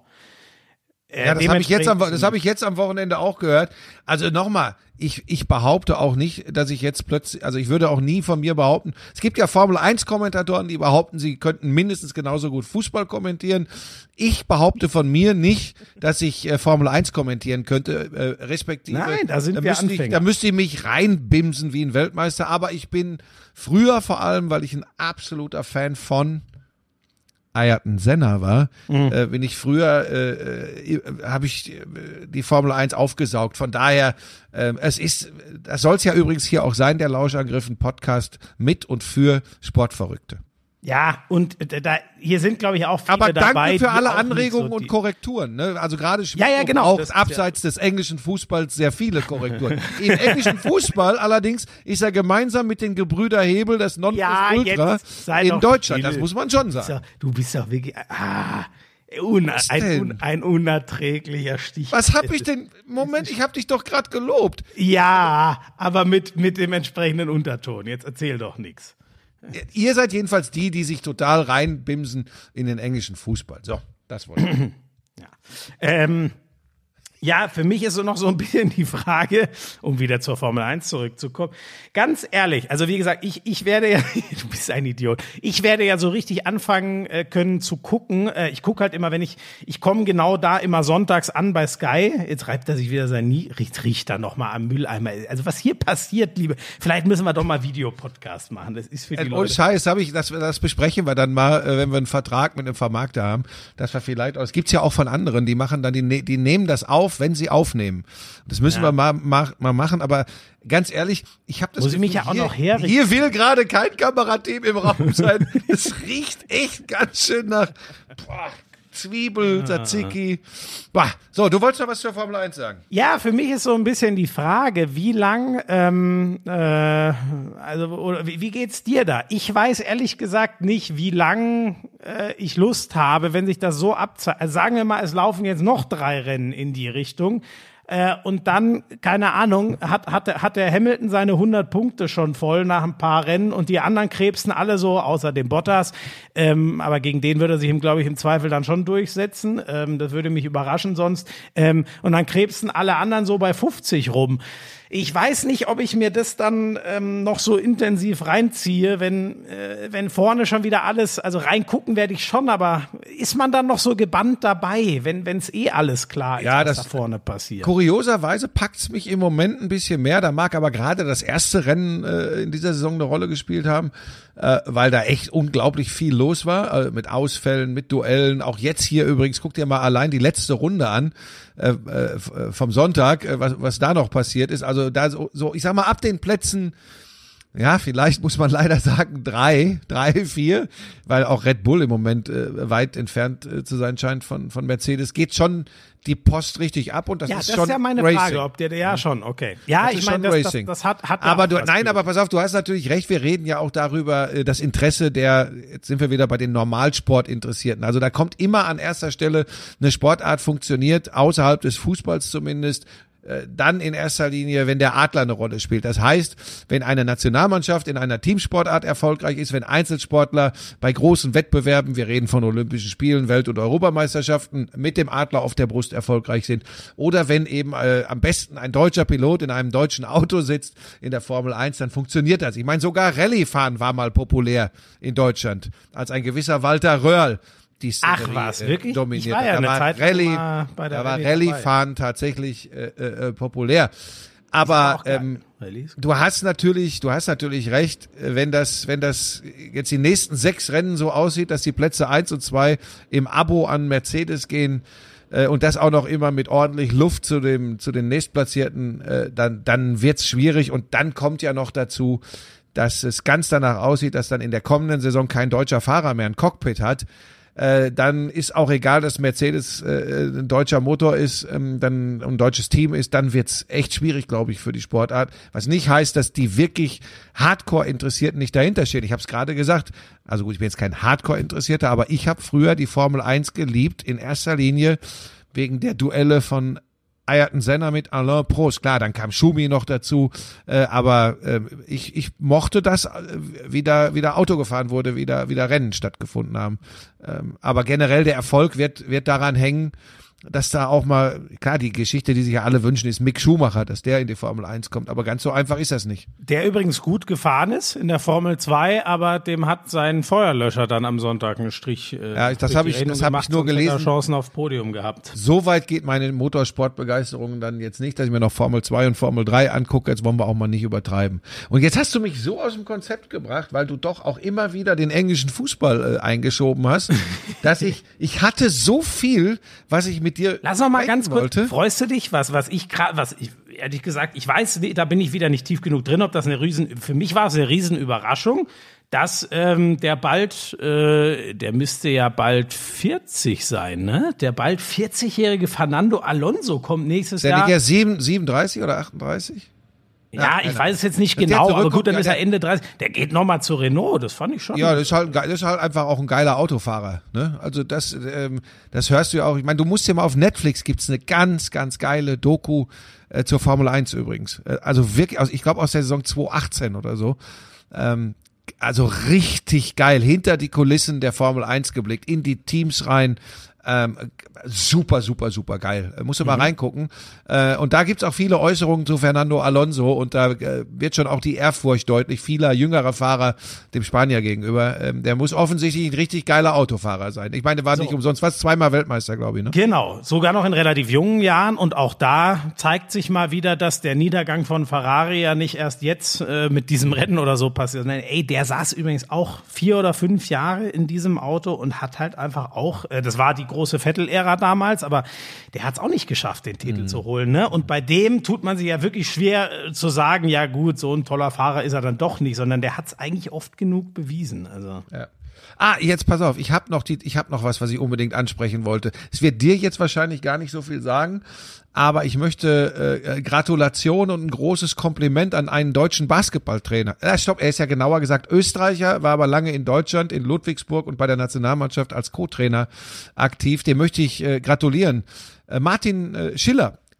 Äh, ja, das habe ich jetzt am, das habe ich jetzt am Wochenende auch gehört. Also nochmal, ich, ich behaupte auch nicht, dass ich jetzt plötzlich, also ich würde auch nie von mir behaupten, es gibt ja Formel eins Kommentatoren, die behaupten, sie könnten mindestens genauso gut Fußball kommentieren. Ich behaupte von mir nicht, dass ich äh, Formel eins kommentieren könnte, äh, respektive. Nein, da sind da wir müsste Anfänger. Ich, da müsste ich mich reinbimsen wie ein Weltmeister, aber ich bin früher vor allem, weil ich ein absoluter Fan von Ayrton Senna war, mhm. äh, bin ich früher, äh, äh, habe ich äh, die Formel eins aufgesaugt. Von daher, äh, es ist, das soll es ja übrigens hier auch sein, der Lauschangriff, ein Podcast mit und für Sportverrückte. Ja, und da hier sind, glaube ich, auch viele Aber danke dabei. für alle auch Anregungen so und Korrekturen. Ne? Also gerade ja, ja, genau. auch das, abseits ja. des englischen Fußballs sehr viele Korrekturen. Im englischen Fußball allerdings ist er gemeinsam mit den Gebrüder Hebel das Nonplusultra ja, in Deutschland. Das muss man schon sagen. Du bist doch wirklich... Ah. Un, ein, un, ein unerträglicher Stich. Was hab ich denn? Moment, ich hab dich doch gerade gelobt. Ja, aber mit, mit dem entsprechenden Unterton. Jetzt erzähl doch nichts. Ihr seid jedenfalls die, die sich total reinbimsen in den englischen Fußball. So, das wollte ich. Ja. Ähm, ja, für mich ist so noch so ein bisschen die Frage, um wieder zur Formel eins zurückzukommen. Ganz ehrlich, also wie gesagt, ich, ich werde ja, du bist ein Idiot, ich werde ja so richtig anfangen äh, können zu gucken. Äh, ich gucke halt immer, wenn ich, ich komme genau da immer sonntags an bei Sky. Jetzt reibt er sich wieder sein Nie, riecht, riecht da nochmal am Mülleimer. Also was hier passiert, liebe, vielleicht müssen wir doch mal Videopodcast machen. Das ist für die äh, Leute. Und Scheiß, habe ich, das, das besprechen wir dann mal, äh, wenn wir einen Vertrag mit einem Vermarkter haben, dass wir vielleicht, es gibt's ja auch von anderen, die machen dann, die, die nehmen das auf, wenn sie aufnehmen. Das müssen ja. wir mal, mal, mal machen, aber ganz ehrlich, ich habe das Muss ich mich ja auch hier, noch herrichten. Hier will gerade kein Kamerateam im Raum sein. Es riecht echt ganz schön nach boah, Zwiebel, Tzatziki. Boah. So, du wolltest noch was zur Formel eins sagen? Ja, für mich ist so ein bisschen die Frage, wie lang, ähm, äh, also oder wie, wie geht's dir da? Ich weiß ehrlich gesagt nicht, wie lang äh, ich Lust habe, wenn sich das so abzeichnet. Also sagen wir mal, es laufen jetzt noch drei Rennen in die Richtung. Äh, und dann, keine Ahnung, hat, hat, hat der Hamilton seine hundert Punkte schon voll nach ein paar Rennen und die anderen krebsen alle so, außer dem Bottas. Ähm, aber gegen den würde er sich, glaube ich, im Zweifel dann schon durchsetzen. Ähm, das würde mich überraschen sonst. Ähm, und dann krebsen alle anderen so bei fünfzig rum. Ich weiß nicht, ob ich mir das dann ähm, noch so intensiv reinziehe, wenn, äh, wenn vorne schon wieder alles, also reingucken werde ich schon, aber ist man dann noch so gebannt dabei, wenn es eh alles klar ist, ja, was das, da vorne passiert? Kurioserweise packt's mich im Moment ein bisschen mehr, da mag aber gerade das erste Rennen äh, in dieser Saison eine Rolle gespielt haben, äh, weil da echt unglaublich viel los war, äh, mit Ausfällen, mit Duellen, auch jetzt hier übrigens, guck dir mal allein die letzte Runde an, äh, äh, vom Sonntag, äh, was, was da noch passiert ist, also da so, so, ich sag mal, ab den Plätzen, ja, vielleicht muss man leider sagen, drei, drei, vier, weil auch Red Bull im Moment äh, weit entfernt äh, zu sein scheint von, von Mercedes, geht schon die Post richtig ab und das ja, ist das schon ist ja meine Racing. Frage, ob der, ja schon, okay. Ja, das ich ist meine, schon das, das, Racing. das hat, hat ja aber auch du, was nein, für- aber pass auf, du hast natürlich recht, wir reden ja auch darüber, äh, das Interesse der, jetzt sind wir wieder bei den Normalsportinteressierten, also da kommt immer an erster Stelle, eine Sportart funktioniert, außerhalb des Fußballs zumindest, dann in erster Linie, wenn der Adler eine Rolle spielt. Das heißt, wenn eine Nationalmannschaft in einer Teamsportart erfolgreich ist, wenn Einzelsportler bei großen Wettbewerben, wir reden von Olympischen Spielen, Welt- und Europameisterschaften, mit dem Adler auf der Brust erfolgreich sind. Oder wenn eben äh, am besten ein deutscher Pilot in einem deutschen Auto sitzt in der Formel eins, dann funktioniert das. Ich meine, sogar Rallye-Fahren war mal populär in Deutschland, als ein gewisser Walter Röhrl die Ach Szenerie, was, äh, wirklich? dominiert. Ich war ja da eine war Zeit lang Rallye, mal bei der da war Rallye Rallye-Fahren tatsächlich äh, äh, populär. Aber auch geil. ähm, Rallye ist du hast natürlich, du hast natürlich recht, äh, wenn das, wenn das jetzt die nächsten sechs Rennen so aussieht, dass die Plätze eins und zwei im Abo an Mercedes gehen äh, und das auch noch immer mit ordentlich Luft zu dem, zu den nächstplatzierten, äh, dann, dann wird's schwierig und dann kommt ja noch dazu, dass es ganz danach aussieht, dass dann in der kommenden Saison kein deutscher Fahrer mehr ein Cockpit hat. Äh, dann ist auch egal, dass Mercedes äh, ein deutscher Motor ist, ähm, dann ein deutsches Team ist, dann wird's echt schwierig, glaube ich, für die Sportart. Was nicht heißt, dass die wirklich Hardcore-Interessierten nicht dahinter stehen. Ich habe es gerade gesagt, also gut, ich bin jetzt kein Hardcore-Interessierter, aber ich habe früher die Formel eins geliebt, in erster Linie wegen der Duelle von Ayrton Senna mit Alain Prost. Klar, dann kam Schumi noch dazu, äh, aber äh, ich, ich mochte das, äh, wieder, wieder Auto gefahren wurde, wieder, wieder Rennen stattgefunden haben. Ähm, aber generell der Erfolg wird, wird daran hängen, dass da auch mal, klar, die Geschichte, die sich ja alle wünschen, ist Mick Schumacher, dass der in die Formel eins kommt, aber ganz so einfach ist das nicht. Der übrigens gut gefahren ist in der Formel zwei, aber dem hat sein Feuerlöscher dann am Sonntag einen Strich äh, Ja, das durch habe die ich, Rechnung das habe gemacht, ich nur sonst hätte er gelesen. Chancen auf Podium gehabt. So weit geht meine Motorsportbegeisterung dann jetzt nicht, dass ich mir noch Formel zwei und Formel drei angucke. Jetzt wollen wir auch mal nicht übertreiben. Und jetzt hast du mich so aus dem Konzept gebracht, weil du doch auch immer wieder den englischen Fußball äh, eingeschoben hast, dass ich, ich hatte so viel, was ich mit dir Lass noch mal ganz kurz, wollte. freust du dich, was, was ich gerade, was ich, ehrlich gesagt, ich weiß, da bin ich wieder nicht tief genug drin, ob das eine riesen, für mich war es eine Riesenüberraschung, dass ähm, der bald, äh, der müsste ja bald vierzig sein, ne? Der bald vierzigjährige Fernando Alonso kommt nächstes Der Jahr. liegt ja sieben, siebenunddreißig oder achtunddreißig? Ja, ich weiß es jetzt nicht Dass der genau, aber zurückkommt, gut, dann ja, ist er der- Ende dreißig. Der geht nochmal zu Renault, das fand ich schon. Ja, das ist halt, ein ge- das ist halt einfach auch ein geiler Autofahrer. Ne? Also das, ähm, das hörst du ja auch. Ich meine, du musst ja mal auf Netflix, gibt's eine ganz, ganz geile Doku äh, zur Formel eins übrigens. Äh, also wirklich, aus, ich glaube aus der Saison zweitausendachtzehn oder so. Ähm, also richtig geil, hinter die Kulissen der Formel eins geblickt, in die Teams rein. Ähm, super, super, super geil. Äh, Musst du mal Mhm. reingucken. Äh, und da gibt's auch viele Äußerungen zu Fernando Alonso und da äh, wird schon auch die Ehrfurcht deutlich vieler jüngerer Fahrer dem Spanier gegenüber. Ähm, der muss offensichtlich ein richtig geiler Autofahrer sein. Ich meine, der war So. nicht umsonst, was zweimal Weltmeister, glaube ich, ne? Genau, sogar noch in relativ jungen Jahren und auch da zeigt sich mal wieder, dass der Niedergang von Ferrari ja nicht erst jetzt äh, mit diesem Rennen oder so passiert. Nein, ey, der saß übrigens auch vier oder fünf Jahre in diesem Auto und hat halt einfach auch, äh, das war die große Vettel-Ära damals, aber der hat es auch nicht geschafft, den Titel zu holen, ne? Und bei dem tut man sich ja wirklich schwer äh, zu sagen, ja gut, so ein toller Fahrer ist er dann doch nicht, sondern der hat es eigentlich oft genug bewiesen. Also Ja. Ah, jetzt pass auf, ich habe noch die, ich habe noch was, was ich unbedingt ansprechen wollte. Es wird dir jetzt wahrscheinlich gar nicht so viel sagen, aber ich möchte äh, Gratulation und ein großes Kompliment an einen deutschen Basketballtrainer. Ja, stopp, er ist ja genauer gesagt Österreicher, war aber lange in Deutschland, in Ludwigsburg und bei der Nationalmannschaft als Co-Trainer aktiv. Dem möchte ich äh, gratulieren. Äh, Martin äh, Schiller ist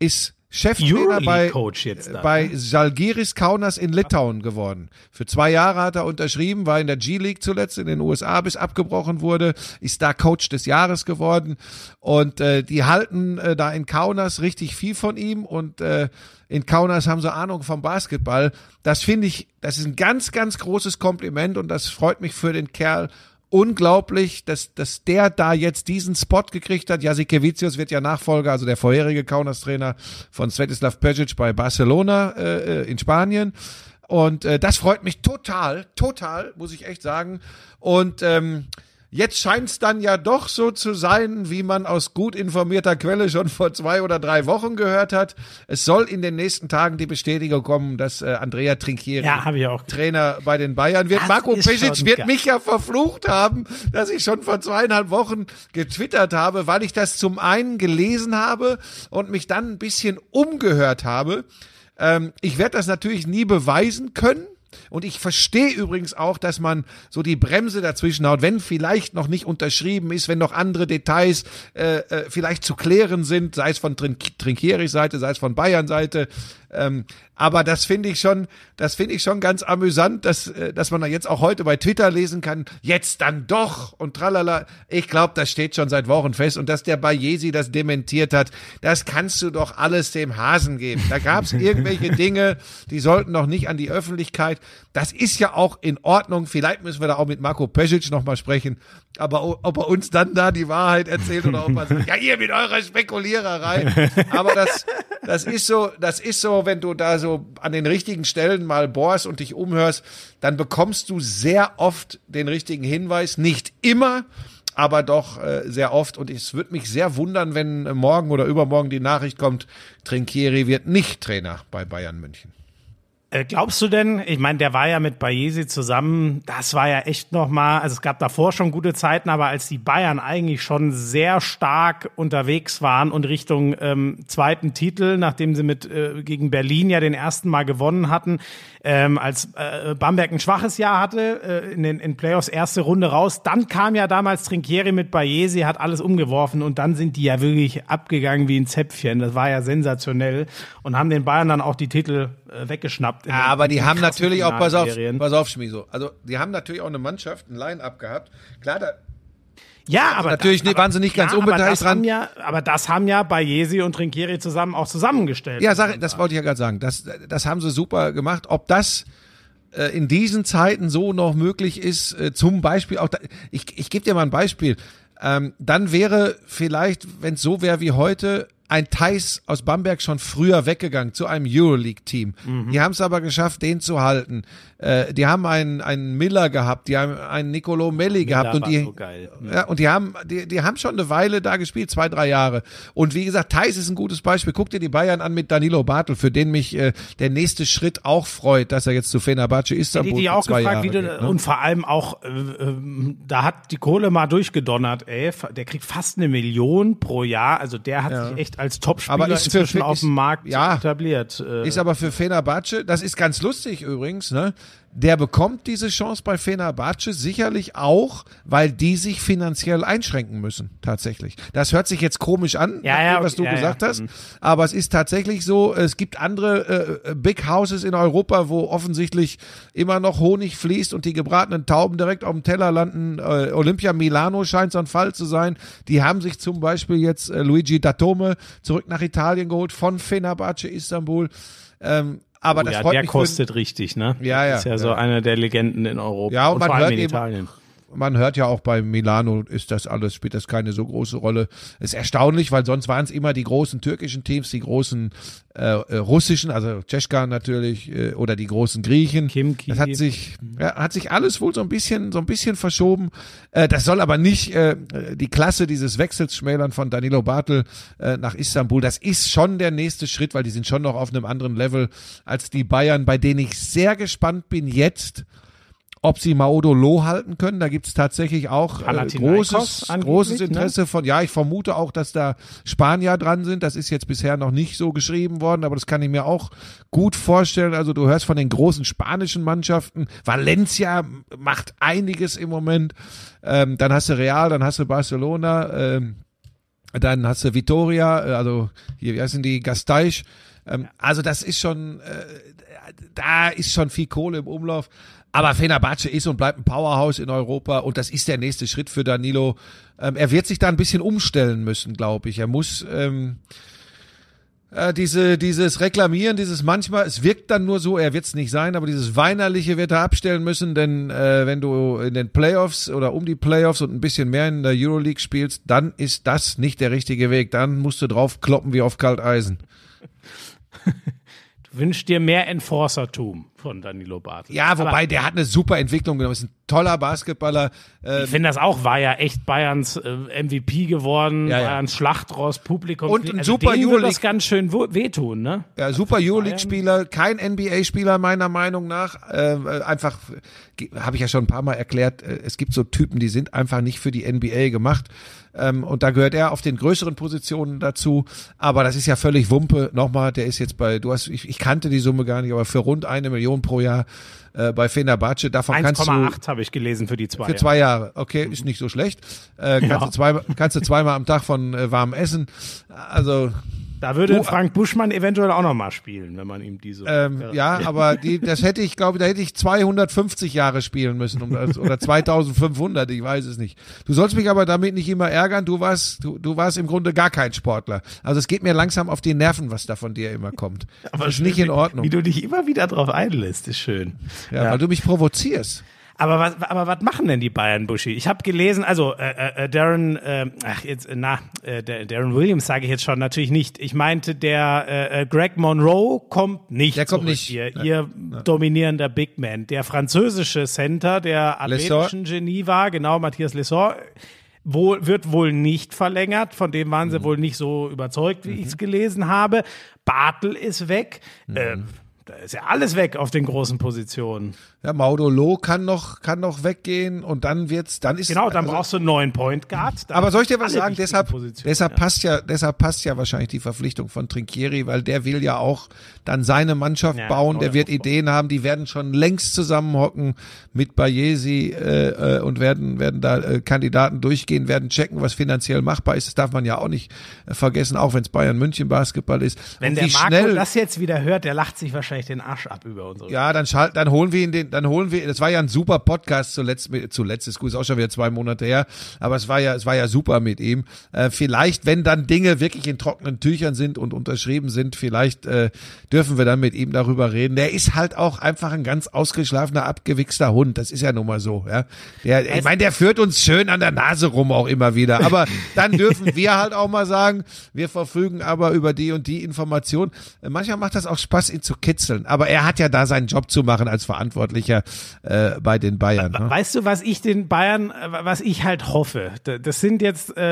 Cheftrainer bei, Coach jetzt da, bei ne? Žalgiris Kaunas in Litauen geworden. Für zwei Jahre hat er unterschrieben, war in der G-League zuletzt in den U S A, bis abgebrochen wurde, ist da Coach des Jahres geworden und äh, die halten äh, da in Kaunas richtig viel von ihm und äh, in Kaunas haben sie Ahnung vom Basketball. Das finde ich, das ist ein ganz, ganz großes Kompliment und das freut mich für den Kerl unglaublich, dass, dass der da jetzt diesen Spot gekriegt hat. Jasikevicius wird ja Nachfolger, also der vorherige Kaunas-Trainer von Svetislav Pešić bei Barcelona äh, in Spanien. Und äh, das freut mich total, total, muss ich echt sagen. Und ähm, jetzt scheint es dann ja doch so zu sein, wie man aus gut informierter Quelle schon vor zwei oder drei Wochen gehört hat. Es soll in den nächsten Tagen die Bestätigung kommen, dass äh, Andrea Trinchieri Ja, hab ich auch. Trainer bei den Bayern wird. Das Marco ist Pešić schon wird geil. mich ja verflucht haben, dass ich schon vor zweieinhalb Wochen getwittert habe, weil ich das zum einen gelesen habe und mich dann ein bisschen umgehört habe. Ähm, ich werde das natürlich nie beweisen können. Und ich verstehe übrigens auch, dass man so die Bremse dazwischen haut, wenn vielleicht noch nicht unterschrieben ist, wenn noch andere Details äh, äh, vielleicht zu klären sind, sei es von Trink- Trinkieris Seite, sei es von Bayern Seite. Ähm, aber das finde ich schon, das finde ich schon ganz amüsant, dass, äh, dass man da jetzt auch heute bei Twitter lesen kann, jetzt dann doch und tralala. Ich glaube, das steht schon seit Wochen fest und dass der Bayesi das dementiert hat, das kannst du doch alles dem Hasen geben. Da gab es irgendwelche Dinge, die sollten noch nicht an die Öffentlichkeit. Das ist ja auch in Ordnung. Vielleicht müssen wir da auch mit Marco Pešić noch mal sprechen. Aber o- ob er uns dann da die Wahrheit erzählt oder ob er sagt, ja, ihr mit eurer Spekuliererei. Aber das, das ist so, das ist so, wenn du da so an den richtigen Stellen mal bohrst und dich umhörst, dann bekommst du sehr oft den richtigen Hinweis. Nicht immer, aber doch äh, sehr oft. Und es würde mich sehr wundern, wenn äh, morgen oder übermorgen die Nachricht kommt, Trinchieri wird nicht Trainer bei Bayern München. Äh, glaubst du denn, ich meine, der war ja mit Bayesi zusammen, das war ja echt nochmal, also es gab davor schon gute Zeiten, aber als die Bayern eigentlich schon sehr stark unterwegs waren und Richtung ähm, zweiten Titel, nachdem sie mit äh, gegen Berlin ja den ersten Mal gewonnen hatten, ähm, als äh, Bamberg ein schwaches Jahr hatte, äh, in den in Playoffs erste Runde raus, dann kam ja damals Trinchieri mit Bayesi, hat alles umgeworfen und dann sind die ja wirklich abgegangen wie ein Zäpfchen, das war ja sensationell und haben den Bayern dann auch die Titel äh, weggeschnappt. Ja, aber die haben natürlich auch, pass auf, Finalserien. pass auf, Schmiso, also die haben natürlich auch eine Mannschaft, ein Line-Up gehabt. Klar, da, Ja, aber natürlich das, nicht- waren sie nicht ganz ja, unbeteiligt aber das dran. Haben ja, aber das haben ja Bayesi und Trinchieri zusammen auch zusammengestellt. ja, sag, das wollte ich ja gerade sagen, das, das haben sie super gemacht. Ob das äh, in diesen Zeiten so noch möglich ist, äh, zum Beispiel auch, da, ich, ich gebe dir mal ein Beispiel, ähm, dann wäre vielleicht, wenn es so wäre wie heute, ein Theis aus Bamberg schon früher weggegangen zu einem Euroleague-Team. Mhm. Die haben es aber geschafft, den zu halten. Äh, die haben einen, einen Miller gehabt, die haben einen Nicolo Melli gehabt und die, so geil. ja, und die haben, die, die haben schon eine Weile da gespielt, zwei, drei Jahre. Und wie gesagt, Theis ist ein gutes Beispiel. Guck dir die Bayern an mit Danilo Bartel, für den mich äh, der nächste Schritt auch freut, dass er jetzt zu Fenerbahce Istanbul Die, die für auch zwei gefragt, Jahre wie du, geht, ne? und vor allem auch, äh, äh, da hat die Kohle mal durchgedonnert, ey. Der kriegt fast eine Million pro Jahr. Also der hat Ja. sich echt als Topspieler Aber ist für- inzwischen für- auf ist- dem Markt ja. etabliert. Äh, Ist aber für Fenerbahce, das ist ganz lustig übrigens, ne? Der bekommt diese Chance bei Fenerbahce sicherlich auch, weil die sich finanziell einschränken müssen, tatsächlich. Das hört sich jetzt komisch an, Ja, ja, was du ja, gesagt ja. hast, aber es ist tatsächlich so, es gibt andere äh, Big Houses in Europa, wo offensichtlich immer noch Honig fließt und die gebratenen Tauben direkt auf dem Teller landen. Äh, Olympia Milano scheint so ein Fall zu sein. Die haben sich zum Beispiel jetzt äh, Luigi Datome zurück nach Italien geholt von Fenerbahce Istanbul. Ähm, Aber oh, das ja, freut der mich kostet richtig, ne? Ja, ja, Ist ja, ja. so eine der Legenden in Europa. Ja, und man vor allem hört in eben- Italien. Man hört ja auch bei Milano ist das alles, spielt das keine so große Rolle. Ist erstaunlich, weil sonst waren es immer die großen türkischen Teams, die großen äh, äh, russischen, also Ceska natürlich, äh, oder die großen Griechen. Kimki. Das hat sich, ja, hat sich alles wohl so ein bisschen, so ein bisschen verschoben. Äh, das soll aber nicht äh, die Klasse dieses Wechsels schmälern von Danilo Bartel äh, nach Istanbul. Das ist schon der nächste Schritt, weil die sind schon noch auf einem anderen Level als die Bayern, bei denen ich sehr gespannt bin jetzt, ob sie Maodo Loh halten können. Da gibt es tatsächlich auch äh, Panathinaikos großes, angeblich, großes ne? Interesse von, ja, ich vermute auch, dass da Spanier dran sind. Das ist jetzt bisher noch nicht so geschrieben worden, aber das kann ich mir auch gut vorstellen. Also du hörst von den großen spanischen Mannschaften. Valencia macht einiges im Moment. Ähm, dann hast du Real, dann hast du Barcelona. Ähm, Dann hast du Vitoria, also hier, wie heißen die, Gasteiz. Ähm, ja. Also das ist schon, äh, da ist schon viel Kohle im Umlauf. Aber Fenerbahce ist und bleibt ein Powerhouse in Europa und das ist der nächste Schritt für Danilo. Ähm, er wird sich da ein bisschen umstellen müssen, glaube ich. Er muss ähm, äh, diese dieses Reklamieren, dieses manchmal, es wirkt dann nur so, er wird es nicht sein, aber dieses Weinerliche wird er abstellen müssen, denn äh, wenn du in den Playoffs oder um die Playoffs und ein bisschen mehr in der Euroleague spielst, dann ist das nicht der richtige Weg. Dann musst du drauf kloppen wie auf Kalteisen. Du wünschst dir mehr Enforcertum von Danilo Bartel. Ja, wobei, aber der hat eine super Entwicklung genommen, ist ein toller Basketballer. Ähm, ich finde das auch, war ja echt Bayerns äh, M V P geworden, ja, ja. Bayerns Schlachtross, Publikum. Und ein also super denen Euroleague. wird das ganz schön wehtun, ne? Ja, super Euroleague-Spieler, kein N B A-Spieler meiner Meinung nach. Äh, einfach, habe ich ja schon ein paar Mal erklärt, äh, es gibt so Typen, die sind einfach nicht für die N B A gemacht. Ähm, und da gehört er auf den größeren Positionen dazu. Aber das ist ja völlig Wumpe. Nochmal, der ist jetzt bei, du hast, ich, ich kannte die Summe gar nicht, aber für rund eine Million pro Jahr äh, bei Fenerbahce. Davon kannst du eins Komma acht habe ich gelesen für die zwei Für zwei Jahre. Okay, ist nicht so schlecht. Äh, kannst, Ja. du zwei, kannst du zweimal am Tag von äh, warm essen. Also Da würde Du- Frank Buschmann eventuell auch noch mal spielen, wenn man ihm diese. ähm, ja, aber die, das hätte ich, glaube ich, da hätte ich zweihundertfünfzig Jahre spielen müssen um, oder zweitausendfünfhundert, ich weiß es nicht. Du sollst mich aber damit nicht immer ärgern. Du warst, du, du warst im Grunde gar kein Sportler. Also es geht mir langsam auf die Nerven, was da von dir immer kommt. Aber das ist schön, nicht in wie- Ordnung. Wie du dich immer wieder drauf einlässt, ist schön. ja, weil du mich provozierst. Aber was, aber was machen denn die Bayern, Buschi? Ich habe gelesen, also äh, äh, Darren, äh, ach jetzt, äh, na, äh, Darren Williams sage ich jetzt schon natürlich nicht. Ich meinte, der äh, Greg Monroe kommt nicht. Der kommt zurück, nicht. Ihr, Nein. ihr dominierender Big Man. Der französische Center, der athletischen Genie war, genau, Matthias Lessor, wohl, wird wohl nicht verlängert. Von dem waren sie Mhm. wohl nicht so überzeugt, wie ich es gelesen habe. Bartel ist weg. Mhm. Äh, da ist ja alles weg auf den großen Positionen. Ja, Maudolo kann noch, kann noch weggehen und dann wird's, dann ist Genau, dann also, brauchst du einen neuen Point Guard. Da Aber soll ich dir was alle sagen? wichtigen Deshalb, Positionen, deshalb ja. passt ja, deshalb passt ja wahrscheinlich die Verpflichtung von Trinchieri, weil der will ja auch dann seine Mannschaft Ja, bauen. genau, Der der wird Aufbau. Ideen haben. Die werden schon längst zusammenhocken mit Bayesi äh, äh, und werden werden da äh, Kandidaten durchgehen, werden checken, was finanziell machbar ist. Das darf man ja auch nicht äh, vergessen, auch wenn es Bayern München Basketball ist. Wenn Und der wie Marco schnell, das jetzt wieder hört, der lacht sich wahrscheinlich den Arsch ab über unsere. ja, dann schalt, dann holen wir ihn den, dann holen wir, das war ja ein super Podcast zuletzt, mit- zuletzt ist gut, ist auch schon wieder zwei Monate her, aber es war ja, es war ja super mit ihm. Äh, vielleicht, wenn dann Dinge wirklich in trockenen Tüchern sind und unterschrieben sind, vielleicht äh, dürfen wir dann mit ihm darüber reden. Der ist halt auch einfach ein ganz ausgeschlafener, abgewichster Hund. Das ist ja nun mal so, ja. Der, ich meine, der führt uns schön an der Nase rum auch immer wieder. Aber dann dürfen wir halt auch mal sagen, wir verfügen aber über die und die Information. Äh, Manchmal macht das auch Spaß, ihn zu kitzeln. Aber er hat ja da seinen Job zu machen als Verantwortlicher äh, bei den Bayern. Ne? Weißt du, was ich den Bayern, äh, was ich halt hoffe? D- Das sind jetzt, äh,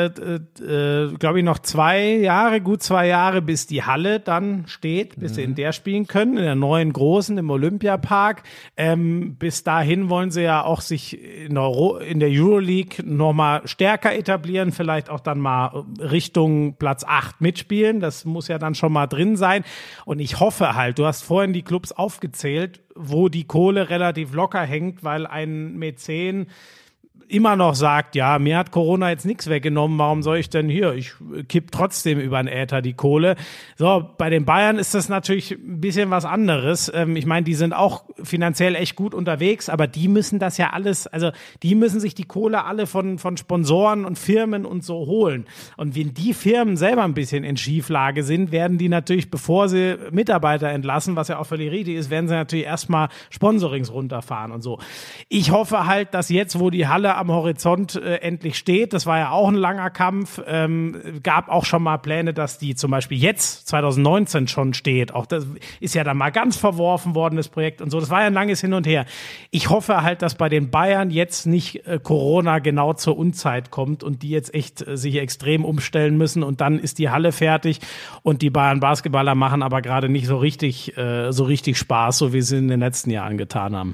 äh, glaube ich, noch zwei Jahre, gut zwei Jahre, bis die Halle dann steht, bis sie in der spielen können, in der neuen großen, im Olympiapark. Ähm, bis dahin wollen sie ja auch sich in, Euro, in der Euroleague nochmal stärker etablieren, vielleicht auch dann mal Richtung Platz acht mitspielen. Das muss ja dann schon mal drin sein. Und ich hoffe halt, du hast vorhin die Clubs aufgezählt, wo die Kohle relativ locker hängt, weil ein Mäzen immer noch sagt, ja, mir hat Corona jetzt nichts weggenommen, warum soll ich denn hier? Ich kipp trotzdem über den Äther die Kohle. So, bei den Bayern ist das natürlich ein bisschen was anderes. Ähm, ich meine, die sind auch finanziell echt gut unterwegs, aber die müssen das ja alles, also die müssen sich die Kohle alle von, von Sponsoren und Firmen und so holen. Und wenn die Firmen selber ein bisschen in Schieflage sind, werden die natürlich, bevor sie Mitarbeiter entlassen, was ja auch völlig richtig ist, werden sie natürlich erstmal Sponsorings runterfahren und so. Ich hoffe halt, dass jetzt, wo die Halle am Horizont äh, endlich steht, das war ja auch ein langer Kampf, ähm, gab auch schon mal Pläne, dass die zum Beispiel jetzt zwanzig neunzehn schon steht. Auch das ist ja dann mal ganz verworfen worden, das Projekt und so. Das war ja ein langes Hin und Her. Ich hoffe halt, dass bei den Bayern jetzt nicht äh, Corona genau zur Unzeit kommt und die jetzt echt äh, sich extrem umstellen müssen und dann ist die Halle fertig und die Bayern Basketballer machen aber gerade nicht so richtig, äh, so richtig Spaß, so wie sie in den letzten Jahren getan haben.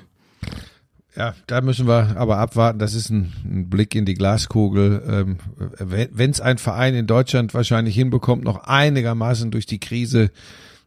Ja, da müssen wir aber abwarten. Das ist ein, ein Blick in die Glaskugel. Ähm, wenn es ein Verein in Deutschland wahrscheinlich hinbekommt, noch einigermaßen durch die Krise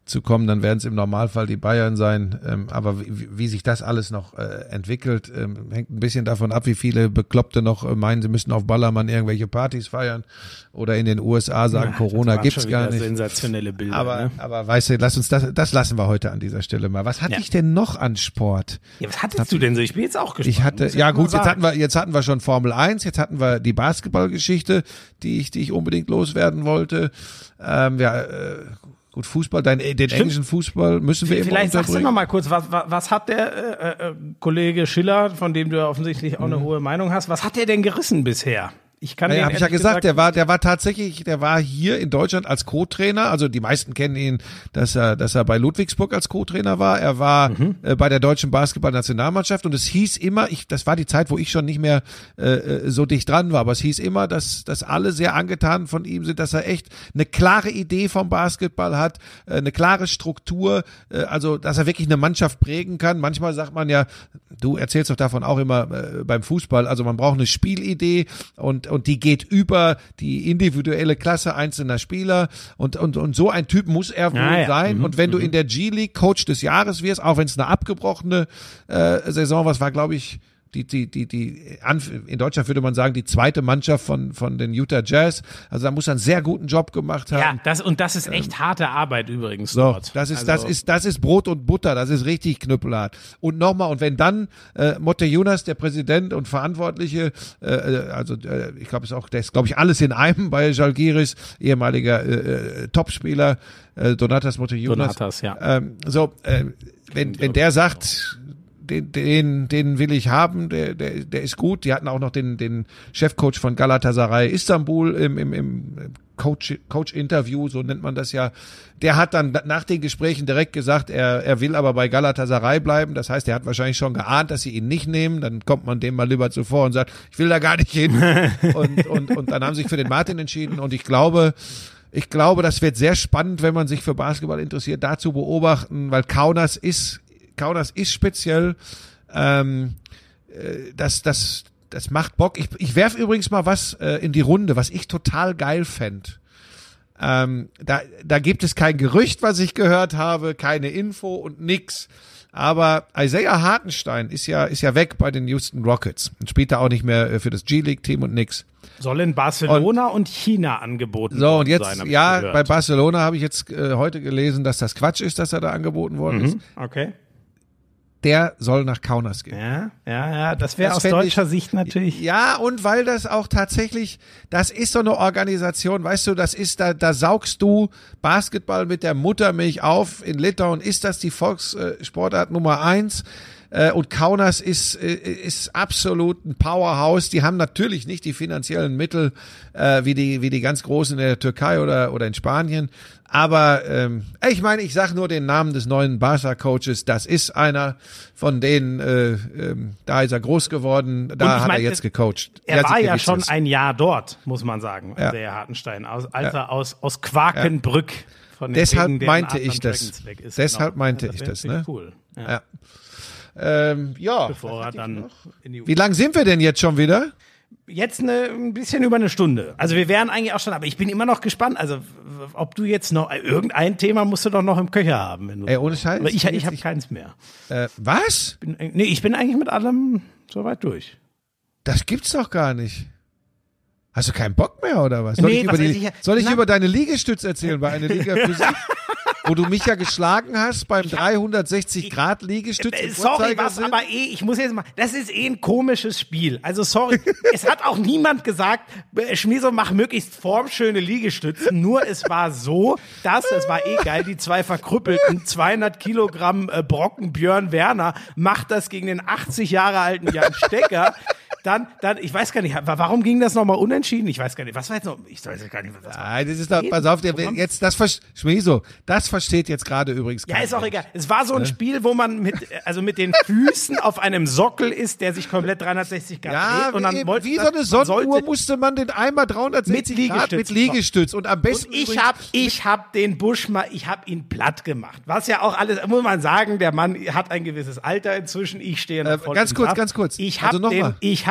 zu kommen, dann werden es im Normalfall die Bayern sein. Ähm, aber wie, wie sich das alles noch äh, entwickelt, ähm, hängt ein bisschen davon ab, wie viele Bekloppte noch äh, meinen, sie müssen auf Ballermann irgendwelche Partys feiern oder in den U S A sagen, ja, Corona gibt's gar nicht. Sensationelle Bilder. Aber, ne? aber weißt du, lass uns das, das lassen wir heute an dieser Stelle mal. Was hatte ja. ich denn noch an Sport? Ja, was hattest Hat, du denn so? Ich bin jetzt auch gespannt. Ich hatte, ja gut, jetzt hatten wir, jetzt hatten wir schon Formel eins, jetzt hatten wir die Basketballgeschichte, die ich, die ich unbedingt loswerden wollte. Ähm, ja, äh, Gut, Fußball, dein, den Stimmt. englischen Fußball müssen wir Vielleicht immer sagst du noch mal kurz, was, was, was hat der äh, äh, Kollege Schiller, von dem du ja offensichtlich auch eine mhm. hohe Meinung hast, was hat der denn gerissen bisher? Ich kann ja, habe ich ja gesagt, der war, der war tatsächlich, der war hier in Deutschland als Co-Trainer. Also die meisten kennen ihn, dass er, dass er bei Ludwigsburg als Co-Trainer war. Er war mhm. äh, bei der deutschen Basketballnationalmannschaft und es hieß immer, ich, das war die Zeit, wo ich schon nicht mehr äh, so dicht dran war, aber es hieß immer, dass, dass alle sehr angetan von ihm sind, dass er echt eine klare Idee vom Basketball hat, äh, eine klare Struktur, äh, also dass er wirklich eine Mannschaft prägen kann. Manchmal sagt man ja, du erzählst doch davon auch immer äh, beim Fußball, also man braucht eine Spielidee und und die geht über die individuelle Klasse einzelner Spieler und und und so ein Typ muss er wohl ah, ja. sein. Mhm. Und wenn du in der G-League Coach des Jahres wirst, auch wenn es eine abgebrochene äh, Saison, was war, glaube ich, die die die die in Deutschland würde man sagen die zweite Mannschaft von von den Utah Jazz, also da muss er einen sehr guten Job gemacht haben. Ja, das und das ist echt ähm, harte Arbeit übrigens so, dort. Das ist also. das ist das ist Brot und Butter, das ist richtig knüppelhart. Und nochmal, und wenn dann äh, Motte Jonas, der Präsident und Verantwortliche, äh, also äh, ich glaube, ist auch der ist glaube ich alles in einem bei Žalgiris, ehemaliger äh, Topspieler äh, Donatas Motte Jonas. Donatas, ja. Ähm, so äh, wenn wenn der sagt, Den, den, den will ich haben, der, der, der ist gut. Die hatten auch noch den, den Chefcoach von Galatasaray Istanbul im, im, im Coach, Coach-Interview, so nennt man das ja. Der hat dann nach den Gesprächen direkt gesagt, er, er will aber bei Galatasaray bleiben. Das heißt, er hat wahrscheinlich schon geahnt, dass sie ihn nicht nehmen. Dann kommt man dem mal lieber zuvor und sagt, ich will da gar nicht hin. und, und, und dann haben sie sich für den Martin entschieden. Und ich glaube, ich glaube, das wird sehr spannend, wenn man sich für Basketball interessiert, da zu beobachten, weil Kaunas ist Kaunas ist speziell, ähm, äh, das, das, das macht Bock. Ich, ich werf übrigens mal was äh, in die Runde, was ich total geil fände. Ähm, da, da gibt es kein Gerücht, was ich gehört habe, keine Info und nix. Aber Isaiah Hartenstein ist ja, ist ja weg bei den Houston Rockets und spielt da auch nicht mehr für das G-League-Team und nix. Soll in Barcelona und, und China angeboten so, und jetzt, sein, ja, bei Barcelona habe ich jetzt äh, heute gelesen, dass das Quatsch ist, dass er da angeboten worden mhm, ist. Okay. Der soll nach Kaunas gehen. Ja, ja, ja, das wäre aus deutscher ich, Sicht natürlich. Ja, und weil das auch tatsächlich, das ist so eine Organisation, weißt du, das ist, da, da saugst du Basketball mit der Muttermilch auf. In Litauen ist das die Volkssportart Nummer eins. Und Kaunas ist, ist absolut ein Powerhouse. Die haben natürlich nicht die finanziellen Mittel äh, wie die wie die ganz Großen in der Türkei oder oder in Spanien. Aber ähm, ich meine, ich sage nur den Namen des neuen Barca-Coaches. Das ist einer von denen. Äh, ähm, da ist er groß geworden. Da hat mein, er jetzt gecoacht. Er war ja schon ein Jahr dort, muss man sagen. Ja. Der Hartenstein, aus, als er ja. aus aus Quakenbrück ja. von den Deshalb Wegen, meinte ich das. Deshalb genau. meinte ja, ich das. Ne? Cool. Ja. ja. Ähm, ja. Bevor er dann in die Wie lang sind wir denn jetzt schon wieder? Jetzt eine, ein bisschen über eine Stunde. Also wir wären eigentlich auch schon, aber ich bin immer noch gespannt. Also ob du jetzt noch, irgendein Thema musst du doch noch im Köcher haben. Wenn du Ey, ohne Scheiß? Aber ich, ich habe keins mehr. Äh, was? Bin, nee, ich bin eigentlich mit allem soweit durch. Das gibt's doch gar nicht. Hast du keinen Bock mehr oder was? Soll nee, ich, über, was die, ich, soll ich na, über deine Liegestütz erzählen bei einer Liga Physik? Wo du mich ja geschlagen hast beim dreihundertsechzig Grad Liegestütz im Sorry, was aber eh, ich muss jetzt mal, das ist eh ein komisches Spiel. Also sorry, es hat auch niemand gesagt, Schmieso, mach möglichst formschöne Liegestützen, nur es war so, dass, es war eh geil, die zwei verkrüppelten zweihundert Kilogramm Brocken Björn Werner macht das gegen den achtzig Jahre alten Jan Stecker. Dann, dann, ich weiß gar nicht, warum ging das nochmal unentschieden? Ich weiß gar nicht, was war jetzt noch, ich weiß gar nicht, was war. Nein, das ist doch, pass auf, der, jetzt, das, Schmieso, das versteht jetzt gerade übrigens Ja, ist auch Mensch. Egal. Es war so ein ne? Spiel, wo man mit, also mit den Füßen auf einem Sockel ist, der sich komplett dreihundertsechzig Grad ja, dreht. Und dann eben, wollte, wie so eine Sonnenuhr musste man den einmal dreihundertsechzig mit Grad mit Liegestütz und am besten. Und ich hab, ich hab den Busch mal, ich hab ihn platt gemacht. Was ja auch alles, muss man sagen, der Mann hat ein gewisses Alter inzwischen, ich stehe noch äh, voll Ganz kurz, Kraft. ganz kurz. Ich hab also den, ich hab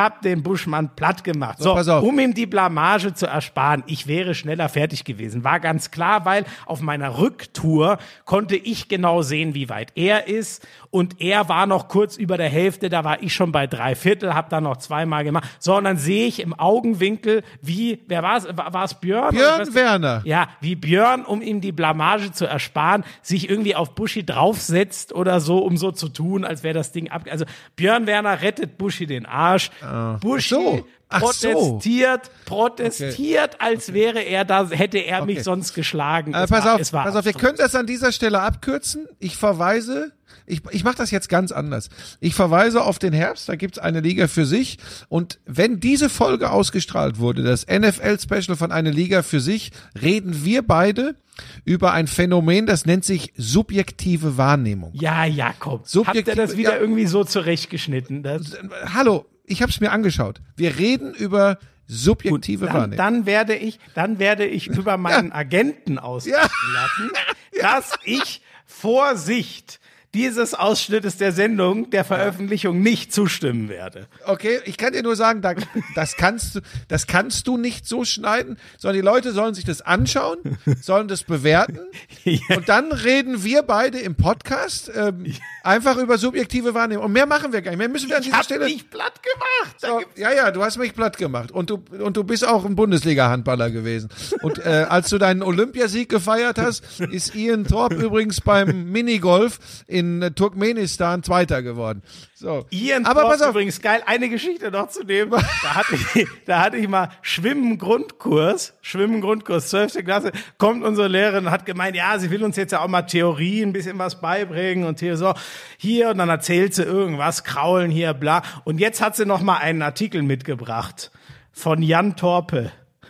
hab den Buschmann platt gemacht. So, So, pass auf. um ihm die Blamage zu ersparen, ich wäre schneller fertig gewesen. War ganz klar, weil auf meiner Rücktour konnte ich genau sehen, wie weit er ist. Und er war noch kurz über der Hälfte, da war ich schon bei drei Viertel, hab da noch zweimal gemacht. So, und dann sehe ich im Augenwinkel, wie, wer war es? War es Björn? Björn Oder was? Werner. Ja, wie Björn, um ihm die Blamage zu ersparen, sich irgendwie auf Buschi draufsetzt oder so, um so zu tun, als wäre das Ding ab. Also Björn Werner rettet Buschi den Arsch. Buschi so. Ach so. protestiert, protestiert, als wäre er da, hätte er mich sonst geschlagen. Äh, Es pass war- auf, es war pass auf, wir absurd. können das an dieser Stelle abkürzen. Ich verweise, ich, ich mache das jetzt ganz anders. Ich verweise auf den Herbst, da gibt's eine Liga für sich. Und wenn diese Folge ausgestrahlt wurde, das N F L-Special von Eine Liga für sich, reden wir beide über ein Phänomen, das nennt sich subjektive Wahrnehmung. Ja, Jakob. Habt Subjektive- ihr das wieder ja. irgendwie so zurechtgeschnitten? Das, Hallo, ich habe es mir angeschaut. Wir reden über subjektive dann, Wahrnehmung. dann werde ich, dann werde ich über meinen Agenten ausrichten lassen, dass ich Vorsicht dieses Ausschnittes der Sendung, der Veröffentlichung nicht zustimmen werde. Okay, ich kann dir nur sagen, da, das kannst du, das kannst du nicht so schneiden, sondern die Leute sollen sich das anschauen, sollen das bewerten und dann reden wir beide im Podcast ähm, einfach über subjektive Wahrnehmung. Und mehr machen wir gar nicht. Mehr müssen wir an Ich dieser hab Stelle. mich platt gemacht. Da So, gibt's- ja, ja, du hast mich platt gemacht und du und du bist auch ein Bundesliga-Handballer gewesen. Und äh, als du deinen Olympiasieg gefeiert hast, ist Ian Thorpe übrigens beim Minigolf in äh, Turkmenistan Zweiter geworden. So, Ian aber Thorpe pass auf, übrigens geil, eine Geschichte noch zu dem. Da hatte ich, da hatte ich mal Schwimmen-Grundkurs, Schwimmen-Grundkurs, zwölfte Klasse, kommt unsere Lehrerin und hat gemeint, ja, sie will uns jetzt ja auch mal Theorie, ein bisschen was beibringen und hier so, hier, und dann erzählt sie irgendwas, Kraulen hier, bla. Und jetzt hat sie noch mal einen Artikel mitgebracht von Jan Thorpe.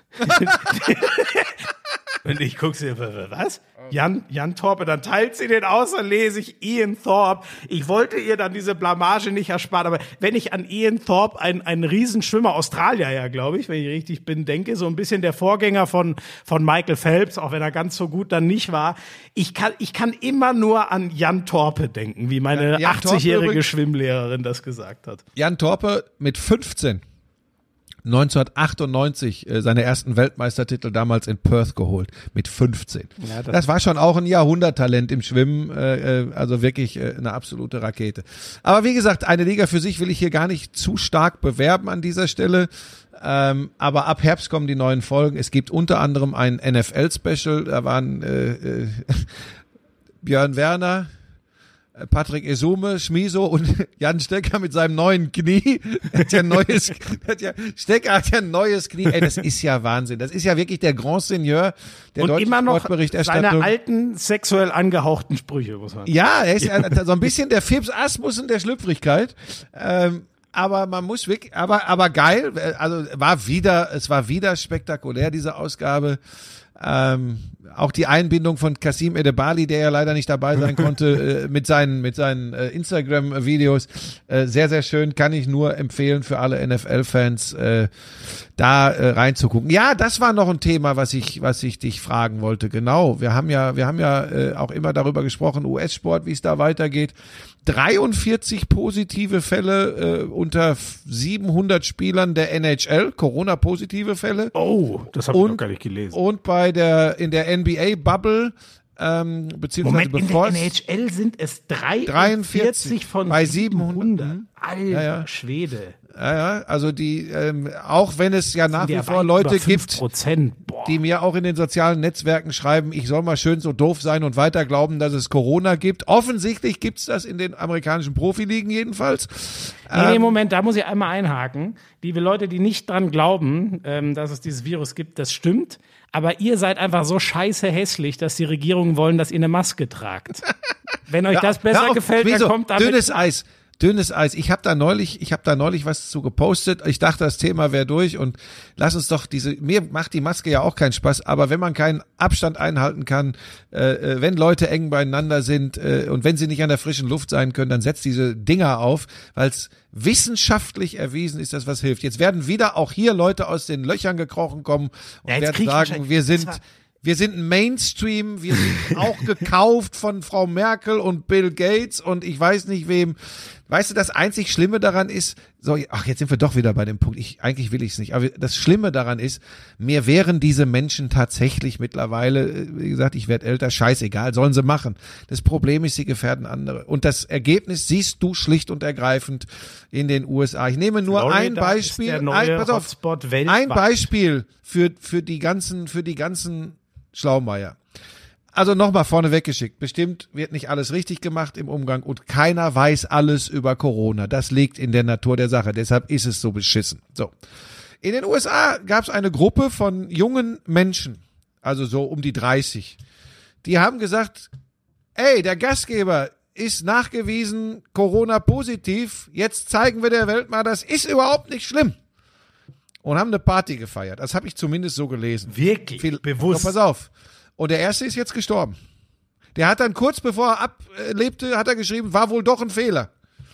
Und ich gucke sie, was? Jan, Jan Thorpe, dann teilt sie den aus, dann lese ich Ian Thorpe. Ich wollte ihr dann diese Blamage nicht ersparen, aber wenn ich an Ian Thorpe, ein, ein Riesenschwimmer, Australier ja, glaube ich, wenn ich richtig bin, denke, so ein bisschen der Vorgänger von, von Michael Phelps, auch wenn er ganz so gut dann nicht war. Ich kann, ich kann immer nur an Jan Thorpe denken, wie meine Ja, Jan Thorpe achtzig-jährige übrigens- Schwimmlehrerin das gesagt hat. Jan Thorpe mit fünfzehn neunzehnhundertachtundneunzig äh, seine ersten Weltmeistertitel damals in Perth geholt, mit fünfzehn. Ja, das- das war schon auch ein Jahrhunderttalent im Schwimmen, äh, äh, also wirklich äh, eine absolute Rakete. Aber wie gesagt, eine Liga für sich will ich hier gar nicht zu stark bewerben an dieser Stelle. Ähm, aber ab Herbst kommen die neuen Folgen. Es gibt unter anderem ein N F L-Special, da waren äh, äh, Björn Werner, Patrick Esume, Schmiso und Jan Stecker mit seinem neuen Knie. Er hat ja ein neues, hat ja, Stecker hat ja ein neues Knie. Ey, das ist ja Wahnsinn. Das ist ja wirklich der Grand Seigneur der Und deutschen immer noch Sportberichterstattung. seine alten sexuell angehauchten Sprüche, muss man sagen. Ja, er ist ja so ein bisschen der Fips Asmussen der Schlüpfrigkeit. Ähm, aber man muss wirklich, aber, aber geil. Also war wieder, es war wieder spektakulär, diese Ausgabe. Ähm, auch die Einbindung von Kasim Edebali, der ja leider nicht dabei sein konnte, äh, mit seinen, mit seinen äh, Instagram-Videos. Äh, sehr, sehr schön, kann ich nur empfehlen für alle N F L-Fans, äh, da äh, reinzugucken. Ja, das war noch ein Thema, was ich, was ich dich fragen wollte. Genau, wir haben ja, wir haben ja äh, auch immer darüber gesprochen, U S-Sport, wie es da weitergeht. dreiundvierzig positive Fälle äh, unter siebenhundert Spielern der N H L, Corona-positive Fälle. Oh, das habe ich Und- noch gar nicht gelesen. Und bei der in der N B A-Bubble, ähm, beziehungsweise Moment, in bevor der N es H L sind es dreiundvierzig dreiundvierzig von bei siebenhundert. siebenhundert. Alter Ja, ja. Schwede. ja, ja, also die, ähm, auch wenn es ja nach Sind wie ja vor weit Leute über fünf gibt, Prozent. Boah. die mir auch in den sozialen Netzwerken schreiben, ich soll mal schön so doof sein und weiter glauben, dass es Corona gibt. Offensichtlich gibt's das in den amerikanischen Profiligen jedenfalls. Nee, nee, Ähm, Moment, da muss ich einmal einhaken. Liebe Leute, die nicht dran glauben, ähm, dass es dieses Virus gibt, das stimmt. Aber ihr seid einfach so scheiße hässlich, dass die Regierungen wollen, dass ihr eine Maske tragt. Wenn euch das besser Hör auf, gefällt, dann Schmieso, kommt damit. dünnes Eis. Dünnes Eis. Ich habe da neulich, ich habe da neulich was zu gepostet. Ich dachte, das Thema wäre durch und lass uns doch diese. Mir macht die Maske ja auch keinen Spaß, aber wenn man keinen Abstand einhalten kann, äh, äh, wenn Leute eng beieinander sind äh, und wenn sie nicht an der frischen Luft sein können, dann setzt diese Dinger auf, weil es wissenschaftlich erwiesen ist, dass was hilft. Jetzt werden wieder auch hier Leute aus den Löchern gekrochen kommen und Ja, jetzt werden krieg ich sagen, wahrscheinlich- wir das sind war- wir sind ein Mainstream, wir sind auch gekauft von Frau Merkel und Bill Gates und ich weiß nicht wem. weißt du, das einzig Schlimme daran ist, so, ach, jetzt sind wir doch wieder bei dem Punkt, ich, eigentlich will ich es nicht, aber das Schlimme daran ist, mir wären diese Menschen tatsächlich mittlerweile, wie gesagt, ich werde älter, scheißegal, sollen sie machen. Das Problem ist, sie gefährden andere. Und das Ergebnis siehst du schlicht und ergreifend in den U S A. Ich nehme nur Florida ein Beispiel, ist der neue ein, pass auf, Hotspot weltweit. ein Beispiel für, für die ganzen, für die ganzen Schlaumeier. Also nochmal vorne weggeschickt. Bestimmt wird nicht alles richtig gemacht im Umgang und keiner weiß alles über Corona. Das liegt in der Natur der Sache. Deshalb ist es so beschissen. So. In den U S A gab es eine Gruppe von jungen Menschen, also so um die dreißig. Die haben gesagt, ey, der Gastgeber ist nachgewiesen Corona-positiv. Jetzt zeigen wir der Welt mal, das ist überhaupt nicht schlimm. Und haben eine Party gefeiert. Das habe ich zumindest so gelesen. Wirklich? Viel, bewusst? Doch, pass auf. Und der erste ist jetzt gestorben. Der hat dann kurz bevor er ablebte, hat er geschrieben, war wohl doch ein Fehler.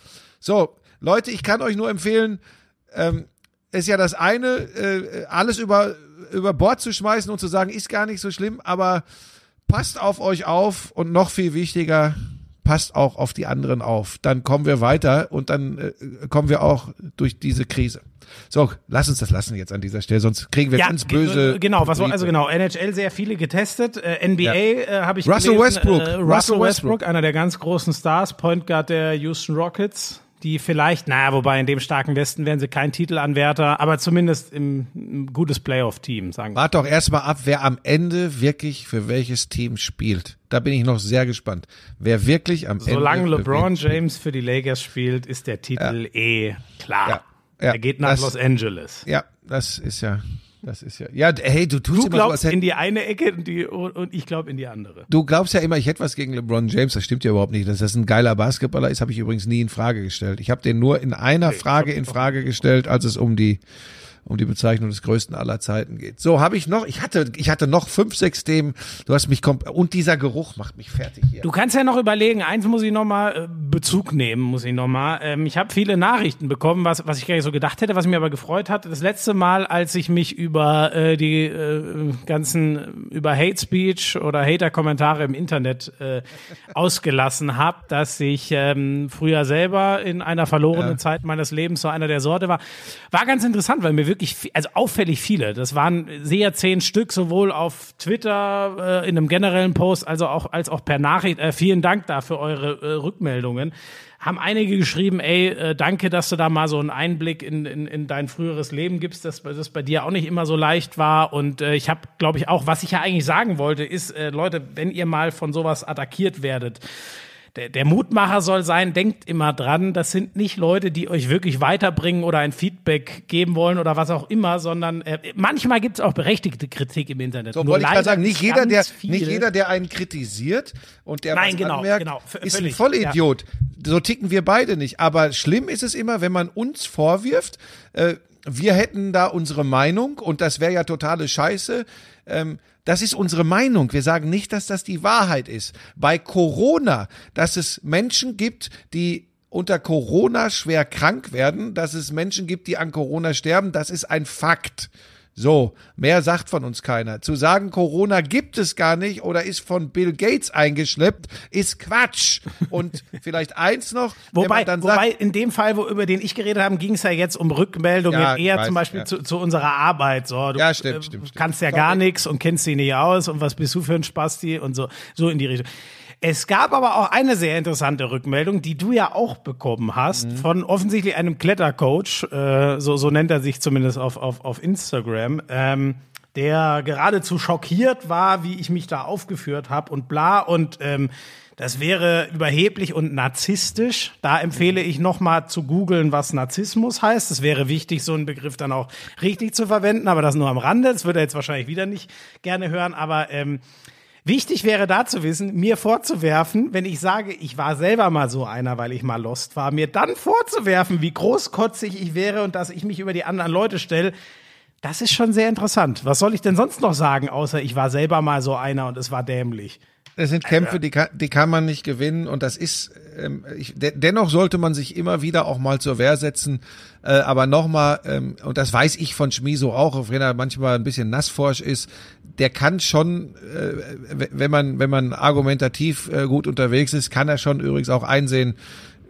So, Leute, ich kann euch nur empfehlen, ähm, ist ja das eine, äh, alles über, über Bord zu schmeißen und zu sagen, ist gar nicht so schlimm, aber passt auf euch auf und noch viel wichtiger, passt auch auf die anderen auf. Dann kommen wir weiter und dann äh, kommen wir auch durch diese Krise. So, lass uns das lassen jetzt an dieser Stelle, sonst kriegen wir ja, ganz böse. G- genau, was war, also Briefe. genau, N H L sehr viele getestet, äh, N B A Ja. äh, habe ich Russell gelesen, Westbrook. Äh, Russell, Russell Westbrook, Westbrook, einer der ganz großen Stars, Point Guard der Houston Rockets, die vielleicht, naja, wobei in dem starken Westen wären sie kein Titelanwärter, aber zumindest im, im gutes Playoff-Team, sagen wir. Wart doch erstmal ab, wer am Ende wirklich für welches Team spielt. Da bin ich noch sehr gespannt. Wer wirklich am Solange Ende. LeBron James für die Lakers spielt, ist der Titel ja. eh klar. Ja. Ja. Er geht nach das, Los Angeles. Ja, das ist ja, das ist ja. Ja, hey, du tust Du immer glaubst so, als in die eine Ecke und, die, und ich glaube in die andere. Du glaubst ja immer, ich hätte was gegen LeBron James. Das stimmt ja überhaupt nicht. Dass das ein geiler Basketballer ist, habe ich übrigens nie in Frage gestellt. Ich habe den nur in einer okay, Frage in Frage gestellt, als es um die um die Bezeichnung des größten aller Zeiten geht. So, habe ich noch, ich hatte ich hatte noch fünf, sechs Themen. Du hast mich komp- und dieser Geruch macht mich fertig hier. Du kannst ja noch überlegen, eins muss ich noch mal äh, Bezug nehmen, muss ich noch mal. Ähm, ich habe viele Nachrichten bekommen, was was ich gar nicht so gedacht hätte, was mich aber gefreut hat. Das letzte Mal, als ich mich über äh, die äh, ganzen über Hate Speech oder Hater-Kommentare im Internet äh, ausgelassen habe, dass ich ähm, früher selber in einer verlorenen ja. Zeit meines Lebens so einer der Sorte war, war ganz interessant, weil mir wirklich, also auffällig viele. Das waren sehr zehn Stück, sowohl auf Twitter äh, in einem generellen Post, also auch als auch per Nachricht. Äh, vielen Dank da für eure äh, Rückmeldungen. Haben einige geschrieben, ey, äh, danke, dass du da mal so einen Einblick in, in, in dein früheres Leben gibst, dass das bei dir auch nicht immer so leicht war. Und äh, ich habe, glaube ich, auch, was ich ja eigentlich sagen wollte, ist, äh, Leute, wenn ihr mal von sowas attackiert werdet, Der, der Mutmacher soll sein, denkt immer dran, das sind nicht Leute, die euch wirklich weiterbringen oder ein Feedback geben wollen oder was auch immer, sondern äh, manchmal gibt es auch berechtigte Kritik im Internet. So wollte ich gerade sagen, nicht jeder, der, viel. nicht jeder, der einen kritisiert und der Nein, was genau, anmerkt, genau, v- ist völlig, ein Vollidiot. Ja. So ticken wir beide nicht. Aber schlimm ist es immer, wenn man uns vorwirft, äh, wir hätten da unsere Meinung und das wäre ja totale Scheiße. Ähm, Das ist unsere Meinung. Wir sagen nicht, dass das die Wahrheit ist. Bei Corona, dass es Menschen gibt, die unter Corona schwer krank werden, dass es Menschen gibt, die an Corona sterben, das ist ein Fakt. So, mehr sagt von uns keiner. Zu sagen, Corona gibt es gar nicht oder ist von Bill Gates eingeschleppt, ist Quatsch. Und vielleicht eins noch, wobei, wenn man dann wobei sagt, in dem Fall, wo, über den ich geredet habe, ging es ja jetzt um Rückmeldungen, Ja, eher weiß, zum Beispiel ja. zu, zu unserer Arbeit. So, du Ja, stimmt, äh, stimmt, stimmt. kannst ja Sorry. gar nichts und kennst sie nicht aus und was bist du für ein Spasti und so, so in die Richtung. Es gab aber auch eine sehr interessante Rückmeldung, die du ja auch bekommen hast, mhm. von offensichtlich einem Klettercoach, äh, so, so nennt er sich zumindest auf, auf, auf Instagram, ähm, der geradezu schockiert war, wie ich mich da aufgeführt habe und bla. Und ähm, das wäre überheblich und narzisstisch. Da empfehle ich nochmal zu googeln, was Narzissmus heißt. Es wäre wichtig, so einen Begriff dann auch richtig zu verwenden, aber das nur am Rande. Das würde er jetzt wahrscheinlich wieder nicht gerne hören, aber ähm, wichtig wäre da zu wissen, mir vorzuwerfen, wenn ich sage, ich war selber mal so einer, weil ich mal lost war, mir dann vorzuwerfen, wie großkotzig ich wäre und dass ich mich über die anderen Leute stelle, das ist schon sehr interessant. Was soll ich denn sonst noch sagen, außer ich war selber mal so einer und es war dämlich? Es sind Kämpfe, die kann, die kann man nicht gewinnen und das ist, ähm, ich, de- dennoch sollte man sich immer wieder auch mal zur Wehr setzen, äh, aber nochmal, ähm, und das weiß ich von Schmiso auch, auch wenn er manchmal ein bisschen nassforsch ist, der kann schon, äh, wenn man wenn man argumentativ äh, gut unterwegs ist, kann er schon übrigens auch einsehen,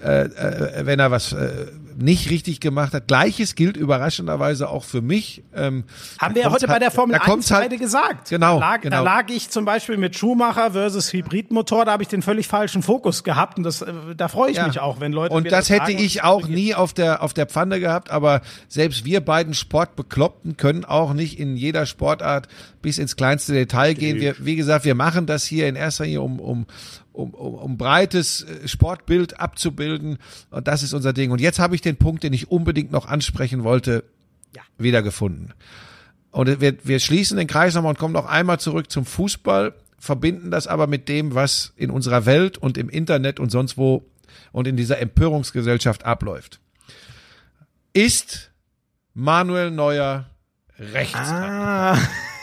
äh, äh, wenn er was äh, nicht richtig gemacht hat. Gleiches gilt überraschenderweise auch für mich. Ähm, Haben wir ja heute halt, bei der Formel eins halt, beide gesagt. Genau, da lag, genau. Da lag ich zum Beispiel mit Schumacher versus Hybridmotor, da habe ich den völlig falschen Fokus gehabt und das, da freue ich ja. mich auch, wenn Leute Und mir das das hätte sagen. ich auch nie auf der, auf der Pfanne gehabt, aber selbst wir beiden Sportbekloppten können auch nicht in jeder Sportart bis ins kleinste Detail gehen. Wir, wie gesagt, wir machen das hier in erster Linie, um, um, um, um, um breites Sportbild abzubilden. Und das ist unser Ding. Und jetzt habe ich den Punkt, den ich unbedingt noch ansprechen wollte, Ja. wiedergefunden. Und wir, wir schließen den Kreis nochmal und kommen noch einmal zurück zum Fußball, verbinden das aber mit dem, was in unserer Welt und im Internet und sonst wo und in dieser Empörungsgesellschaft abläuft. Ist Manuel Neuer Rechtsradikal? Ah.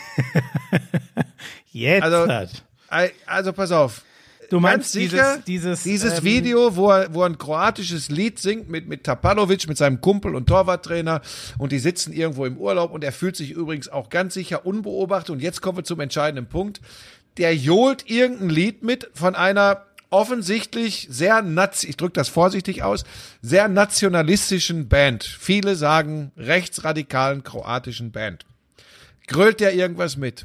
Jetzt Also, hat. also pass auf. Du meinst Ganz sicher, dieses, dieses, dieses ähm, Video, wo er, wo er ein kroatisches Lied singt mit, mit Tapalovic, mit seinem Kumpel und Torwarttrainer und die sitzen irgendwo im Urlaub und er fühlt sich übrigens auch ganz sicher unbeobachtet und jetzt kommen wir zum entscheidenden Punkt. Der johlt irgendein Lied mit von einer offensichtlich sehr, naz- ich drücke das vorsichtig aus, sehr nationalistischen Band. Viele sagen rechtsradikalen kroatischen Band. Grölt der irgendwas mit?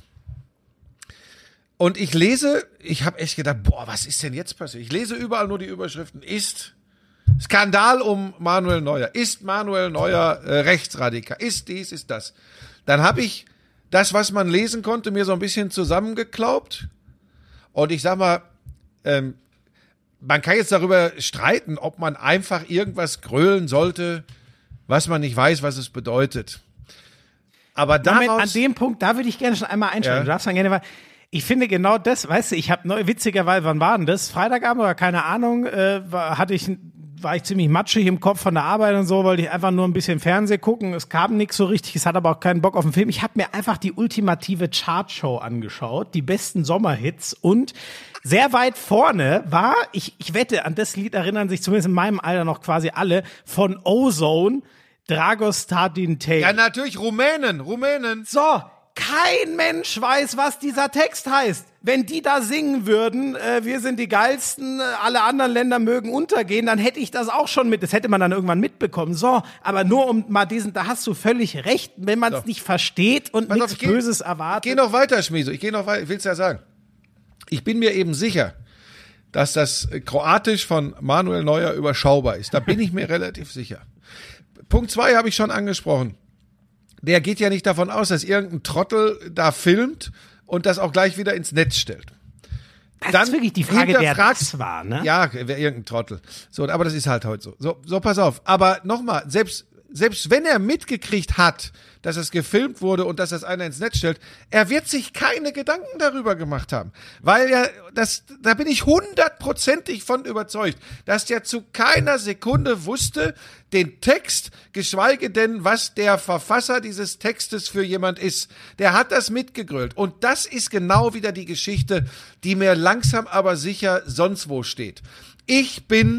Und ich lese, ich habe echt gedacht, boah, was ist denn jetzt passiert? Ich lese überall nur die Überschriften, ist Skandal um Manuel Neuer, ist Manuel Neuer äh, rechtsradikal, ist dies, ist das. Dann habe ich das, was man lesen konnte, mir so ein bisschen zusammengeklaubt. Und ich sag mal, ähm, man kann jetzt darüber streiten, ob man einfach irgendwas grölen sollte, was man nicht weiß, was es bedeutet. Aber daraus, Moment, an dem Punkt, da würde ich gerne schon einmal einsteigen. Ja. Du darfst dann gerne mal. Ich finde genau das, weißt du, ich habe neu, witzigerweise, wann war denn das? Freitagabend oder keine Ahnung, äh, war, hatte ich, war ich ziemlich matschig im Kopf von der Arbeit und so, wollte ich einfach nur ein bisschen Fernsehen gucken. Es kam nichts so richtig, es hat aber auch keinen Bock auf den Film. Ich habe mir einfach die ultimative Chartshow angeschaut, die besten Sommerhits und sehr weit vorne war, ich, ich wette, an das Lied erinnern sich zumindest in meinem Alter noch quasi alle, von Ozone, Dragostar Dintei. ja natürlich Rumänen, Rumänen. So, kein Mensch weiß, was dieser Text heißt. Wenn die da singen würden, äh, wir sind die Geilsten, äh, alle anderen Länder mögen untergehen, dann hätte ich das auch schon mit. Das hätte man dann irgendwann mitbekommen. So, aber nur um mal diesen, da hast du völlig recht, wenn man es So. nicht versteht und Pass auf, nichts ich geh- Böses Ich erwartet. gehe noch weiter, Schmieso, ich gehe noch weiter, ich will's ja sagen. Ich bin mir eben sicher, dass das Kroatisch von Manuel Neuer überschaubar ist. Da bin ich mir relativ sicher. Punkt zwei habe ich schon angesprochen. Der geht ja nicht davon aus, dass irgendein Trottel da filmt und das auch gleich wieder ins Netz stellt. das ist wirklich die Frage, wer hinterfragt- das war, ne? Ja, wer irgendein Trottel. So, aber das ist halt heute so. So, so pass auf. Aber nochmal, selbst, selbst wenn er mitgekriegt hat, dass es gefilmt wurde und dass das einer ins Netz stellt, er wird sich keine Gedanken darüber gemacht haben. Weil ja, das, da bin ich hundertprozentig von überzeugt, dass der zu keiner Sekunde wusste, den Text, geschweige denn, was der Verfasser dieses Textes für jemand ist. Der hat das mitgegrölt. Und das ist genau wieder die Geschichte, die mir langsam aber sicher sonst wo steht. Ich bin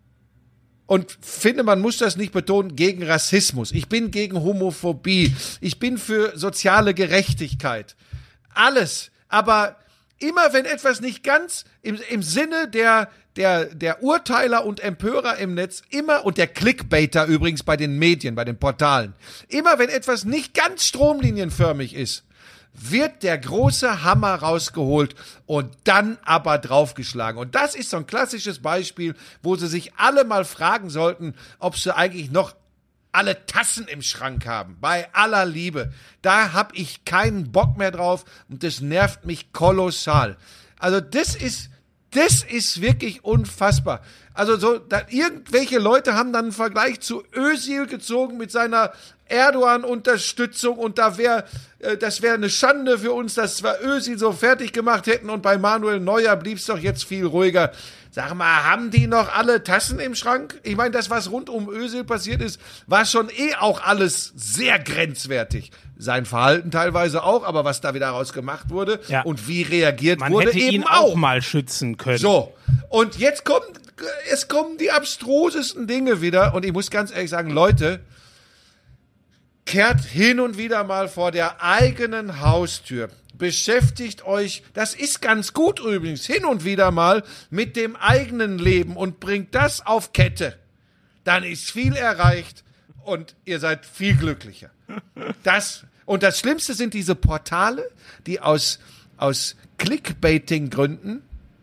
und finde, man muss das nicht betonen, gegen Rassismus. Ich bin gegen Homophobie. Ich bin für soziale Gerechtigkeit. Alles. Aber immer wenn etwas nicht ganz im, im Sinne der, der, der Urteiler und Empörer im Netz, immer, und der Clickbaiter übrigens bei den Medien, bei den Portalen, immer wenn etwas nicht ganz stromlinienförmig ist, wird der große Hammer rausgeholt und dann aber draufgeschlagen. Und das ist so ein klassisches Beispiel, wo sie sich alle mal fragen sollten, ob sie eigentlich noch alle Tassen im Schrank haben. Bei aller Liebe. Da hab ich keinen Bock mehr drauf und das nervt mich kolossal. Also das ist, das ist wirklich unfassbar. Also so, da, irgendwelche Leute haben dann einen Vergleich zu Özil gezogen mit seiner Erdogan-Unterstützung und da wäre, äh, das wäre eine Schande für uns, dass wir Özil so fertig gemacht hätten und bei Manuel Neuer blieb's doch jetzt viel ruhiger. Sag mal, haben die noch alle Tassen im Schrank? Ich meine, das, was rund um Özil passiert ist, war schon eh auch alles sehr grenzwertig. Sein Verhalten teilweise auch, aber was da wieder raus gemacht wurde Ja. und wie reagiert Man wurde, hätte eben ihn auch mal schützen können. so, und jetzt kommen, es kommen die abstrusesten Dinge wieder und ich muss ganz ehrlich sagen, Leute, kehrt hin und wieder mal vor der eigenen Haustür. Beschäftigt euch, das ist ganz gut übrigens, hin und wieder mal mit dem eigenen Leben und bringt das auf Kette. Dann ist viel erreicht und ihr seid viel glücklicher. Das, und das Schlimmste sind diese Portale, die aus, aus Clickbaiting-Gründen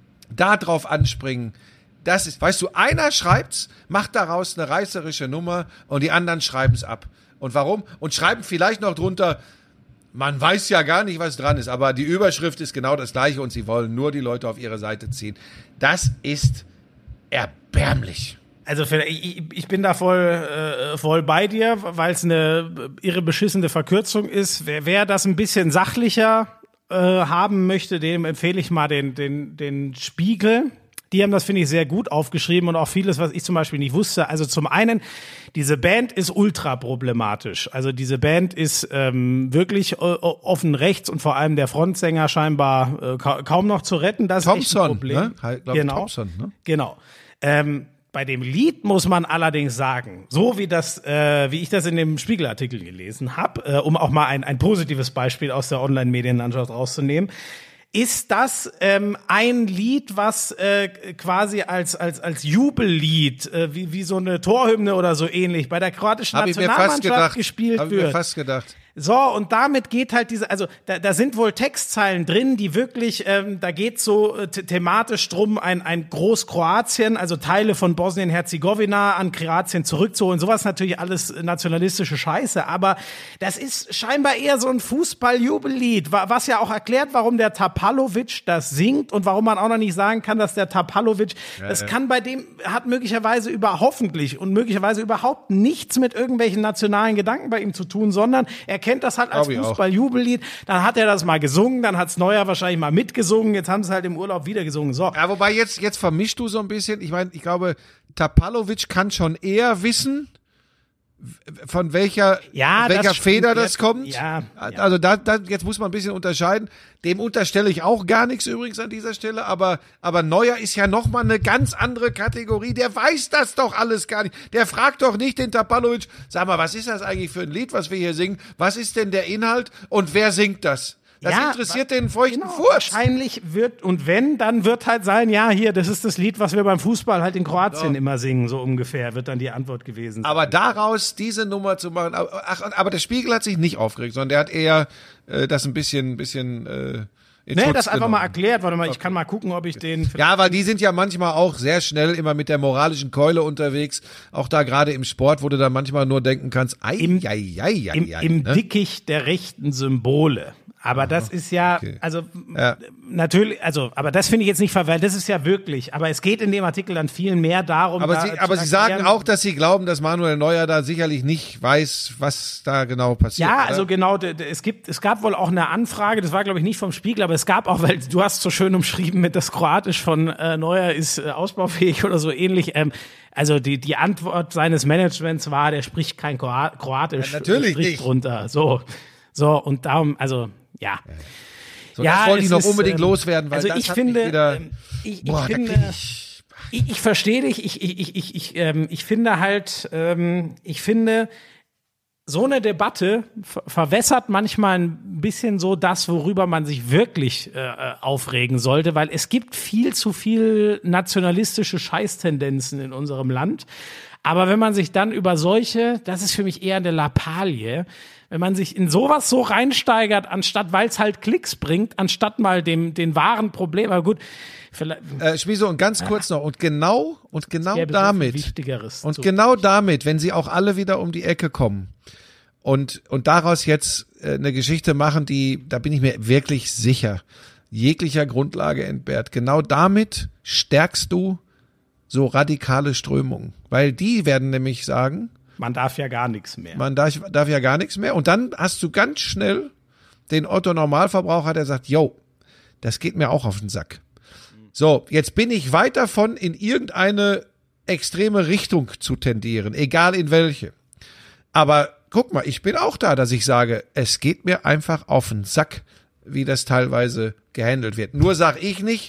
da drauf anspringen. Das ist, weißt du, einer schreibt's, macht daraus eine reißerische Nummer und die anderen schreiben's ab. Und warum? Und schreiben vielleicht noch drunter, man weiß ja gar nicht, was dran ist, aber die Überschrift ist genau das Gleiche und sie wollen nur die Leute auf ihre Seite ziehen. Das ist erbärmlich. Also für, ich, ich bin da voll, äh, voll bei dir, weil es eine irre beschissene Verkürzung ist. Wer, wer das ein bisschen sachlicher äh, haben möchte, dem empfehle ich mal den, den, den Spiegel. Die haben das, finde ich, sehr gut aufgeschrieben und auch vieles, was ich zum Beispiel nicht wusste. Also zum einen, diese Band ist ultra problematisch. Also diese Band ist ähm, wirklich äh, offen rechts und vor allem der Frontsänger scheinbar äh, ka- kaum noch zu retten. Das ist echt ein Problem. Ne? Halt, glaub, genau. Thompson, ne? Genau. Ähm, bei dem Lied muss man allerdings sagen, so wie das, äh, wie ich das in dem Spiegelartikel gelesen habe, äh, um auch mal ein, ein positives Beispiel aus der Online-Medienlandschaft rauszunehmen, ist das ähm, ein Lied, was äh, quasi als als als Jubellied, äh, wie wie so eine Torhymne oder so ähnlich bei der kroatischen Hab Nationalmannschaft gedacht, gespielt hab wird. Ich mir fast gedacht. So, und damit geht halt diese, also da, da sind wohl Textzeilen drin, die wirklich, ähm, da geht so äh, thematisch drum, ein, ein Groß-Kroatien, also Teile von Bosnien-Herzegowina an Kroatien zurückzuholen. Sowas natürlich alles nationalistische Scheiße, aber das ist scheinbar eher so ein Fußball-Jubellied, was ja auch erklärt, warum der Tapalovic das singt und warum man auch noch nicht sagen kann, dass der Tapalovic, ja, das ja. kann bei dem, hat möglicherweise über, hoffentlich und möglicherweise überhaupt nichts mit irgendwelchen nationalen Gedanken bei ihm zu tun, sondern er kennt das halt als Fußball-Jubellied, dann hat er das mal gesungen, dann hat's Neuer wahrscheinlich mal mitgesungen, jetzt haben sie halt im Urlaub wieder gesungen. So. Ja, wobei jetzt, jetzt vermischst du so ein bisschen, ich meine, ich glaube, Tapalovic kann schon eher wissen, von welcher, ja, welcher das Feder stimmt. das kommt. Ja, ja. Also da, da, jetzt muss man ein bisschen unterscheiden. Dem unterstelle ich auch gar nichts übrigens an dieser Stelle, aber, aber Neuer ist ja nochmal eine ganz andere Kategorie. Der weiß das doch alles gar nicht. Der fragt doch nicht den Tapalovic, sag mal, was ist das eigentlich für ein Lied, was wir hier singen? Was ist denn der Inhalt und wer singt das? Das ja, interessiert den feuchten genau, Furz. Wahrscheinlich wird, und wenn, dann wird halt sein, ja, hier, das ist das Lied, was wir beim Fußball halt in Kroatien ja. immer singen, so ungefähr, wird dann die Antwort gewesen sein. Aber daraus diese Nummer zu machen, ach, aber der Spiegel hat sich nicht aufgeregt, sondern der hat eher äh, das ein bisschen, bisschen äh, Nee, Schutz das einfach genommen. Mal erklärt. Warte mal, ich kann mal gucken, ob ich den... Ja, weil die sind ja manchmal auch sehr schnell immer mit der moralischen Keule unterwegs. Auch da gerade im Sport, wo du da manchmal nur denken kannst, ei, Im, ei, ei, ei, im, ei, im ne? Dickicht der rechten Symbole. Aber Aha, das ist ja, okay. also ja. natürlich, also, aber das finde ich jetzt nicht verwehrt, das ist ja wirklich, aber es geht in dem Artikel dann viel mehr darum. Aber da Sie, aber Sie sagen auch, dass Sie glauben, dass Manuel Neuer da sicherlich nicht weiß, was da genau passiert. Ja, oder? also genau, es gibt, es gab wohl auch eine Anfrage, das war glaube ich nicht vom Spiegel, aber es gab auch, weil du hast so schön umschrieben mit das Kroatisch von äh, Neuer ist äh, ausbaufähig oder so ähnlich, ähm, also die, die Antwort seines Managements war, der spricht kein Kroatisch. Ja, natürlich nicht. Drunter, so, so, und darum, also, ja. So, ja, das wollte ich noch ist, unbedingt ähm, loswerden, weil also das ich hat finde, mich wieder, ähm, ich, ich boah, finde, ich, ich, ich verstehe dich, ich, ich, ich, ich, ähm, ich finde halt, ähm, ich finde, so eine Debatte ver- verwässert manchmal ein bisschen so das, worüber man sich wirklich äh, aufregen sollte, weil es gibt viel zu viel nationalistische Scheißtendenzen in unserem Land. Aber wenn man sich dann über solche, das ist für mich eher eine Lappalie, wenn man sich in sowas so reinsteigert, anstatt, weil es halt Klicks bringt, anstatt mal dem den wahren Problem, aber gut, vielleicht. Äh, Schmieso, und ganz kurz noch, und genau, und genau damit, so und genau damit, wenn sie auch alle wieder um die Ecke kommen und, und daraus jetzt äh, eine Geschichte machen, die, da bin ich mir wirklich sicher, jeglicher Grundlage entbehrt, genau damit stärkst du so radikale Strömungen, weil die werden nämlich sagen, man darf ja gar nichts mehr. Man darf, darf ja gar nichts mehr. Und dann hast du ganz schnell den Otto-Normalverbraucher, der sagt, yo, das geht mir auch auf den Sack. So, jetzt bin ich weit davon, in irgendeine extreme Richtung zu tendieren, egal in welche. Aber guck mal, ich bin auch da, dass ich sage, es geht mir einfach auf den Sack, wie das teilweise gehandelt wird. Nur sag ich nicht,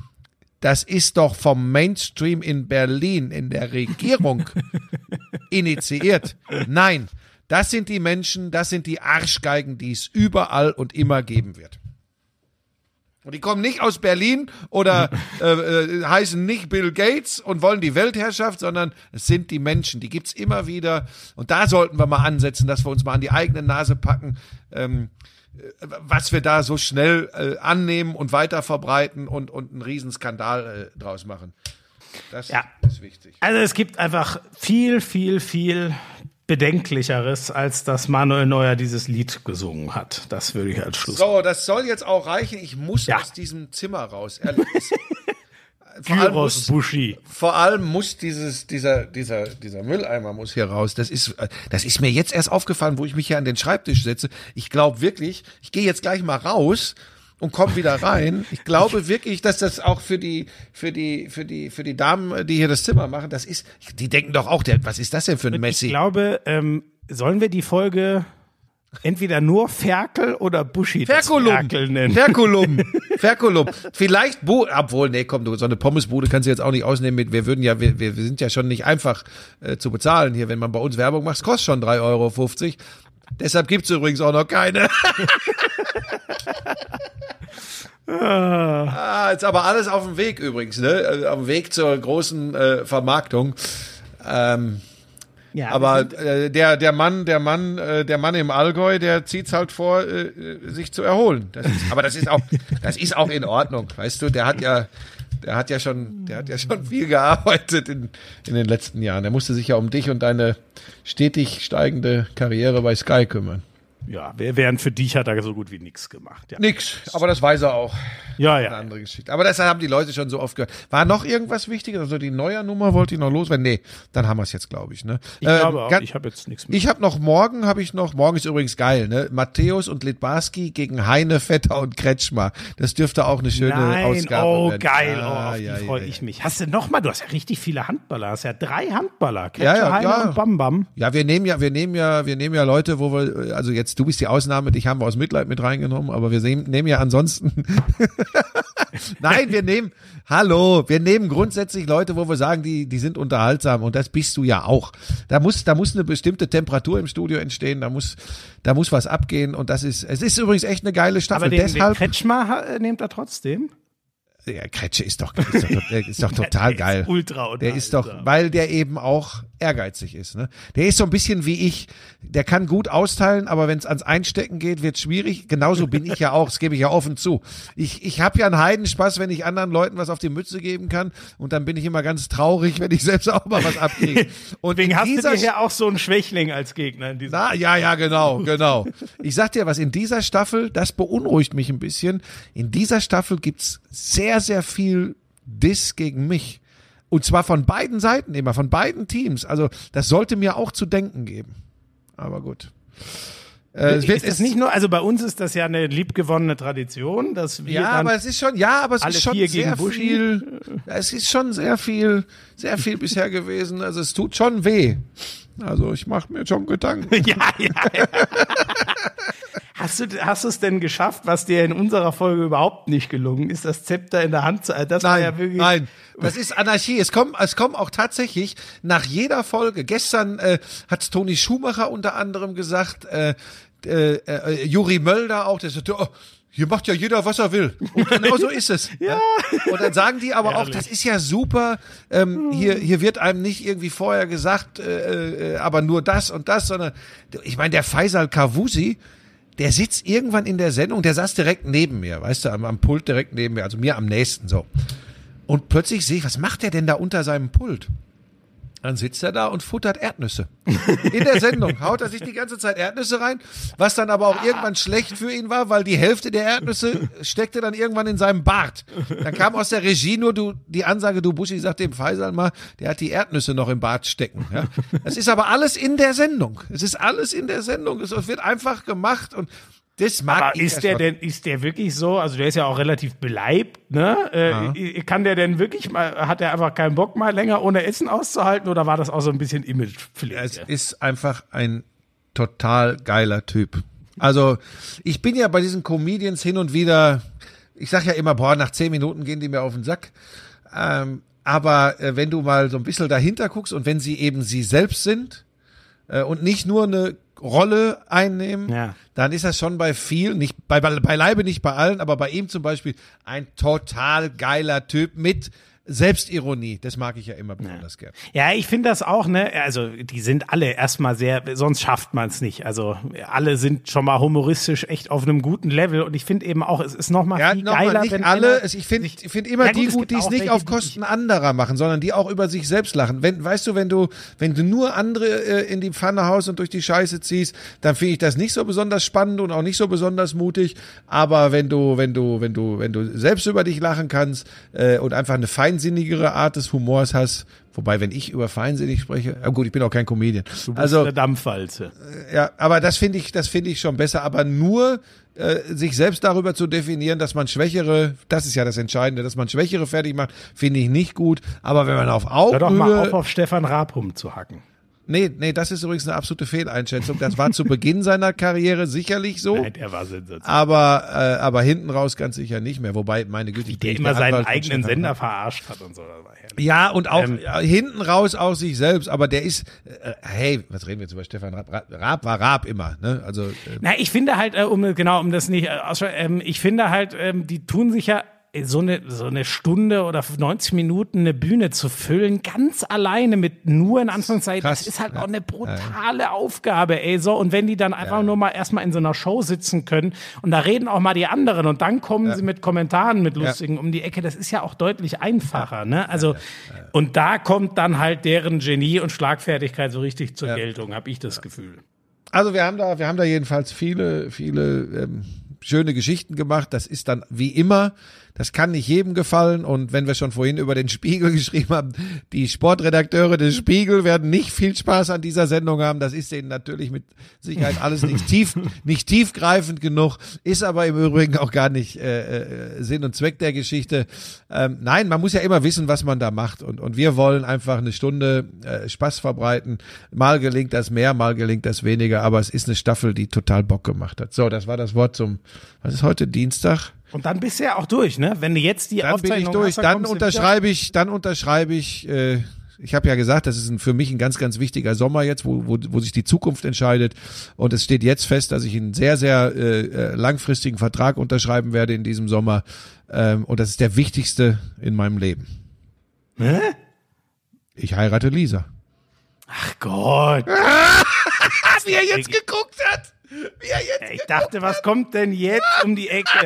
das ist doch vom Mainstream in Berlin, in der Regierung initiiert. Nein, Das sind die Menschen, das sind die Arschgeigen, die es überall und immer geben wird. Und die kommen nicht aus Berlin oder äh, äh, heißen nicht Bill Gates und wollen die Weltherrschaft, sondern es sind die Menschen, die gibt's immer wieder. Und da sollten wir mal ansetzen, dass wir uns mal an die eigene Nase packen, ähm, was wir da so schnell äh, annehmen und weiter verbreiten und, und einen Riesenskandal äh, draus machen. Das ja. ist wichtig. Also es gibt einfach viel, viel, viel Bedenklicheres, als dass Manuel Neuer dieses Lied gesungen hat. Das würde ich als Schluss. So, das soll jetzt auch reichen. Ich muss ja. aus diesem Zimmer raus. Ehrlich. Vor allem, Gyros muss, Buschi. vor allem muss dieses, dieser, dieser, dieser Mülleimer muss hier raus. Das ist, das ist mir jetzt erst aufgefallen, wo ich mich hier an den Schreibtisch setze. Ich glaube wirklich, ich gehe jetzt gleich mal raus und komme wieder rein. Ich glaube wirklich, dass das auch für die, für die, für die, für die Damen, die hier das Zimmer machen, das ist, die denken doch auch, der, was ist das denn für ein Messi? Ich glaube, ähm, sollen wir die Folge entweder nur Ferkel oder Buschi Ferkulum. Ferkel nennen? Ferkulum. Ferkulum. Vielleicht, Bu obwohl, nee, komm, du, so eine Pommesbude kannst du jetzt auch nicht ausnehmen mit, wir würden ja, wir, wir sind ja schon nicht einfach äh, zu bezahlen hier, wenn man bei uns Werbung macht, es kostet schon drei Euro fünfzig. Deshalb gibt's übrigens auch noch keine. ah, jetzt aber alles auf dem Weg übrigens, ne? Also auf dem Weg zur großen äh, Vermarktung. Ähm, Ja, aber äh, der der Mann, der Mann, äh, der Mann im Allgäu, der zieht's halt vor, äh, sich zu erholen. Das ist, aber das ist auch, das ist auch in Ordnung, weißt du? Der hat ja, der hat ja schon, der hat ja schon viel gearbeitet in in den letzten Jahren. Der musste sich ja um dich und deine stetig steigende Karriere bei Sky kümmern. Ja, während für dich hat er so gut wie nichts gemacht. Ja. Nix, aber das weiß er auch. Ja, Eine ja. andere Geschichte. Aber das haben die Leute schon so oft gehört. War noch irgendwas Wichtiges? Also die neue Nummer wollte ich noch loswerden? Nee, dann haben wir es jetzt, glaube ich. Ne? Ich glaube Ähm, auch, ganz- ich habe jetzt nichts mehr. Ich habe noch morgen, habe ich noch, morgen ist übrigens geil, ne? Matthäus und Litbarski gegen Heine, Vetter und Kretschmer. Das dürfte auch eine schöne Nein, Ausgabe oh werden. geil, Ah, oh, auf die ja, freue ja, ich ja. mich. Hast du noch mal, du hast ja richtig viele Handballer, hast ja drei Handballer, Kretscher, Ja, ja, Heine ja. und Bam Bam. Ja, wir nehmen ja, wir nehmen ja, wir nehmen ja Leute, wo wir, also jetzt, du bist die Ausnahme, dich haben wir aus Mitleid mit reingenommen, aber wir sehen, nehmen ja ansonsten, nein, wir nehmen, hallo, wir nehmen grundsätzlich Leute, wo wir sagen, die, die sind unterhaltsam und das bist du ja auch. Da muss, da muss eine bestimmte Temperatur im Studio entstehen, da muss, da muss was abgehen und das ist, es ist übrigens echt eine geile Staffel. Aber den, den Deshalb, Kretschmer ha- äh, nehmt er trotzdem? ja, Kretsche ist doch, ist doch, ist doch total Der geil. ist ultra Der ist doch, unterhaltsam. weil der eben auch ehrgeizig ist. Ne? Der ist so ein bisschen wie ich. Der kann gut austeilen, aber wenn es ans Einstecken geht, wird schwierig. Genauso bin ich ja auch. Das gebe ich ja offen zu. Ich, ich habe ja einen Heidenspaß, wenn ich anderen Leuten was auf die Mütze geben kann. Und dann bin ich immer ganz traurig, wenn ich selbst auch mal was abkriege. Und Deswegen in hast du dieser dir ja auch so einen Schwächling als Gegner in diesem. na, ja, ja, genau, genau. Ich sag dir was, in dieser Staffel, das beunruhigt mich ein bisschen. In dieser Staffel gibt's sehr, sehr viel Diss gegen mich. Und zwar von beiden Seiten immer, von beiden Teams. Also das sollte mir auch zu denken geben. Aber gut. Äh, es wird, ist das nicht nur, also bei uns ist das ja eine liebgewonnene Tradition, dass wir ja, dann aber es ist schon, ja, aber es alle ist schon vier sehr gegen Buschi. viel, es ist schon sehr viel, sehr viel bisher gewesen. Also es tut schon weh. Also ich mache mir schon Gedanken. ja, ja, ja. Hast du, hast du es denn geschafft, was dir in unserer Folge überhaupt nicht gelungen ist, das Zepter in der Hand zu halten? Das war Nein, ja wirklich. nein, das ist Anarchie. Es kommen, es kommen auch tatsächlich nach jeder Folge. Gestern äh, hat Toni Schumacher unter anderem gesagt, äh, äh, äh, Juri Mölder auch, der sagte, oh, hier macht ja jeder, was er will. Und genau so ist es. ja. Und dann sagen die aber auch, das ist ja super, ähm, hier, hier wird einem nicht irgendwie vorher gesagt, äh, äh, aber nur das und das, sondern ich meine, der Faisal Kavusi, der sitzt irgendwann in der Sendung, der saß direkt neben mir, weißt du, am, am Pult direkt neben mir, also mir am nächsten so. Und plötzlich sehe ich, was macht der denn da unter seinem Pult? Dann sitzt er da und futtert Erdnüsse. In der Sendung haut er sich die ganze Zeit Erdnüsse rein, was dann aber auch irgendwann schlecht für ihn war, weil die Hälfte der Erdnüsse steckte dann irgendwann in seinem Bart. Dann kam aus der Regie nur du, die Ansage, du Buschi, sag dem Faisal mal, der hat die Erdnüsse noch im Bart stecken. Ja? Das ist aber alles in der Sendung. Es ist alles in der Sendung. Es wird einfach gemacht und das mag Aber ich ist ja der schon. denn, ist der wirklich so? Also der ist ja auch relativ beleibt, ne? Äh, Kann der denn wirklich mal, hat er einfach keinen Bock mal länger ohne Essen auszuhalten oder war das auch so ein bisschen Es Imagepflege? ist einfach ein total geiler Typ. Also ich bin ja bei diesen Comedians hin und wieder, ich sag ja immer, boah, nach zehn Minuten gehen die mir auf den Sack. Ähm, aber äh, wenn du mal so ein bisschen dahinter guckst und wenn sie eben sie selbst sind äh, und nicht nur eine Rolle einnehmen, Ja. dann ist das schon bei vielen, nicht bei, bei, beileibe nicht bei allen, aber bei ihm zum Beispiel ein total geiler Typ mit Selbstironie. Das mag ich ja immer besonders gern. Ja, ich finde das auch, ne, also die sind alle erstmal sehr, sonst schafft man es nicht. Also alle sind schon mal humoristisch echt auf einem guten Level und ich finde eben auch, es ist nochmal Ja, viel noch mal, geiler, nicht wenn alle, einer es- ich finde sich- ich find immer Ja, gut, die es gut, gibt die es auch nicht welche, auf die Kosten anderer machen, sondern die auch über sich selbst lachen. Wenn, weißt du, wenn du, wenn du nur andere äh, in die Pfanne haust und durch die Scheiße ziehst, dann finde ich das nicht so besonders spannend und auch nicht so besonders mutig. Aber wenn du, wenn du, wenn du, wenn du selbst über dich lachen kannst äh, und einfach eine feinsinnigere Art des Humors hast, wobei, wenn ich über feinsinnig spreche, ja gut, ich bin auch kein Comedian. Du bist Also eine Dampfwalze. ja, aber das finde ich, das finde ich schon besser. Aber nur äh, sich selbst darüber zu definieren, dass man Schwächere, das ist ja das Entscheidende, dass man Schwächere fertig macht, finde ich nicht gut. Aber wenn man auf Hör doch mal auf, Augenhöhe, auf Stefan Raab rumzuhacken. nee, nee, das ist übrigens eine absolute Fehleinschätzung. Das war zu Beginn seiner Karriere sicherlich so. Nein, der war sensationell. Aber, äh, aber hinten raus ganz sicher nicht mehr. Wobei, meine Güte, ich bin Der nicht immer der seinen Anwalt von eigenen Stefan Sender Raab. verarscht hat und so. Das war herrlich. Ja, und auch Ähm, ja, hinten raus auch sich selbst, aber der ist, äh, hey, was reden wir jetzt über Stefan Raab? Raab, Raab war Raab immer, ne? Also, äh, Na, ich finde halt, äh, um genau, um das nicht, äh, ausschwe- ähm, ich finde halt, ähm, die tun sich ja äh, so eine so eine Stunde oder neunzig Minuten eine Bühne zu füllen, ganz alleine mit nur in Anführungszeichen, Krass. das ist halt Ja. auch eine brutale Aufgabe, ey, so, und wenn die dann einfach nur mal erstmal in so einer Show sitzen können und da reden auch mal die anderen und dann kommen sie mit Kommentaren, mit lustigen um die Ecke, das ist ja auch deutlich einfacher, ne, also, und da kommt dann halt deren Genie und Schlagfertigkeit so richtig zur Geltung, habe ich das Gefühl. Also wir haben da, wir haben da jedenfalls viele, viele ähm, schöne Geschichten gemacht. Das ist dann wie immer, das kann nicht jedem gefallen. Und wenn wir schon vorhin über den Spiegel geschrieben haben, die Sportredakteure des Spiegel werden nicht viel Spaß an dieser Sendung haben. Das ist denen natürlich mit Sicherheit alles nicht tief, nicht tiefgreifend genug, ist aber im Übrigen auch gar nicht äh, äh, Sinn und Zweck der Geschichte. Ähm, nein, man muss ja immer wissen, was man da macht. Und, und wir wollen einfach eine Stunde äh, Spaß verbreiten. Mal gelingt das mehr, mal gelingt das weniger, aber es ist eine Staffel, die total Bock gemacht hat. So, das war das Wort zum, was ist heute, Dienstag? Und dann bist du ja auch durch, ne? Wenn du jetzt die Dann bin ich Aufzeichnung durch. hast, Dann kommst du unterschreibe ich, dann unterschreibe ich, äh, ich habe ja gesagt, das ist ein, für mich ein ganz, ganz wichtiger Sommer jetzt, wo, wo, wo sich die Zukunft entscheidet. Und es steht jetzt fest, dass ich einen sehr, sehr äh, langfristigen Vertrag unterschreiben werde in diesem Sommer. Ähm, und das ist der wichtigste in meinem Leben. Hä? Ich heirate Lisa. Ach Gott. Wie er jetzt geguckt hat! Wie er jetzt Ich dachte, was kommt denn jetzt um die Ecke?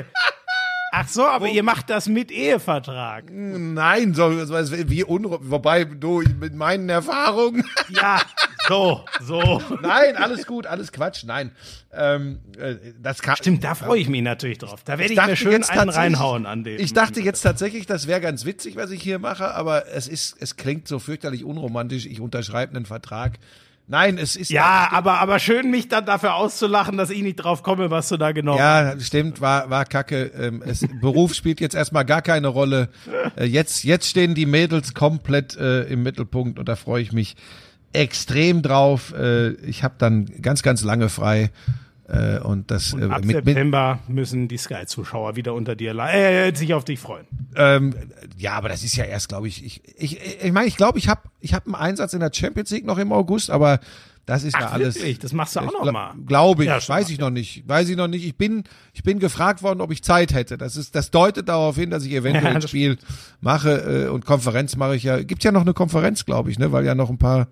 Ach so, aber ihr macht das mit Ehevertrag. Nein, so, so wie unru wobei du mit meinen Erfahrungen. Ja, so, so. Nein, alles gut, alles Quatsch. Nein, ähm, äh, das kann. Stimmt, da freue ich mich natürlich drauf. Da werde ich, dachte mir schön jetzt einen tatsächlich- reinhauen an dem. Ich dachte jetzt tatsächlich, das wäre ganz witzig, was ich hier mache, aber es ist, es klingt so fürchterlich unromantisch. Ich unterschreibe einen Vertrag. Nein, es ist Ja, aber, aber schön, mich dann dafür auszulachen, dass ich nicht drauf komme, was du da genau Ja, stimmt, war, war kacke. Ähm, es, Beruf spielt jetzt erstmal gar keine Rolle. Äh, jetzt, jetzt stehen die Mädels komplett äh, im Mittelpunkt und da freue ich mich extrem drauf. Äh, ich habe dann ganz, ganz lange frei. Äh, und das Und äh, ab mit, mit September müssen die Sky-Zuschauer wieder unter dir le- äh, sich auf dich freuen. ähm, ja, aber das ist ja erst, glaube ich, ich ich ich meine, ich glaube, ich habe ich habe einen Einsatz in der Champions League noch im August, aber das ist ja Ach, alles. wirklich? Das machst du auch noch mal? Glaube ich, Ja, schon weiß mal. ich noch nicht, weiß ich noch nicht. Ich bin ich bin gefragt worden, ob ich Zeit hätte. Das ist das deutet darauf hin, dass ich eventuell Ja, ein das Spiel mache äh, und Konferenz mache ich ja. Gibt ja noch eine Konferenz, glaube ich, ne, weil ja noch ein paar.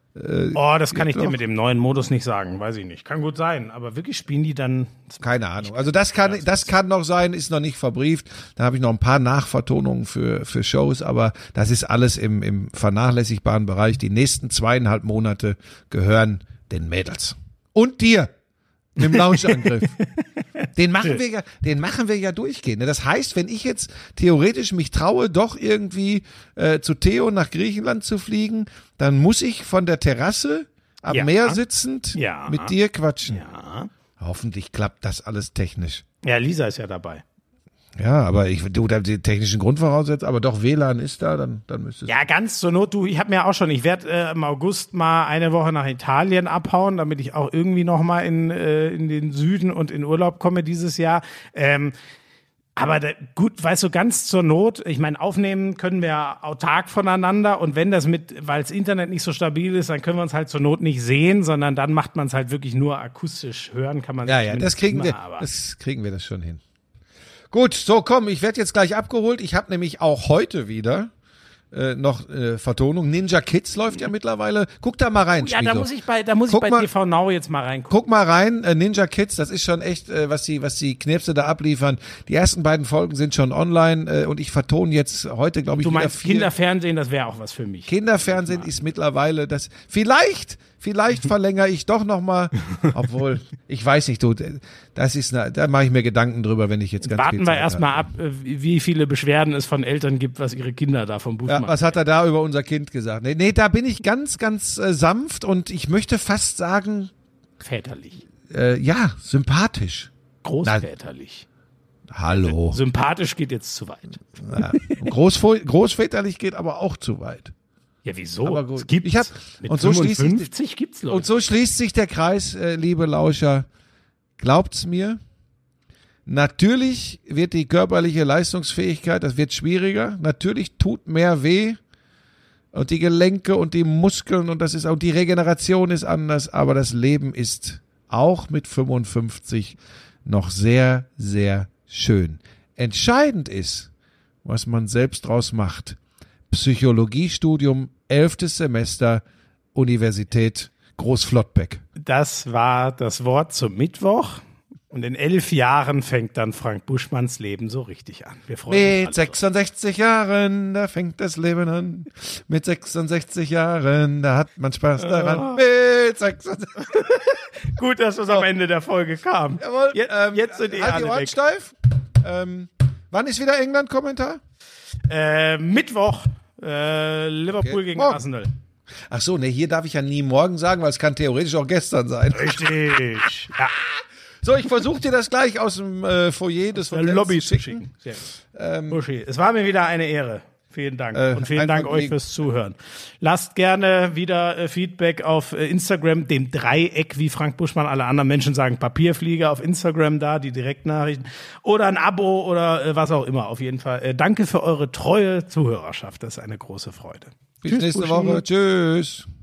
Oh, das kann ich dir doch. mit dem neuen Modus nicht sagen, weiß ich nicht. Kann gut sein, aber wirklich spielen die dann. Keine Ahnung. Also das kann, das kann noch sein, ist noch nicht verbrieft. Dann habe ich noch ein paar Nachvertonungen für, für Shows, aber das ist alles im, im vernachlässigbaren Bereich. Die nächsten zweieinhalb Monate gehören den Mädels. Und dir. Im Launchangriff. Den machen wir ja, den machen wir ja durchgehend. Das heißt, wenn ich jetzt theoretisch mich traue, doch irgendwie äh, zu Theo nach Griechenland zu fliegen, dann muss ich von der Terrasse am Ja. Meer sitzend Ja. mit dir quatschen. Ja. Hoffentlich klappt das alles technisch. Ja, Lisa ist ja dabei. Ja, aber ich du da die technischen Grundvoraussetzungen, aber doch W L A N ist da, dann dann müsste es. Ja, ganz zur Not, du, ich habe mir auch schon, ich werde äh, im August mal eine Woche nach Italien abhauen, damit ich auch irgendwie noch mal in, äh, in den Süden und in Urlaub komme dieses Jahr. Ähm, Aber da, gut, weißt du, ganz zur Not, ich meine, aufnehmen können wir ja autark voneinander und wenn das mit, weil das Internet nicht so stabil ist, dann können wir uns halt zur Not nicht sehen, sondern dann macht man es halt wirklich nur akustisch hören, kann man Ja, ja, das kriegen immer, wir, aber das kriegen wir das schon hin. Gut, so komm, ich werde jetzt gleich abgeholt. Ich habe nämlich auch heute wieder äh, noch äh, Vertonung. Ninja Kids läuft ja mittlerweile. Guck da mal rein, Ja, da Schmiedo. muss ich bei, da muss Guck ich bei mal- T V Now jetzt mal reingucken. Guck mal rein, äh, Ninja Kids, das ist schon echt, äh, was die, was die Knirpse da abliefern. Die ersten beiden Folgen sind schon online äh, und ich vertone jetzt heute, glaube ich, Du wieder meinst vier. Kinderfernsehen, das wäre auch was für mich. Kinderfernsehen ist mittlerweile das. Vielleicht, vielleicht verlängere ich doch noch mal. Obwohl, ich weiß nicht, du, das ist, eine, da mache ich mir Gedanken drüber, wenn ich jetzt ganz Warten viel wir Zeit erstmal habe. ab, äh, wie viele Beschwerden es von Eltern gibt, was ihre Kinder da vom Buch Ja, machen. was hat er da über unser Kind gesagt? Nee, nee, da bin ich ganz, ganz äh, sanft und ich möchte fast sagen, Väterlich. äh, ja, sympathisch. Großväterlich. Hallo. Sympathisch geht jetzt zu weit. Ja. Großvö- Großväterlich geht aber auch zu weit. Ja, wieso? Aber gut. Es gibt's. Ich hab- Mit und so schließt sich- fünfundfünfzig gibt's Leute. Und so schließt sich der Kreis, äh, liebe Lauscher. Glaubt's mir, natürlich wird die körperliche Leistungsfähigkeit, das wird schwieriger. Natürlich tut mehr weh. Und die Gelenke und die Muskeln und das ist auch die Regeneration ist anders, aber das Leben ist auch mit fünfundfünfzig noch sehr, sehr schön. Entscheidend ist, was man selbst draus macht. Psychologiestudium, elftes Semester, Universität Großflottbeck. Das war das Wort zum Mittwoch. Und in elf Jahren fängt dann Frank Buschmanns Leben so richtig an. Wir freuen uns Mit alle. sechsundsechzig Jahren, da fängt das Leben an. Mit sechsundsechzig Jahren, da hat man Spaß daran. Mit sechsundsechzig. Gut, dass es am Ende der Folge kam. Jawohl, Jetzt, ähm, jetzt sind die halt die alle Ohren weg. steif. Ähm, wann ist wieder England-Kommentar? Äh, Mittwoch, äh, Liverpool Okay. gegen Morgen. Arsenal. Ach so, ne, hier darf ich ja nie morgen sagen, weil es kann theoretisch auch gestern sein. Richtig. Ja, So, ich versuche dir das gleich aus dem äh, Foyer des der Hotels Lobby zu zu schicken. Sehr gut. Ähm, Buschi, es war mir wieder eine Ehre. Vielen Dank. Äh, Und vielen ein Dank euch Vergnügen. fürs Zuhören. Lasst gerne wieder äh, Feedback auf äh, Instagram, dem Dreieck, wie Frank Buschmann, alle anderen Menschen sagen, Papierflieger auf Instagram da, die Direktnachrichten. Oder ein Abo oder äh, was auch immer. Auf jeden Fall. Äh, danke für eure treue Zuhörerschaft. Das ist eine große Freude. Bis Tschüss, nächste Buschi. Woche. Tschüss.